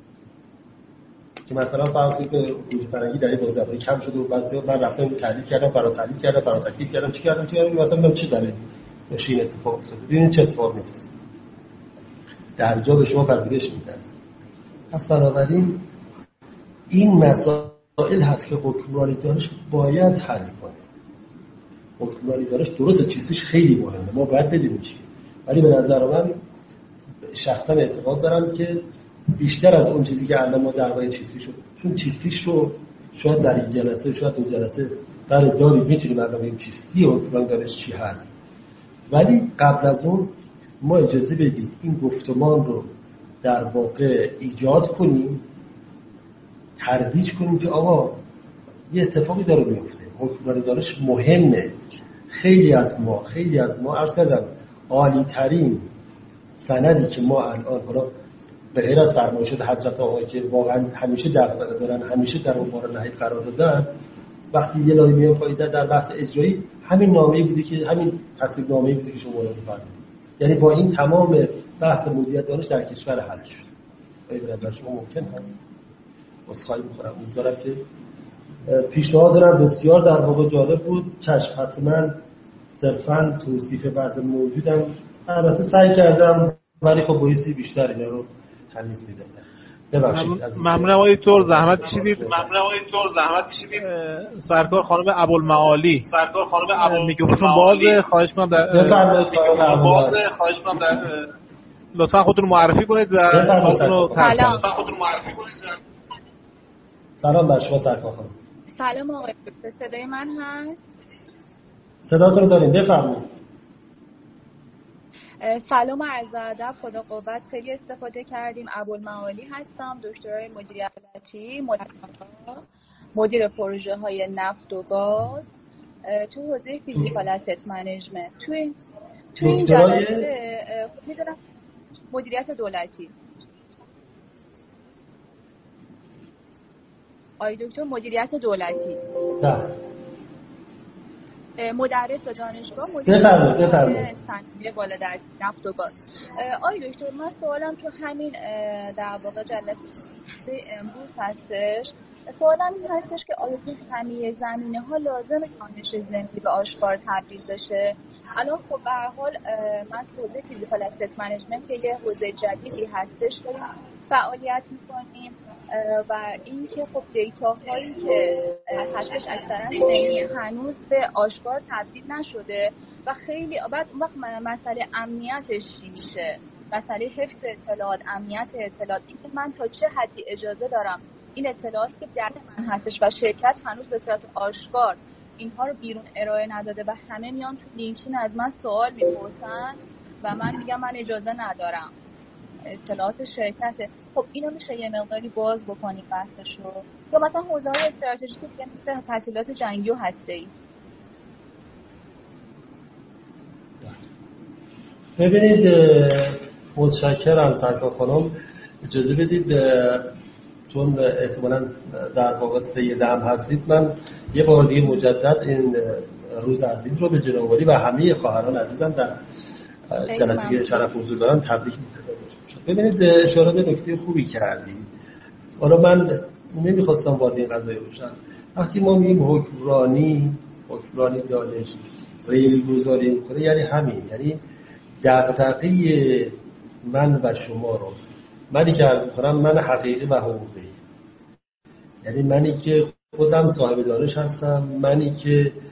که مثلا فرض کنید که گوجه فرنگی در این بازار کم شده و بعد من رفتم تحلیل کردم، فرا تحلیل کردم، فرا تاکید کردم، چی کردم چی کردم مثلا من چی داره تا این اتفاق افتاد. ببینید چه اتفاقی افتاد. در جا به شما پذیرش میدن. پس بنابراین این مسائل هست که حکمرانی دانش باید حل کنه. حکمرانی دانش درسته چیزش خیلی مهمه، ما باید بدونیم چیه، ولی به نظر من شخصا اعتقاد دارم که بیشتر از اون چیزی که الان ما درباره چیزی شد، چون چیزیش رو شاید در این جلسه شاید اون جلسه در داری میتونیم الان بگیم چیزی و حکمرانی دانش چی هست، ولی قبل از اون ما اجازه بدیم این گفتمان رو در واقع ایجاد کنیم، ترویج کنیم که آقا یه اتفاقی داره میفته، حکمرانی دانش مهمه. خیلی از ما خیلی از ما عرض کردم عالی ترین سندی که ما الان حالا به غیر از فرمایشات حضرت آقای که واقعا همیشه دغدغه دارن، همیشه در امور نهی قرار دادن، وقتی یه لایه میان پایین در بحث اجرایی همین نامه‌ای بوده که همین تصدیق نامه‌ای بوده که شما ملاحظه فرمودید، یعنی با این تمام بحث مدیریت دانش در کشور حل شد. آیا برای شما ممکن هست؟ عذرخواهی می‌کنم، امیدوارم که پیشنهاد دارم بسیار در واقع جالب بود. چشم حتما صرفاً توصیف بعض موجودم البته سعی کردم، ولی خب بایستی بیشتر اینا رو تمیز میدادم. ببخشید. ممنون آقای دکتر، زحمت کشیدید. ممنون آقای دکتر، زحمت کشیدید. سرکار خانم ابوالمعالی، سرکار خانم ابوالمعالی میکروفون بازه، خواهش می‌کنم در بفرمایید خانم بازه، خواهش می‌کنم در لطفاً خودتون معرفی کنید و خودتون رو تعریف کنید. لطفاً خودتون معرفی کنید. سلام بر شما سرکار خانم. سلام آقای دکتر، صدای من هست؟ صداتون رو داریم، بفرمایید. سلام و عرض ادب، خدا قوت. خیلی استفاده کردیم. ابوالمعالی هستم، دکترای مدیریت دولتی، مدیر پروژه های نفت و گاز تو حوزه فیزیکال اسست منیجمنت. تو این تو این جلسه میدونم مدیریت دولتی. آقای دکتر مدیریت دولتی. بله. مدرس دانشگاه، مدیر صنایع بالادستی نفت و گاز. آقای دکتر من سوالم تو همین در واقع جلسه امروز هستش. سوالم این هستش که آیا تو همه زمینه‌ها لازم دانش ضمنی به آشکار تبدیل بشه؟ الان خب به هر حال من تو حوزه فیزیکال اسست منیجمنت که یه حوزه جدیدی هستش داریم فعالیت می‌کنیم و این که خب دیتاهایی که هستش اکثرا ضمنی هنوز به آشکار تبدیل نشده و خیلی بعد اون وقت مسئله امنیتش چی میشه؟ مسئله حفظ اطلاعات، امنیت اطلاعات، اینکه من تا چه حدی اجازه دارم این اطلاعات که در من هستش و شرکت هنوز به صورت آشکار اینها رو بیرون ارائه نداده و همه میان تو لینکدین از من سوال میپرسن و من میگم من اجازه ندارم، اطلاعات شرکته. خب اینو میشه یه مقداری باز بکنی بحثش رو، یا مثلا حوزه‌های استراتژیکی که مثل تسهیلات جنگی و هسته‌ای. ببینید متشکرم سرکار خانم، اجازه بدید چون احتمالاً در واقع سید هم هستید من یه بار دیگه مجدد این روز عزیز رو به جناب عالی و همه خواهران عزیزم در جلسه که شرف حضور دارم تبریک می‌گم. ببینید اشاره به نکته خوبی کردید. حالا من نمیخواستم وارد این قضیه بشم. وقتی ما میگیم حکمرانی حکمرانی دانش ریل گذاری میکنه یعنی همین، یعنی دغدغه من و شما رو، منی که عرض میکنم من حقیقی و حقوقی، یعنی منی که خودم صاحب دانش هستم، منی که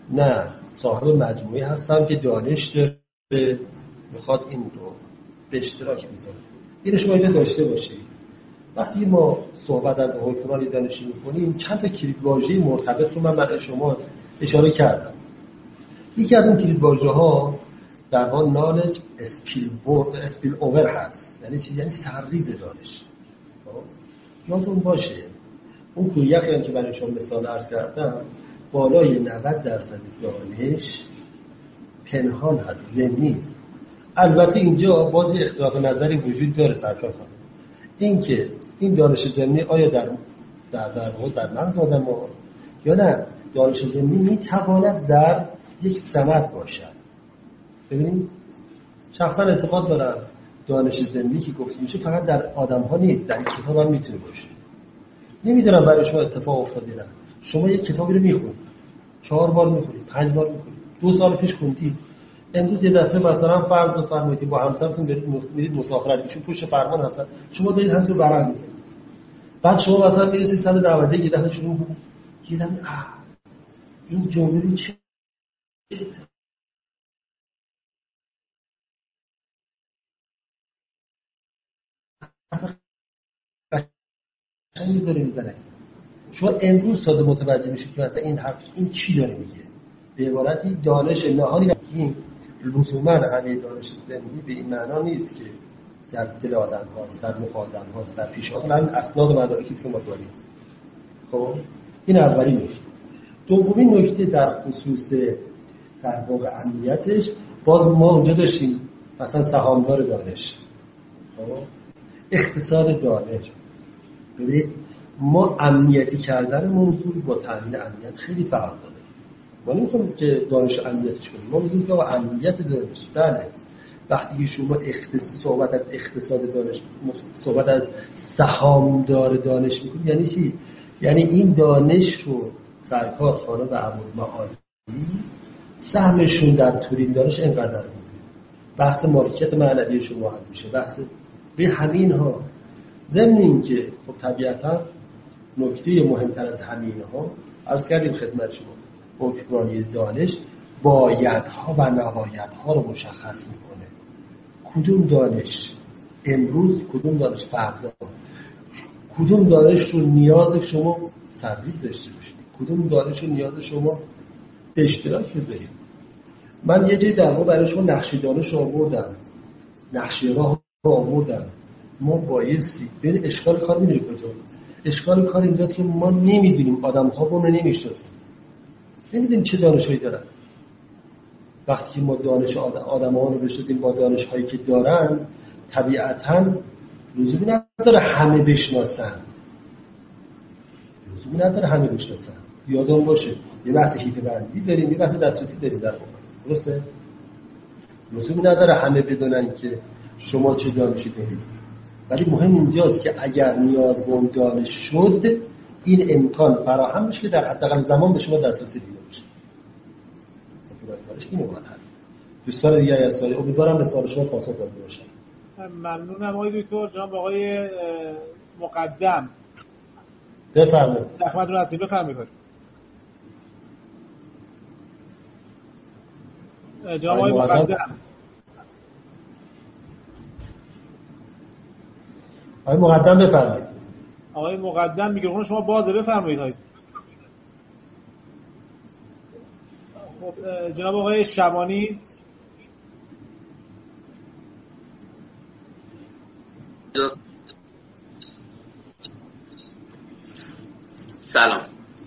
نه صاحب مجموعه هستم که دانش داره میخواد این رو به اشتراک بذاره. اینو شما اینو داشته باشید. وقتی ما صحبت از حکمرانی دانشی میکنیم چند تا کلیدواژه مرتبط رو من برای شما اشاره کردم. یکی از اون کلیدواژه ها در واقع نالج اسپیل اسپیل اوور هست. یعنی چی؟ یعنی سرریز دانش. یادتون باشه اون کویخی هم که برای شما مثال عرض کردم بالای نود درصد دانش پنهان هست، ضمنی است. البته اینجا بازی اختلاف نظری وجود داره سرکار خانم. این که این دانش ضمنی آیا در در در واقع در مغز آدم ها یا نه دانش ضمنی میتواند در یک سند باشد. ببینید شخصا اعتقاد دارم دانش ضمنی که گفته میشه فقط در آدم ها نیست، در کتاب هم میتونه باشه. نمیدونم برای شما اتفاق افتاده نه شما یک کتابی رو میخونید چهار بار میخونید پنج بار میخونید دو سال پیش خوندید امروز یه دفعه مثلا فرض بفرمایید با همسرتون برید میرید مسافرت ایشون پشت فرمان هستن شما دارید همینطور برام میزنید بعد شما مثلا میرسید سال نود یه دفعه شروع میکنید یه دفعه این جمله چه قشنگی داره میزنه. شما امروز تازه متوجه میشید که مثلا این حرف این چی داره میگه. به عبارتی دانش نهانی که لزوما همه دانش ضمنی به این معنا نیست که در دل آدم هاست، در مخ آدم هاست، در پیش آدم همین اسناد و مدارکی که ما داریم. خب این اولین نکته. دومین نکته در خصوص در واقع امنیتش باز ما اونجا داشتیم مثلا سهامدار دانش، خب اقتصاد دانش. ببینید ما امنیتی کردن موضوع با تامین امنیت خیلی فرق داره. ما نمی‌خوایم که دانش امنیتش کنیم، ما میگیم که با امنیت دانش. بله وقتی شما اختصاص صحبت از اقتصاد دانش صحبت از سهامدار دانش می‌کنید یعنی چی؟ یعنی این دانش رو سرکار خانه و ابوالمعالی سهمشون در تورین دانش اینقدر بود. بحث مالکیت معنوی شما حل میشه، بحث به همین ها. ضمن اینکه خب طبیعتا نکته مهمتر از همین ها عرض کردیم خدمت شما حکمرانی دانش بایدها و نبایدها رو مشخص میکنه. کدوم دانش امروز کدوم دانش فردا، کدوم دانش رو نیاز شما سرویس داشته باشید، کدوم دانش رو نیاز شما به اشتراک بذارید. من یه جایی در واقع برای شما نقشه دانش آوردم، نقشه راه آوردم. ما بایستی ببین اشکال کار میدونی کجا؟ اشکال کار اینجاست که ما نمیدونیم آدم ها رو نمیشناسیم، نمیدونیم چه دانشایی دارن. وقتی که ما دانش آدم ها رو بشناسیم با دانش هایی که دارن طبیعتاً لزومی نداره همه بشناسن، لزومی نداره همه بشناسن. یادم باشه یه بحث هیته بندی داریم، یه بحث دسترسی داریم در واقع، درسته؟ لزومی نداره همه بدونن که شما چه دانشی دارید، ولی مهم اینجاست که اگر نیاز به اون دانش شد این امکان فراهم بشه که در حداقل زمان به شما دسترسی پیدا بشه. این اون هست. دوستان دیگه از سوال امیدوارم به سوال شما پاسخ داده باشم. ممنونم آقای دکتر. جناب آقای مقدم بفرمایید. خدمتتون هستیم، بفرمایید. جناب آقای مقدم. آقای مقدم بفرمایید. آقای مقدم میکروفون شما بازه، بفرمایید. های خب جناب آقای شبانی. سلام.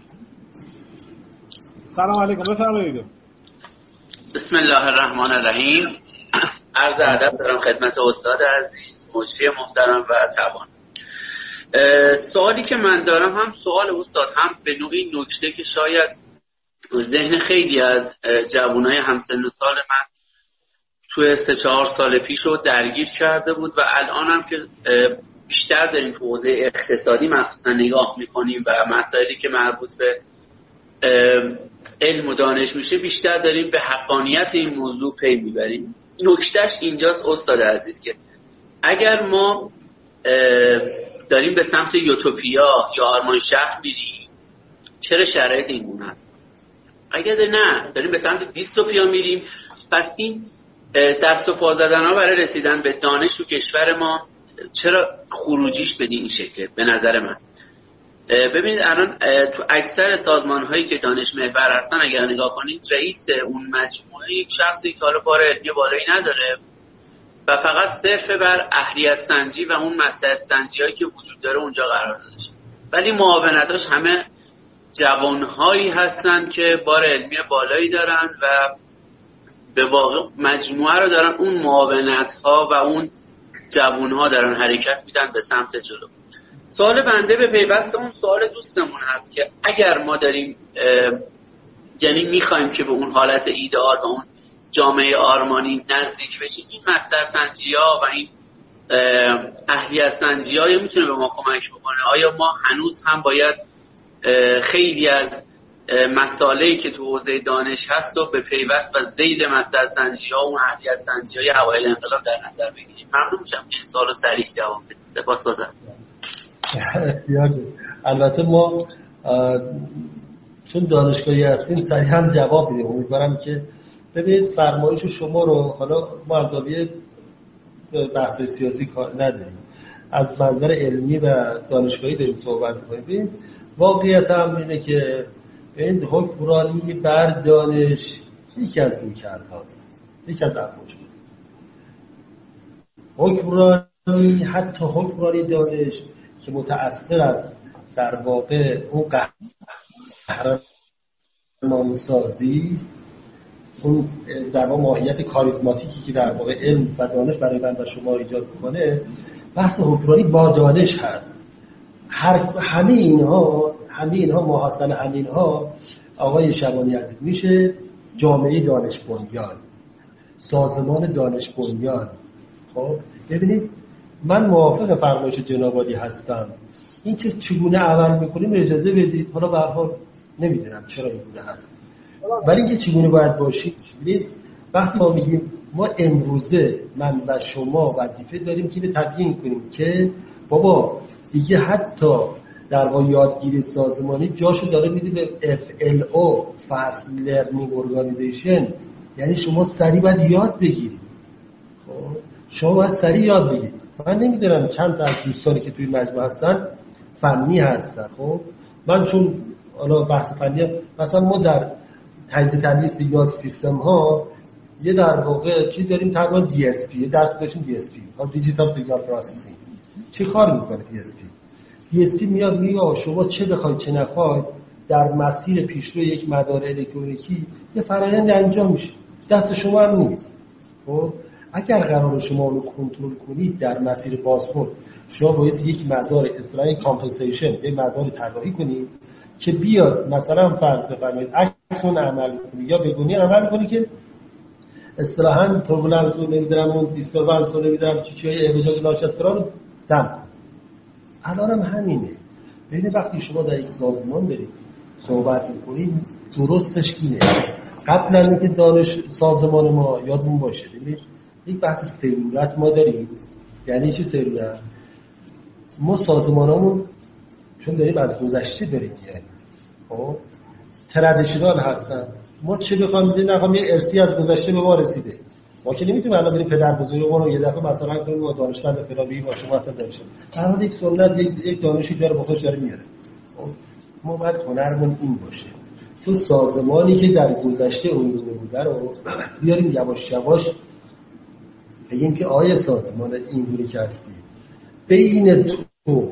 سلام علیکم، بفرمایید. بسم الله الرحمن الرحیم. عرض ادب دارم خدمت استاد عزیز، مجری محترم و تبان. سوالی که من دارم هم سوال استاد، هم به نوعی نکته که شاید ذهن خیلی از جوانای همسن و سال من توی سه چهار سال پیش رو درگیر کرده بود و الان هم که بیشتر داریم تو حوزه اقتصادی مخصوصا نگاه میکنیم و مسائلی که مربوط به علم و دانش میشه بیشتر داریم به حقانیت این موضوع پی میبریم. نکتهش اینجاست استاد عزیز که اگر ما داریم به سمت یوتوپیا یا آرمان شهر میریم چرا شرایط این گونه است؟ اگر نه داریم به سمت دیستوپیا میریم، پس این دست و پا زدن ها برای رسیدن به دانش تو کشور ما چرا خروجیش به این شکله؟ به نظر من ببینید الان تو اکثر سازمان هایی که دانش محور هستن اگر نگاه کنید رئیس اون مجموعه یک شخصی که حالا بار علمی بالایی نداره و فقط صرف بر اهلیت سنجی و اون مصلحت سنجی هایی که وجود داره اونجا قرار داده شد، ولی معاونتاش همه جوانهایی هستن که بار علمی بالایی دارن و به واقع مجموعه رو دارن اون معاونت ها و اون جوان ها دارن حرکت میدن به سمت جلو. سوال بنده به پیوست اون سوال دوستمون هست که اگر ما داریم یعنی میخوایم که به اون حالت ایدئال و اون جامعه آرمانی نزدیک بشیم، این مصلحت سنجی ها و این اهلیت سنجی ها میتونه به ما کمک بکنه؟ آیا ما هنوز هم باید خیلی از مسائلی که تو حوزه دانش هست و به پیوست و ذیل مصلحت سنجی ها و اون اهلیت سنجی های اوایل انقلاب در نظر بگیریم؟ ممنون میشم که این سوالو سریع جواب بدید. سپاسگزارم. البته ما چون دانشگاهی هستیم سریع هم جواب میدیم. امیدوارم که ببینید فرمایش شما رو حالا ما از زاویه بحث سیاسی کار نداریم، از منظر علمی و دانشگاهی داریم صحبت می‌کنیم. واقعیت هم اینه که این حکمرانی بر دانش یکی از رویکردهاست، یکی از ابعادش. حکمرانی، حتی حکمرانی دانش که متأثر از در واقع اون قهرمانسازی، اون در واقع ماهیت کاریزماتیکی که در واقع علم و دانش برای من و شما ایجاد می‌کنه، بحث حکمرانی با دانش هست. هر همه اینها همه اینها محصل همه اینها آقای شبانی عزیز میشه جامعه دانش بنیان، سازمان دانش بنیان. خب ببینید من موافق فرمایش جناب عالی هستم، این که چگونه عمل میکنیم اجازه بدید، حالا به هر حال نمیدونم چرا اینگونه هست، ولی اینکه چگونه باید باشید. ببینید وقتی ما میگیم ما امروزه من و شما وظیفه داریم که تبیین کنیم که بابا دیگه حتی در واقع یادگیری سازمانی جاشو داره میده به اف ال او Fast Learning Organization، یعنی شما سریع باید یاد بگیرید. خب شما باید سریع یاد بگیرید. من نمیدونم چند تا از دوستانی که توی مجموعه هستن فنی هستن. خب من چون حالا بحث فنی هست. مثلا ما در تجزیه تدریس یا سیستم ها یه در واقع چی داریم تقریبا دی اس پی، درس داشتیم دی اس پی ها، دیجیتال سیگنال پروسسینگ. چه کار میکنه دی اس پی؟ دی اس پی میاد میگه شما چه بخواید چه نخواید در مسیر پیشرو یک مدار الکترونیکی یه فرآیند انجام میشه، دست شما هم نیست. خب اگر قرار شما رو کنترل کنید در مسیر بازخورد، شما باید یک مدار اصطلاحی کامپنسیشن، یک مدار طراحی کنید که بیاد مثلا فرض بفرمایید اکسون عمل کنید یا بگونی عمل کنید که اصطلاحاً توربولنس رو نمیدونم اون دیستوربنس رو نمیدونم چی چیای احتجاج ناشی از فرار رو دم کنید. الان هم همینه. ببینید وقتی شما در یک سازمان دارید صحبت میکنید درستش اینه. قبل از اینکه دانش سازمان ما یادمون باشه ببینید یک بحث سلولت ما داریم. یعنی چی سلولت؟ ما سازمانامون چون داریم از گذشته داریم میاریم، خب ترادیشنال هستن. ما چه بخوام بگیم نخوام یه ارثی از گذشته به ما رسیده، ما که نمیتونیم الان بریم پدر بزرگمون رو یه دفعه مثلا کنیم ما دانشمند فلانی با شما اصلا داشتیم. الان یک سنت یک, یک دانشی داره با خودش داره میاره. ما باید هنرمون این باشه تو سازمانی که در گذشته اون گونه بوده رو بیاریم یواش یواش بگیم که آیه سازمان اینجوری که هستی بین تو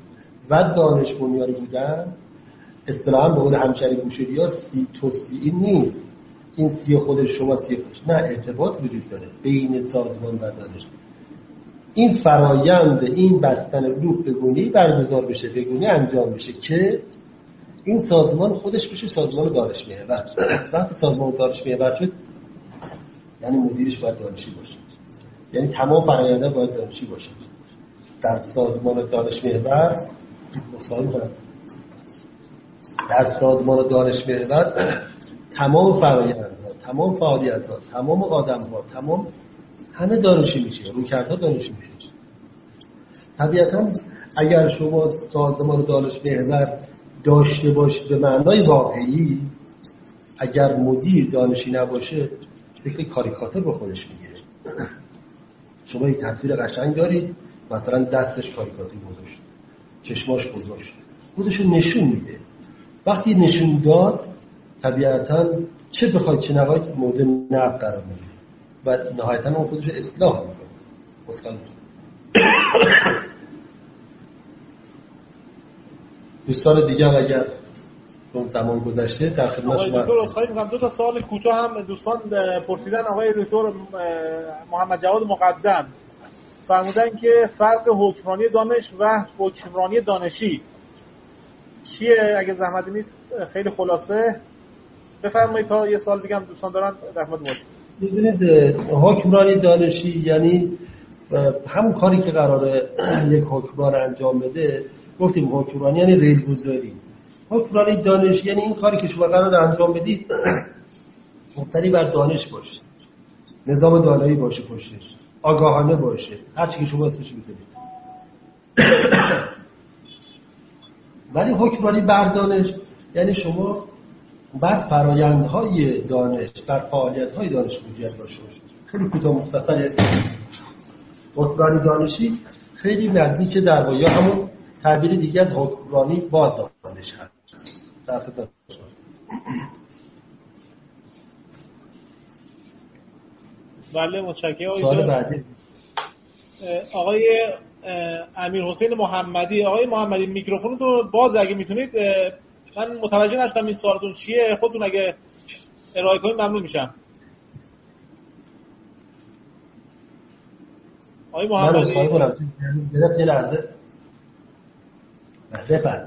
و دانش بنیانی بودن اصطلاحاً به قول همشری بوشهری ها سی تو سی نیست. این سی خودش شما سی خودش نه، ارتباط وجود داره بین سازمان و دانش. این فرایند این بستن لوپ بگونی برگزار بشه، بگونی انجام بشه که این سازمان خودش بشه سازمان دانش محور. وقتی سازمان دانش محور شد یعنی مدیرش باید دانشی باشه، یعنی تمام فرآیندها باید دانشی باشه. در سازمان دانش محور مثال کنم در سازمان دانش محور تمام فرآیندها، تمام فعالیت‌ها، تمام آدم‌ها، تمام همه دانشی میشه، رویکردها دانشی میشه. طبیعتاً اگر شما سازمان دانش محور داشته باشید به معنای واقعی، اگر مدیر دانشی نباشه فکر کاریکاتور به خودش میگیره. شما یک تصویر قشنگ دارید، مثلا دستش کاریکاتور گذاشت، چشماش گذاشت، خودشو نشون میده. وقتی نشون داد طبیعتاً چه بخواید چه نخواید مورد نقد قرار میگیره و نهایتاً اون خودشو اصلاح میکنه. مسکن دوستان دیگه اگر اون زمان گذشته در خدمت شما هستم. آقای دکتر خواهی دو تا سوال کوتاه هم دوستان پرسیدن. آقای دکتر محمد جواد مقدم فرمودن که فرق حکمرانی دانش و حکمرانی دانشی چیه؟ اگه زحمتی نیست خیلی خلاصه بفرمایید تا یه سال دیگه هم دوستان دارن در خدمت باشید. ببینید حکمرانی دانشی یعنی همون کاری که قراره یک حکمران انجام بده. گفتیم حکمرانی یعنی ریل‌گذاری. حکمرانی دانشی یعنی این کاری که شما قراره انجام بدید مبتنی بر دانش باشه، نظام دانایی باشه پشتش، آگاهانه باشه، هر چی که شما اسمش میذارید. ولی حکمرانی بر دانش یعنی شما بر فرایندهای دانش، بر فعالیت‌های دانش مدیریت داشته باشید. خیلی کوتاه مختصر حکمرانی دانشی خیلی نزدیک در واقع یا همون تعبیر دیگه از حکمرانی با دانش هست. در خدمت شما. بله متشکرم. سوال بعدی آقای امیر حسین محمدی. آقای محمدی میکروفون رو باز اگه میتونید، من متوجه نشدم این سوالتون چیه، خودتون اگه ارائه کنید ممنون میشم. آقای محمدی من سوال کنم گرفت یه لحظه بفرمایید.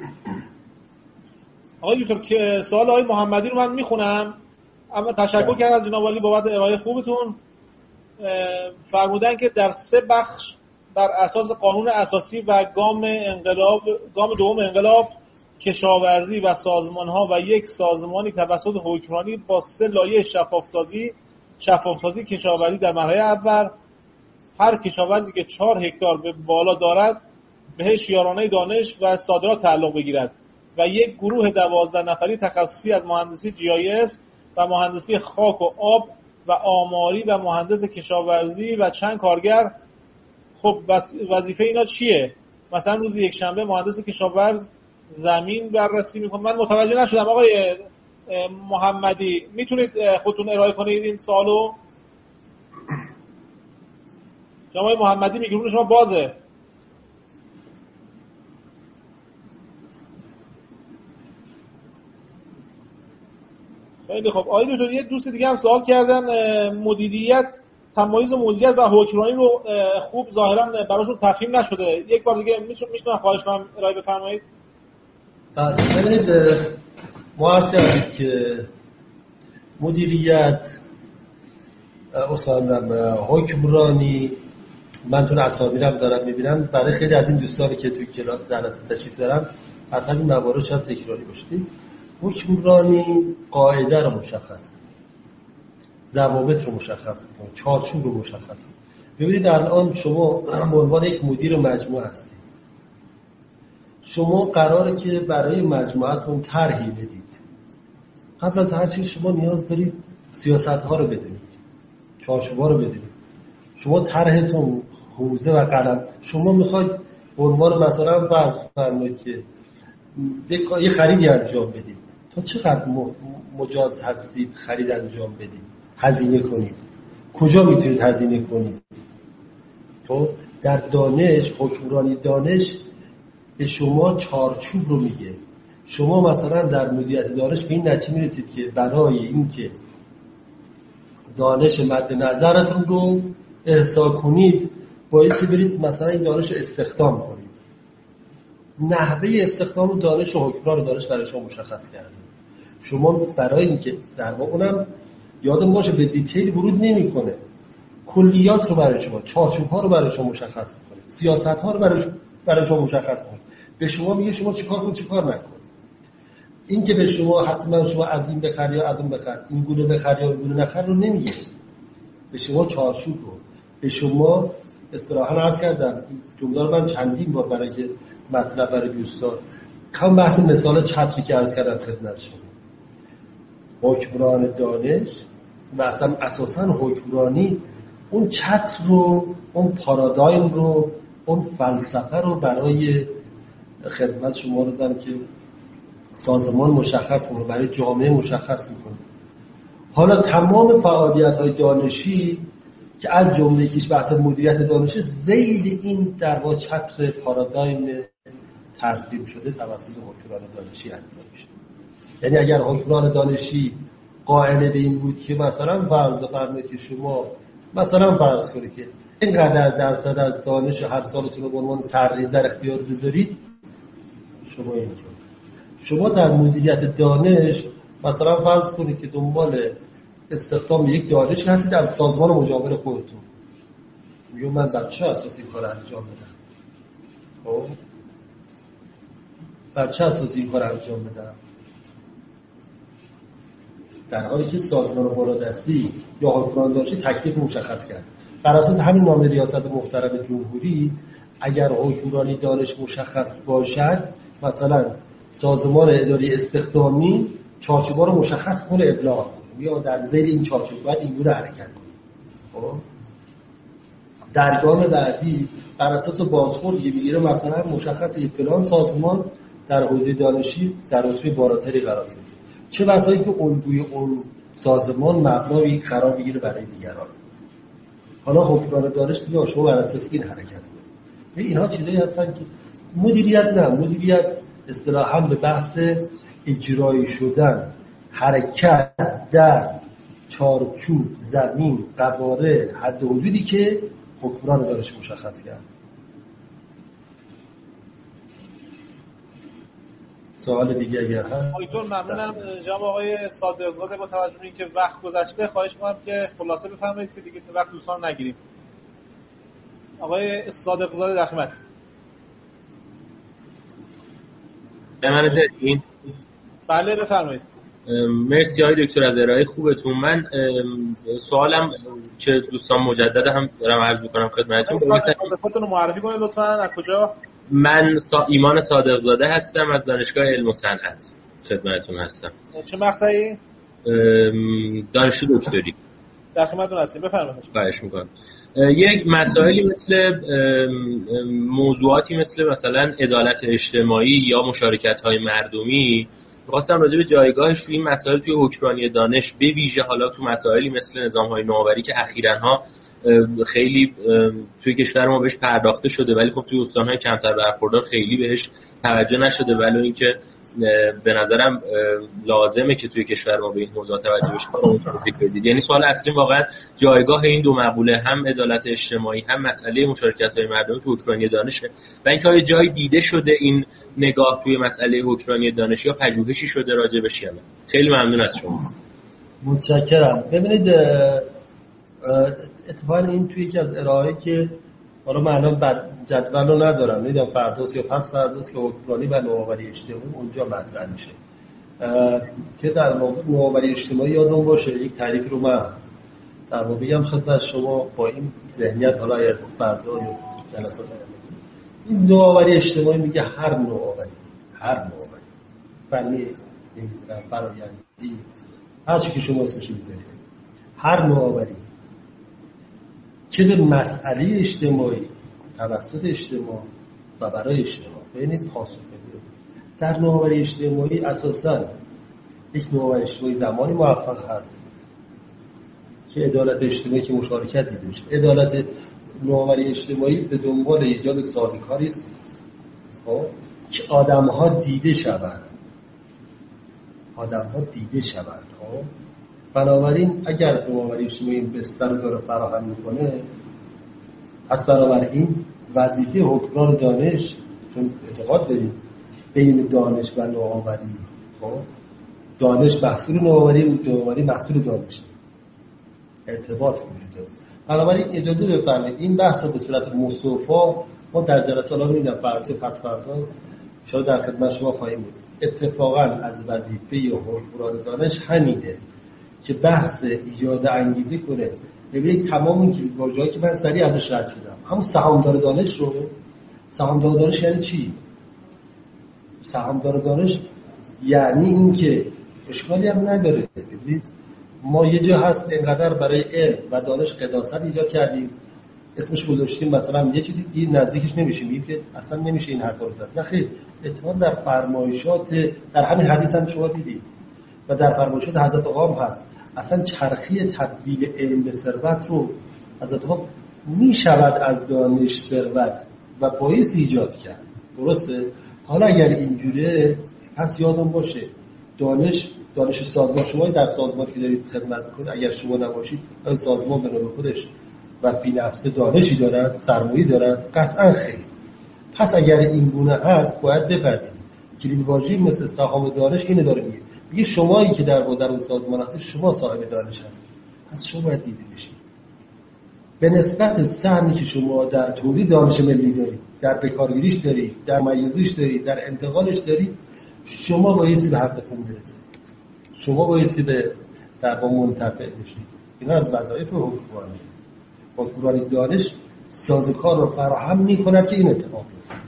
آقای دکتر که سوال آقای محمدی رو من میخونم. اما تشکر کردم از جناب عالی بابت ارائه خوبتون. فرمودن که در سه بخش بر اساس قانون اساسی و گام انقلاب گام دوم انقلاب کشاورزی و سازمان‌ها و یک سازمانی توسط حکمرانی با سه لایه شفافسازی شفافسازی کشاورزی در مرحله اول، هر کشاورزی که چهار هکتار به بالا دارد بهش یارانه دانش و صادرات تعلق بگیرد و یک گروه دوازده نفری تخصصی از مهندسی جی آی اس و مهندسی خاک و آب و آماری و مهندس کشاورزی و چند کارگر. خب وظیفه اینا چیه؟ مثلا روز یک شنبه مهندس کشاورز زمین بررسی میکنه. من متوجه نشدم آقای محمدی، میتونید خودتون ارائه کنید این سوالو؟ جناب آقای محمدی میکروفون شما بازه. خیلی خب. آقای دکتر یه دوست دیگه هم سوال کردن مدیریت، تمایز مدیریت و حکمرانی رو خوب ظاهرا براشون تفهیم نشده. یک بار دیگه میتونم خواهش کنم ارائه بفرمایید؟ ببینید ما عرض کردیم که مدیریت اصلا حکمرانی من تو اسامیرم دارم میبینم برای خیلی از این دوستانی که توی کلاس جلسه تشریف دارن حتما این موارد شاید تکراری باشه. حکمرانی قاعده رو مشخص کنه، ضوابط رو مشخص کنه، چارچوب رو مشخص کنه. ببینید الان شما به عنوان یک مدیر مجموعه هستید. شما قراره که برای مجموعتون طرحی بدید. قبل از هر چیز شما نیاز دارید سیاست‌ها رو بدونید، چارچوب‌ها رو بدونید. شما طرحتون حوزه و قلم، شما میخواید به عنوان مثلا فرض فرمایید که یه خریدی انجام بدید، تا چقدر مجاز هستید خرید انجام بدید، هزینه کنید، کجا میتونید هزینه کنید. تو در دانش، حکمرانی دانش به شما چارچوب رو میگه. شما مثلا در مدیریت دانش به این نتیجه میرسید که برای اینکه دانش مد نظرتون رو احصا کنید بایستی برید مثلا این دانش رو استخدام کنید. نحوه استخدام و دانش و حکمران دانش برای شما مشخص کرده. شما برای اینکه در واقع اونم یادم باشه به دیتیل ورود نمیکنه، کلیات رو برای شما، چارچوب ها رو برای شما مشخص میکنه، سیاست ها رو برای برای شما مشخص میکنه. به شما میگه شما چیکار کن چیکار نکن. این که به شما حتما شما از این بخر یا از اون بخر، این گونه بخر یا اون گونه نخر رو نمیگه. به شما چارچوب رو، به شما اصطلاحاً عرض کردم جمله رو من چندین بار برای که مطلب برای دوستان هم بحث مثال چتری که عرض کردم خدمت شما. حکمران دانش و اصلا اساساً حکمرانی اون چتر رو، اون پارادایم رو، اون فلسفه رو برای خدمت شما رو دارم که سازمان مشخص کنه، برای جامعه مشخص میکنه. حالا تمام فعالیت‌های دانشی که از جمله یکیش بحث مدیریت دانشی ذیل این در واقع چتر پارادایم ترسیم شده توسط حکمران دانشی انجام میشه. یعنی اگر حکمران دانشی قائل به این بود که مثلا فرض بفرمایید که شما مثلا فرض کنید که اینقدر درصد از دانش هر سالتون رو به عنوان سرریز در اختیار بذارید، شما اینجا شما در مدیریت دانش مثلا فرض کنید که دنبال استخدام یک دانشی هستید در سازمان مجاور خودتون، میگم من بر چه اساس این کار انجام بدم؟ خب بر چه اساس این کار انجام بدم؟ در حالی که سازمان بالادستی یا حکمران دانشی تکلیف مشخص کرد. بر اساس همین نامه ریاست محترم جمهوری اگر حکمرانی دانش مشخص باشد، مثلا سازمان اداری استخدامی چارچوبا رو مشخص کنه، ابلاغ کنه یا در ذیل این چارچوب باید اینجوری حرکت کنه. خب در گام بعدی بر اساس بازخورد که میگیره مثلا مشخص یک پلان سازمان در حوزه دانشی در رتبه بالاتری قرار میگیره، چه بسایی که الگوی اون سازمان مبنایی قرار بگیره برای دیگران. حالا حکمران دانش میگه شما بر اساس این حرکت کنید. اینها چیزایی هستن که مدیریت نه، مدیریت اصطلاحاً به بحث اجرایی شدن حرکت در چارچوب، زمین، قواره، حد و حدودی که حکمران دانش مشخص کرد. سوال دیگه اگر هست. آقای ممنونم جناب آقای صادقزاده. با توجه به اینکه وقت گذشته خواهش می‌کنم که خلاصه بفرمایید که دیگه وقت دوستان نگیریم. آقای صادقزاده در خدمت. به من دادین؟ بله بفرمایید. مرسی آقای دکتر از ارائه خوبتون. من سوالم که دوستان مجدد هم دارم عرض می‌کنم خدمتتون. خودتون رو معرفی کنید لطفاً. از کجا؟ من سا... ایمان صادقزاده هستم، از دانشگاه علم و صنعت خدمتتون هستم. چه مقطعی؟ دانشجو دکتری. در خدمتتون هستیم. بفرمایید. خواهش می‌کنم. یک مسائلی مثل موضوعاتی مثل مثلا عدالت اجتماعی یا مشارکت‌های مردمی خواستم راجع به جایگاهش توی این مسائل توی حکمرانی دانش، به ویژه حالا تو مسائلی مثل نظام‌های نوآوری که اخیراًها خیلی توی کشور ما بهش پرداخته شده ولی خب توی استان‌های کمتر برخوردار خیلی بهش توجه نشده، ولی اینکه به نظرم لازمه که توی کشور ما به این موضوع توجه بشه. یعنی سوال اصلی واقعا جایگاه این دو مقوله، هم عدالت اجتماعی هم مسئله مشارکت‌های مردمی توی حکمرانی دانشه و اینکه آیا جای دیده شده این نگاه توی مسئله حکمرانی دانش یا پژوهشی شده راجع بهش یا نه. خیلی ممنون از شما. متشکرم. ببینید اتفاقا این توی یکی از ارائه‌ای که حالا من الان بعد جدول رو ندارم، میدونم فرداست یا پس فرداست که حکمرانی و نوآوری اجتماعی اونجا مطرح میشه که در نوآوری اجتماعی یادم باشه یک تعریف رو من در واقع بگم خدمت شما با این ذهنیت. حالا اگر فردا یا جلسات این نوآوری اجتماعی میگه هر نوآوری، هر نوآوری فنی، فرآیندی، هر چی که شما اسمش میذارید، هر نوآوری که به مسئله اجتماعی توسط اجتماع و برای اجتماع ببینید پاسخ بده. در نوآوری اجتماعی اساساً یک نوآوری اجتماعی زمانی موفق هست که عدالت اجتماعی که مشارکت دیده میشه. عدالت نوآوری اجتماعی به دنبال ایجاد سازوکاری است که آدم‌ها دیده شوند، آدم‌ها دیده شوند. خب بنابراین اگر نوآوری اجتماعی بستر داره فراهم میکنه، پس بنابراین وظیفه حکمران دانش، چون اعتقاد داریم بین دانش و نوآوری، خب دانش محصول نوآوری، نوآوری محصول دانش، ارتباط وجود داره. بنابراین اجازه بفرمایید این بحث رو به صورت مستوفا ما در جلسه الان می‌بینیم فردا پس فردا شما در خدمت شما خواهیم بود. اتفاقا از وظیفه حکمران دانش همینه که بحث ایجاد انگیزه کنه. ببینید تمام این کلیدواژه‌ای که من سریع ازش رد شدم، همون سهامدار دانش رو، سهامدار دانش یعنی چی؟ سهامدار دانش یعنی این که اشکالی هم نداره. ببینید ما یه جا هست اینقدر برای علم و دانش قداست ایجاد کردیم، اسمش گذاشتیم مثلا یه چیزی دیگه نزدیکش نمیشیم، میگیم که اصلا نمیشه این حرفا رو زد. نه خیر، اتفاقا در فرمایشات در همین حدیث هم شما دیدید و در فرمایشات حضرت آقا هم هست، اصلا چرخی تبدیل علم به ثروت رو حضرت آقا میشود از دانش ثروت و باعث ایجاد کرد. درسته؟ حالا اگر اینجوره پس یادم باشه دانش دانش سازمان، شما در سازمان که دارید خدمت میکنید اگر شما نباشید آیا سازمان به نوع خودش و فی نفسه دانشی دارد، سرمایه‌ای دارد؟ قطعا خیر. پس اگر این گونه هست باید بپذیرید کلید واژه‌ای مثل سهام دانش اینو داره میگه، میگه شمایی که در در اون سازمان هستید شما صاحب دانش هستید، پس شما باید دیده بشید به نسبت سهمی که شما در تولید دانش ملی دارید، در بکارگیریش دارید، در ممیزیش دارید، در انتقالش دارید، شما بایستی به حقتون برسید، شما بایستی به در با منتفع بشید. اینا از وظایف حکومت حکومت دانش سازوکار رو فراهم می‌کند که این اتفاق بیفته.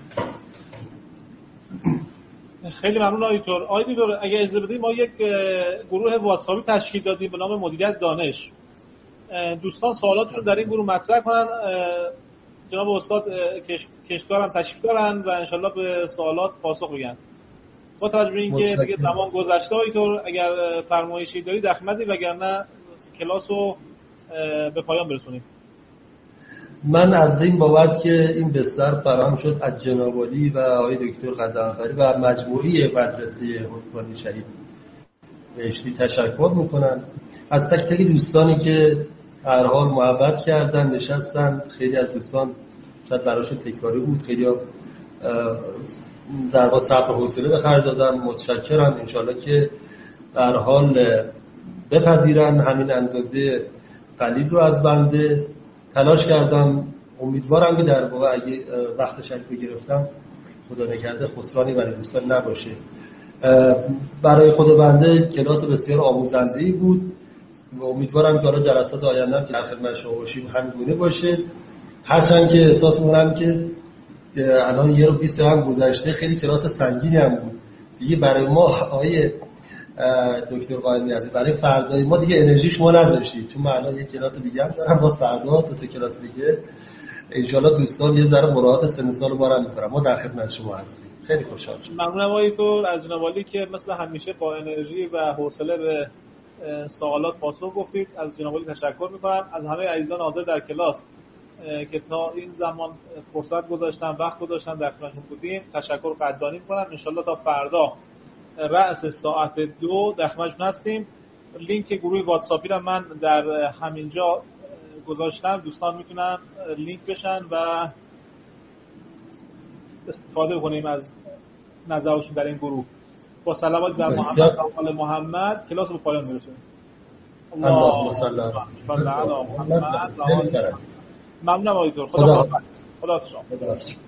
خیلی ممنون آقای دکتر. آقای دکتر اگه اجازه بدید ما یک گروه واتساپی تشکیل دادیم به نام مدیریت دانش. دوستان سوالاتشون در این گروه مطرح کنن، جناب استاد کشکار هم تشریف دارن و انشالله به سوالات پاسخ بگن. با توجه به اینکه دیگه زمان گذشته آقای دکتر اگر فرمایشی دارید در خدمتیم، وگرنه کلاس رو به پایان برسونیم. من از این بابت که این بستر فراهم شد از جناب عالی و آقای دکتر غزنفری و مجموعه مدرسه حکمانی شهید بهشتی تشکر میکنم. از تک تک دوستانی که هر حال محبت کردن نشستن، خیلی از دوستان شاید براشون تکراری بود، خیلی در واقع صبر و حوصله به خرج دادن، متشکرم. انشالله که در حال بپذیرن همین اندازه قلیل رو از بنده تلاش کردم. امیدوارم که در واقع اگه وقت شریف گرفتم خدا نکرده خسرانی برای دوستان نباشه. برای خود بنده کلاس بسیار آموزنده‌ای بود و امیدوارم که حالا جلسات آینده که در خدمت شما باشیم همین گونه باشه. هرچند که احساس می‌کنم که الان یه رو بیست هم گذشته، خیلی کلاس سنگینی هم بود دیگه برای ما. آقای دکتر قائمی عزیز برای فردای ما دیگه انرژیش ما نذاشتید، چون من الان یه کلاس دیگه هم دارم، باز فردا دو تا کلاس دیگه ان شاءالله دوستان یه ذره مراعات سن سال ما رو می‌کنم. ما در خدمت شما هستیم. خیلی خوشحال شدم. ممنونم آقای دکتر از جناب عالی که مثل همیشه با انرژی و حوصله به سوالات پاسخ گفتید. از جناب عالی تشکر می‌کنم. از همه عزیزان حاضر در کلاس که تا این زمان فرصت گذاشتن، وقت گذاشتن، در خدمتشون بودیم تشکر قدردانی می‌کنم. ان شاءالله تا فردا رأس ساعت دو در خدمتشون هستیم. لینک گروه واتساپی رو من در همینجا گذاشتم، دوستان میتونن لینک بشن و استفاده کنیم از نظرشون در این گروه. با صلوات بر محمد و آل محمد کلاس رو پایان میرسونیم. اللهم صل علی محمد. ممنونم آقای دکتر. خدا حافظ. خدا حافظ.